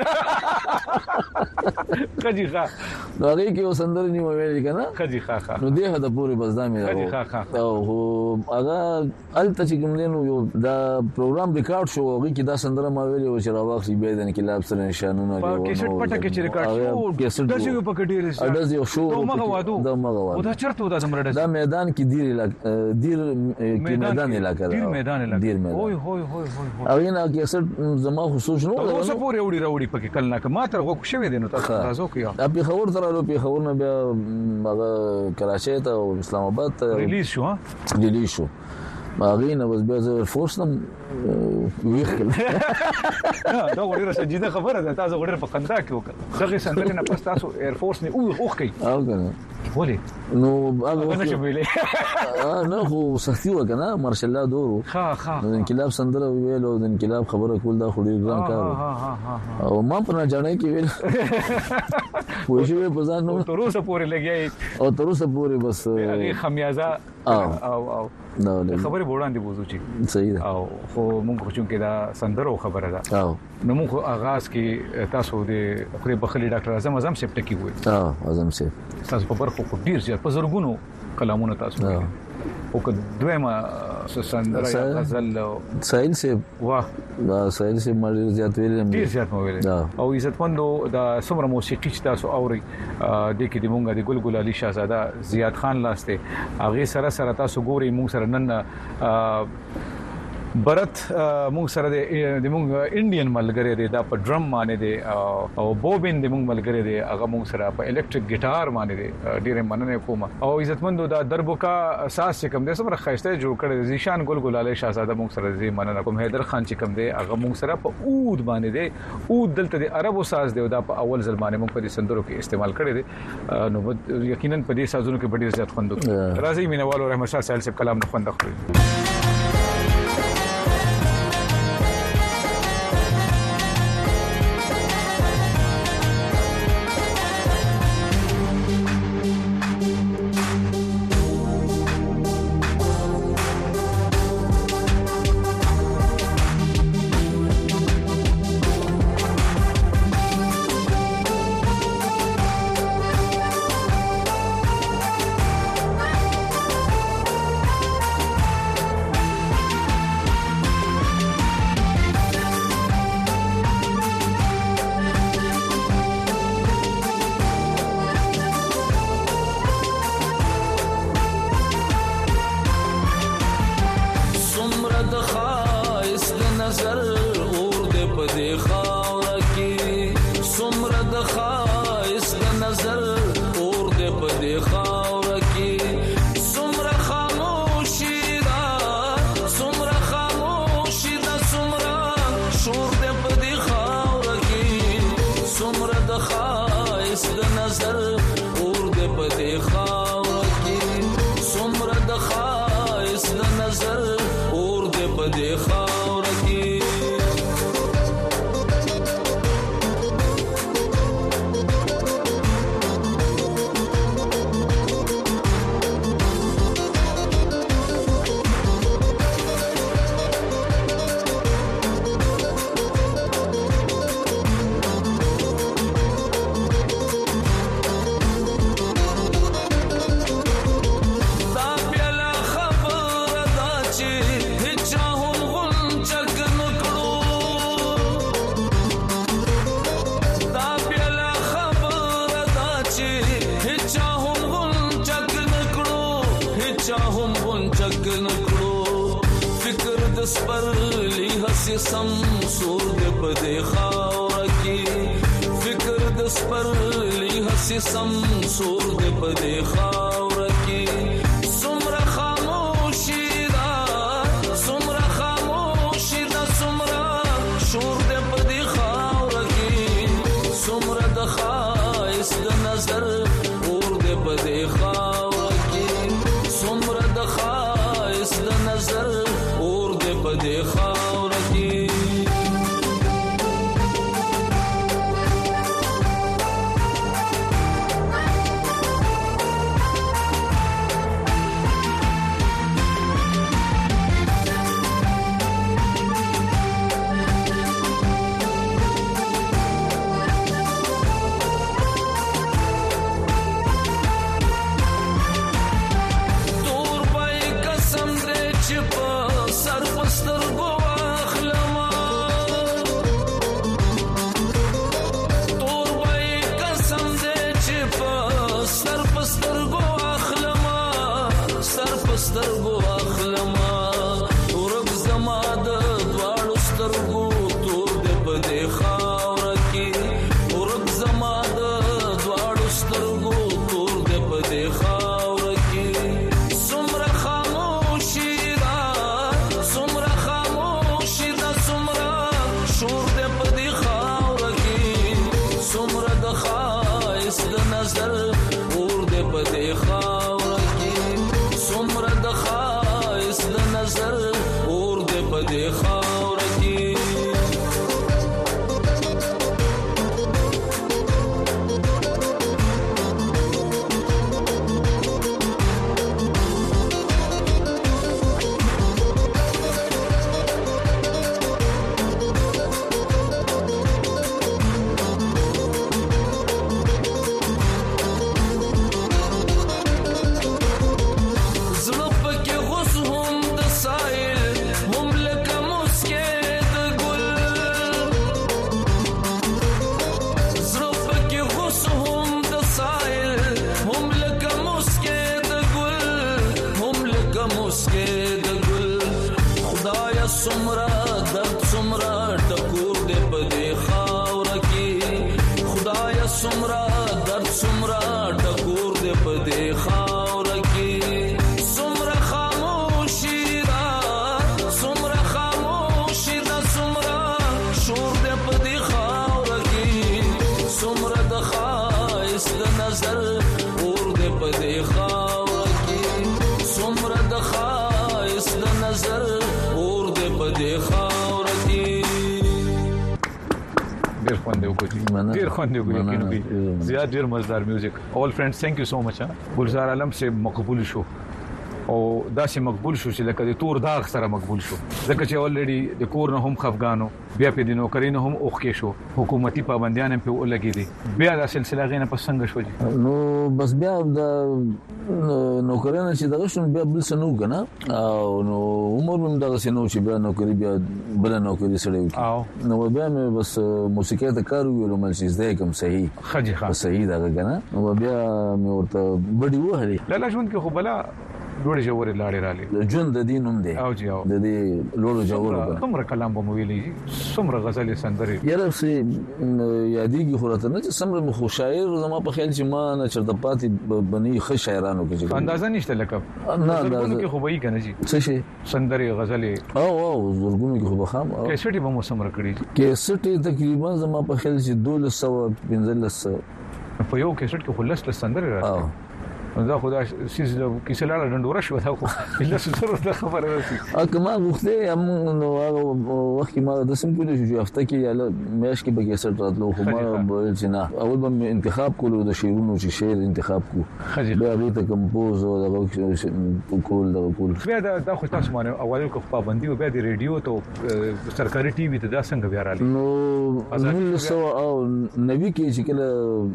خجي ښه نو هغه کې وسندر نیو ویل کنه خجي ښه ښه نو دغه د پوری بزدامي خجي ښه ښه او هغه الته چې کوم دی نو یو دا پروګرام ریکارډ شو هغه کې دا سندره ما ویلې و چې راوخی به د انقلاب سره نشانونه دی او کیسټ پټه کې چې ریکارډ شو د څه په کډیر سره اډز یو شو دا مغه دا مغه او دا چرته دا زمرد دا میدان کې دیر علاقه دیر کې میدان علاقه دیر میدان علاقه دیر میدان اوه هوی هوی هوی او نه کیسټ زما خصوص نو اوس پورې وړي راوړي پکې کله نه ما تر غوښ شوی دی نو تاسو راځو کیا په خبر ترالو په خبر نه بیا هغه کراچۍ ته او اسلام آباد ته ریلیز شو ها ریلیز شو ماغینه بس بیا زه فورس نم ویخ دا وړي راځي دا خبره ده تاسو وړي په قندا کې وکړه دغه سندل نه پس تاسو ایر فورس نه او اوخ کوي او کنه ولې نو هغه نه شویلې اه نه خو سختي وکنه مارشل الله دورو ها ها د انقلاب سندره ویلو د انقلاب خبره کول دا خوري ګران کار او ما په نه جانې کې ویل وې شوی په ځان نو تر اوسه پورې لګي او تر اوسه پورې بس هغه خمیازه او او نو خبره وړاندې بوزو چې صحیح ده او خو مونږ خو چې دا سندرو خبره ده او نو مونږ اغاز کې تاسو د خوري بخلي ډاکټر اعظم اعظم سیفټ کی وي اه اعظم سیف تاسو په برخو کو ډیر زیات په زرګونو کلامونه تاسو او که دویمه سندره یا غزل ساحل سے واه دا ساحل سے مړ زیات ویل ډیر زیات مو ویل او عزتمندو د سمره موسیقي چې تاسو اوري د کې د مونږه د ګلګل علي شاهزاده زیات خان لاسته هغه سره سره تاسو ګوري مونږ سره نن برت مونږ سره د مونږ انډین ملګری دی دا په ډرم باندې دی او بوبین د مونږ ملګری دی هغه مونږ سره په الکتریک ګټار باندې دی ډیره مننه کوم او عزتمندو دا دربوکا اساس چې کوم د سمره خاصه جوړ کړی زیشان ګلګل علي شاهزاده مونږ سره زی مننه کوم حیدر خان چې کوم دی هغه مونږ سره په اود باندې دی اود دلته د عربو ساز دی دا په اول ځل باندې مونږ په دې سندرو کې استعمال کړی دی نو یقینا په دې سازونو کې ډیر زیات خوند راځي مینوالو رحمت شاه سایل صاحب کلام نه خوند اخلي سم سور دے پدے خاور کی فکر دس پر لی ہسی سم سور دے پدے خاور کی سمر خاموشی دا سمر خاموشی دا سمر شور دے پدے خاور کی سمر دخائس دا نظر اور دے پدے خاور کی سمر دخائس دا نظر اور دے پدے خاور سر پستر گوا سمرا درد سمرا ټکور دې پدې خاور کې خدای سمرا درد سمرا ټکور دې پدې خاور کې سمرا خاموشي دا سمرا خاموشي دا سمرا شور دې پدې خاور کې سمرا د خایس د نظر اور دې پدې خاور کې سمرا د خایس د نظر اور دې پدې خاور کې ډیر خوند یو کوي ډیر خوند یو کوي زیات ډیر مزدار میوزیک اول فرندز ثانک یو سو مچ ګلزار عالم سے مقبول شو او دا چې مقبول شو چې لکه د تور داغ سره مقبول شو ځکه چې اولریډي د کور نه هم خفغانو بیا په دینو کرینو هم اوخ کې شو حکومتي پابندیان په ولګي دي بیا د سلسله غینه په څنګه شو نو بس بیا د نوکرانو چې دغه شون بیا بل سنو کنه او نو عمر هم دغه سنو چې بیا نوکری بیا بل نوکری سره وي نو بیا مې بس موسیقي ته کار ویلو مل شي زده کوم صحیح خجي خان صحیح دغه کنه نو بیا مې ورته بډي وهلي لا لا ژوند کې خو بلا لوړ جوړې لاړې رالي ژوند د دین هم دی او جی او د دې لوړ جوړ څومره کلام به مو ویلي څومره غزلې سندري یاره سي یادېږي خو راته نه چې سمره مخ شاعر زما په خیال چې ما نه چرته پاتې بني ښه شاعرانو کې اندازه نشته لکه نه اندازه کې خو وایي کنه جی څه شي سندري غزلې او او زورګونو کې خو بخام کیسټي به مو سمره کړی کیسټي تقریبا زما په خیال چې دولس سو پنځلس په یو کیسټ کې خلص سندري راځي دا خدا سیس کیسه لاله ډنډوره شو دا خو الا ستر د خبره راځي اګه ما غوښته یم نو هغه وخت ما د سم کولې شو هفته کې یاله مېش کې به کیسه راتلو خو ما بل چې نه اول به انتخاب کولو د شیرونو چې شعر انتخاب کو بیا به ته کمپوز او د کول د کول بیا دا خو تاسو باندې اول کو پابندي او بیا د ریډیو ته سرکاري ټي وي ته دا څنګه بیا راځي نو نو او نوی کې چې کله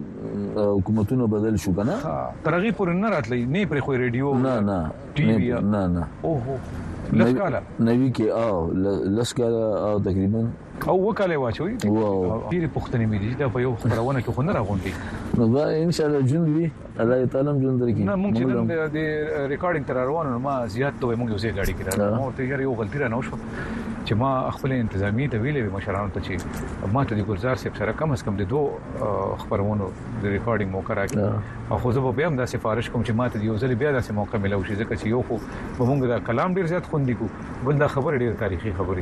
حکومتونه بدل شو کنه ترغیب نه راتلی نه پر خو ریډیو نه نه ټي وي نه نه اوه لسکاله نوی کې او لسکاله او تقریبا او وکاله واچوي ډیر پښتني مې دي دا په یو خبرونه کې خو نه راغونډي نو دا ان شاء الله جون وی الله تعالی جون درکې نه مونږ چې د ریکارډینګ تر روانو ما زیات ته مونږ یو ځای غاډي کړه نو ته یو غلطی را نه وشو چې ما خپل انتظامی ته ویلې مشرانو ته چې ما ته د ګلزار صاحب سره کم از کم د دوه خبرونو د ریکارډینګ موقع راکړه او خو زه به هم دا سفارش کوم چې ما ته یو ځل بیا داسې موقع ملو شي ځکه چې یو خو مونږ دا کلام ډیر زیات خوندې کو بل دا خبر ډیر تاریخي خبري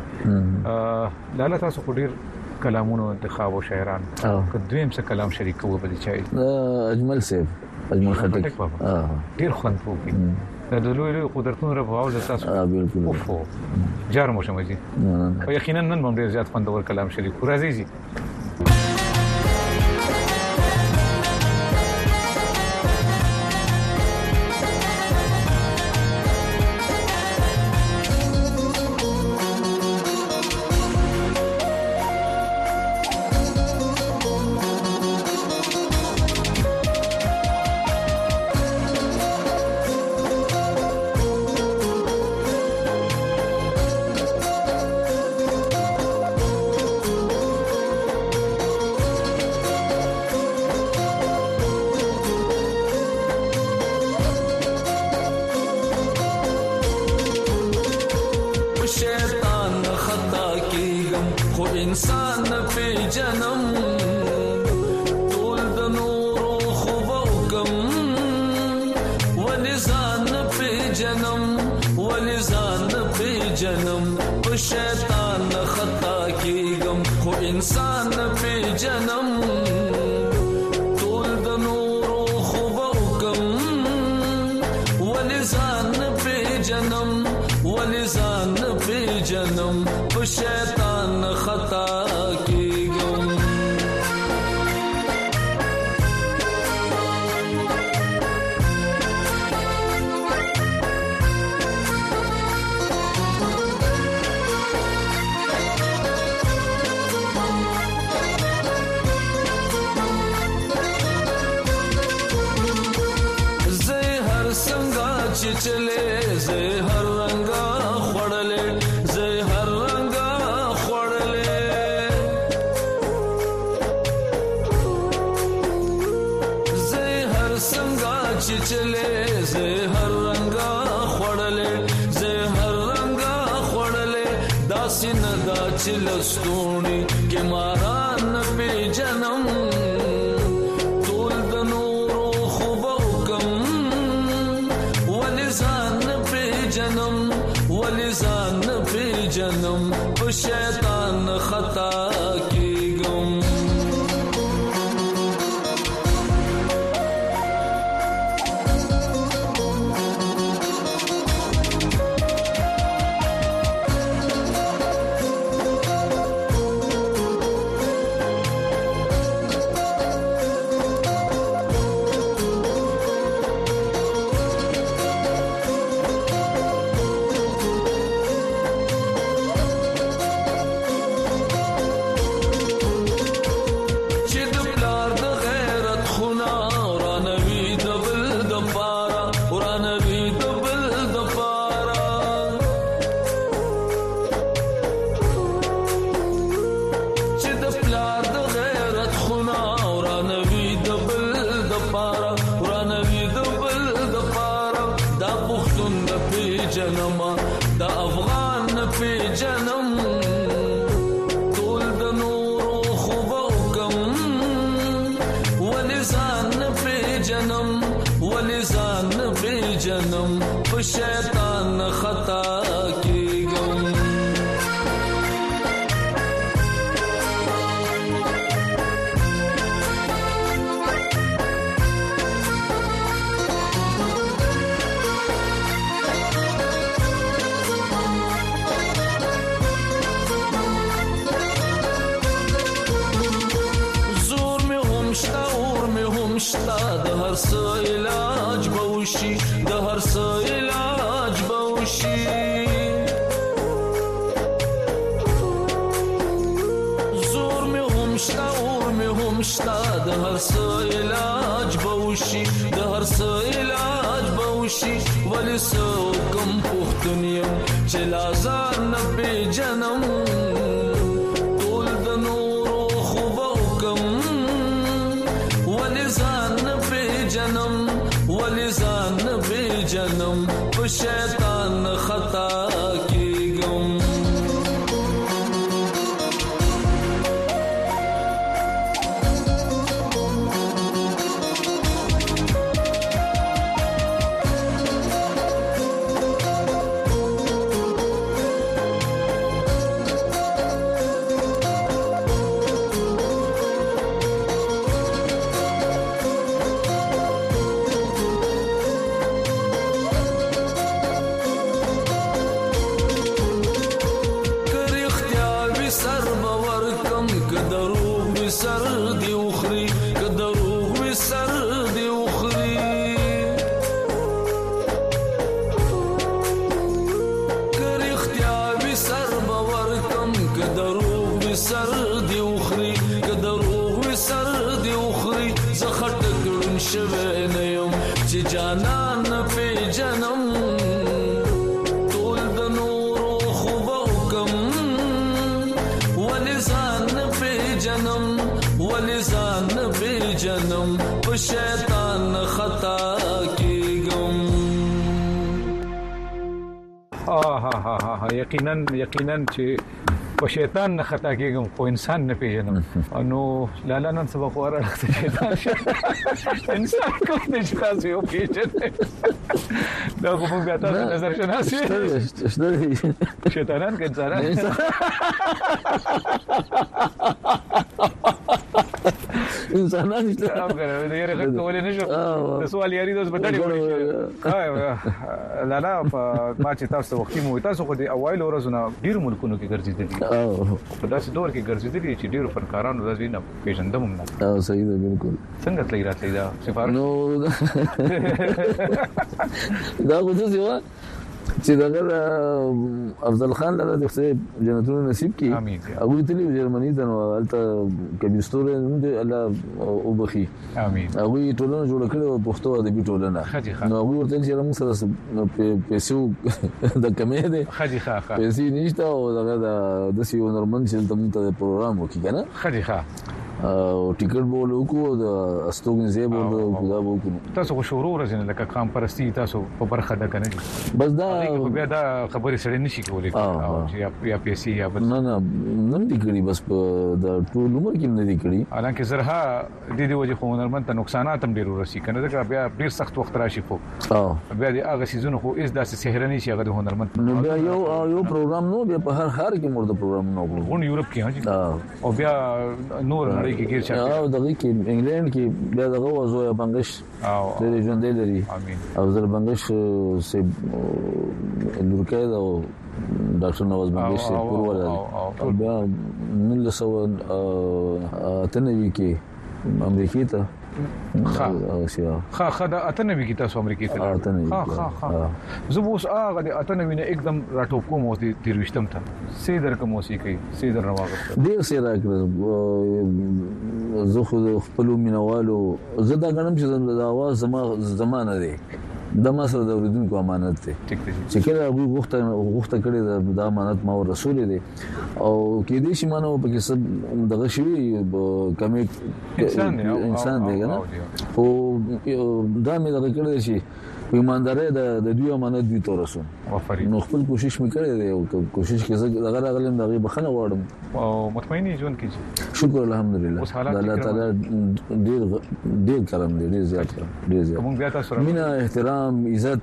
لاله تاسو خو ډیر کلامونو انتخاب او شاعران که دویم څه کلام شریک کوو بل چای اجمل صاحب اجمل خټک ډیر خوند وکړي دا د لوی لوی قدرتونو رباو د تاسو اه بالکل اوفو جار مو شمه او یقینا نن هم ډیر زیات خوندور کلام شریک راځي جی ندا چلستونی کې ماران په جنم ټول د نورو خوب وکم ولزان په جنم ولزان په جنم په شیطان خطا کېږم شیطان خطا کېږم زور مې هم شته اور مې هم شته د هر څه علاج به وشي د هر څه علاج به وشي زور مې هم شته اور مې هم شته د هر څه علاج به وشي د هر څه علاج به وشي ولې څه کوم پښتون یم چې لا ځان نه پېژنم ټول د نورو خو به وکم ولې ځان نه پېژنم ولې ځان نه پېژنم په شیطان خطا کېږم شیطان خطا کېږم ها ها ها ها یقینا یقینا چې په شیطان نه خطا کېږم خو انسان نه پیژنم نو لالا نن سبا خو راځي شیطان انسان کوم نشي تاسو یو پیژنئ دا کوم غاټه نظر شناسي شیطانان کې انسانان انسانان نشته هم غره دا یې رغت کولای نشو د سوال یاري دوس بدړي وړي لالا په ما چې تاسو وختي مو تاسو خو د اوایل ورځونه ډیر ملکونو کې ګرځېدلي په داسې دور کې ګرځېدلي چې ډیر فنکارانو د ځینې پیژندم نه او صحیح ده بالکل څنګه تللی راتلی دا سفارت نو دا خو څه و چې دا افضل خان له د جنتونو نصیب کی هغه تللی جرمني ته نو الته کبيستور نو الله او بخي امين هغه ټولنه جوړ کړو پښتو ادبي ټولنه نو هغه ورته چې موږ سره پیسو د کمې ده خدي ښه پیسې نشته او دا د سیو نورمن چې تم ته پروګرام وکړي کنه خدي ښه او ټیکټ بولو کو د استوګن زی بولو دا بولو تاسو خو شروع ورځنه لکه کام پرستی تاسو په برخه ده کنه بس دا بیا دا خبرې سره نشي کولای چې یا پیسې یا بل نه نه نن دي کړی بس په د ټول عمر کې نه دي کړی حالانکه زرها د دې وجه خو هنرمند ته نقصانات هم ډیر ورسي کنه دا بیا ډیر سخت وخت راشي خو بیا د هغه سيزونه خو اس داسې سحر نه شي هغه د هنرمند نو بیا یو یو پروګرام نو بیا په هر هر کې مرده پروګرام نو غون یورپ کې او بیا نور نړۍ کې ګیر شي او دغه کې انګلند کې بیا دغه وځو بنگش او د ژوند لري او زر بنگش سه لورکه دا ډاکټر نواز بنگش سه پرور بیا نن له سو تنوي کې امریکای ته خا خا خا دا اتنوي کې تاسو امریکای ته خا خا خا زبوس هغه د اتنوي نه एकदम راټوب کوم او د تیروشتم ته سیدر کوم موسیقي سیدر راوغه ډیر سي راکړ زه خو خپل مینوالو زه دا غنم چې د اواز زما زمانه دی د مسله د اوریدونکو امانت دی چې کله هغه غوښته غوښته کړی د امانت ما رسول دی او کې دې شي مانو په کې سب دغه شی کمی انسان دی انسان دی کنه خو دا مې دغه کړی شي په ایمانداري د د دوی امانت دی تور رسول نو خپل کوشش مې کړی دی او کوشش کې زه دغه راغلم دغه بخنه وړم او مطمئنی ژوند کې شکر الحمدلله الله تعالی ډیر ډیر کرم دی ډیر زیات کرم ډیر زیات موږ بیا تاسو مینا احترام عزت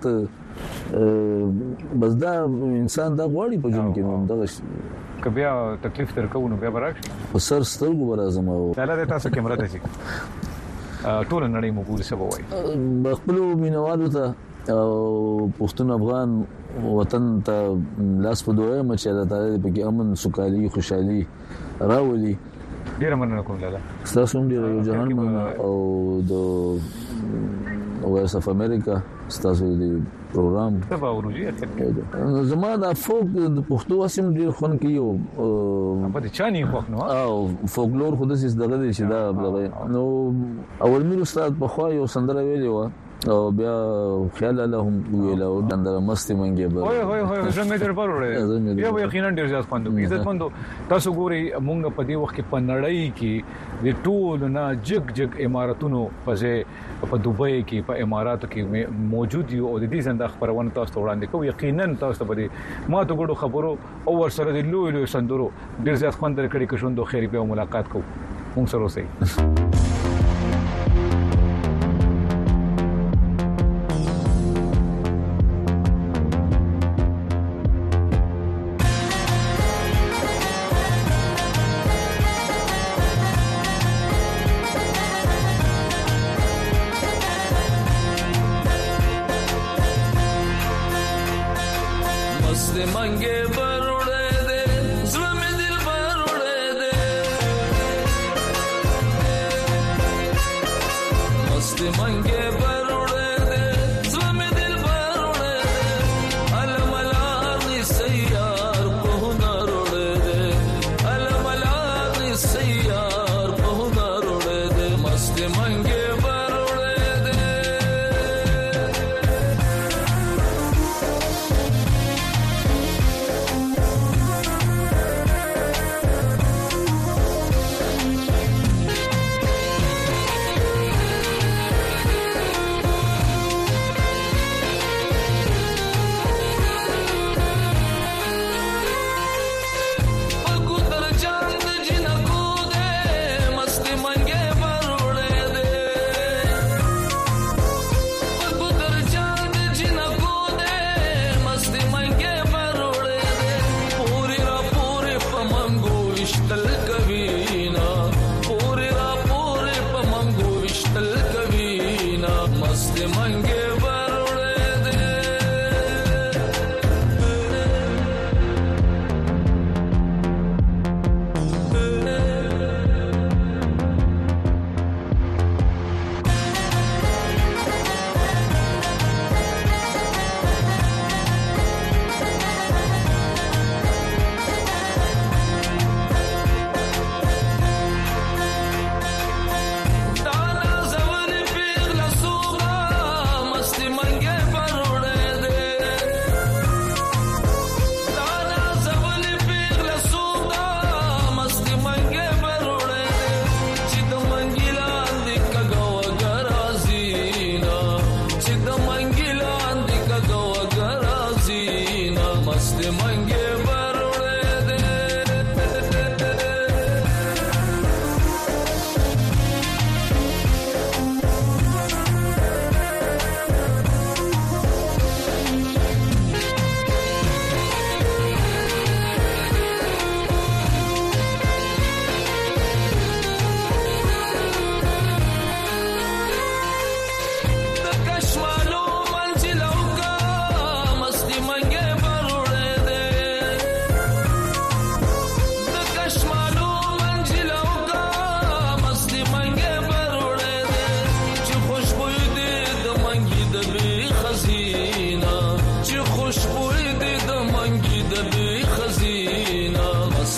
بس دا انسان دا غواړي په ژوند کې نو دغه کبیا تکلیف تر کو نو بیا برعکس سر سترګو برازم او تعالی تاسو کیمرا ته شي ټول نړۍ مو ګوري سبا وای خپل مینوالو ته پښتون افغان وطن ته لاس په دوه مچ د تعالی په کې امن سوکالي خوشحالي راولي ډیر مننه کوم لاله تاسو هم ډیر یو جهان او د وایس اف امریکا تاسو د پروګرام تبا ورجی زما د فوک د پښتو اسیم ډیر خون کیو په دې چاني خو نو او فولکلور خو د سیس دغه دي چې دا نو اول مې استاد په خو یو سندره ویلی و او بیا خیال لهم ویلا او دندره مستي منګي به وای وای وای زمې در پر وړه بیا یقینا ډیر ځات خوندو عزت مندو تاسو ګوري مونږ په دې وخت کې په نړۍ کې د ټول نه جګ جګ اماراتونو په په دوبۍ کې په اماراتو کې موجود یو او د دې زنده خبرونه تاسو وړاندې کوو یقینا تاسو په دې ما ته ګورو خبرو او ور سره د لوی لوی سندرو ډیر ځات خوند درکړي که شوندو خیر به ملاقات کوو مونږ سره اوسئ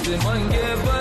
دست منګه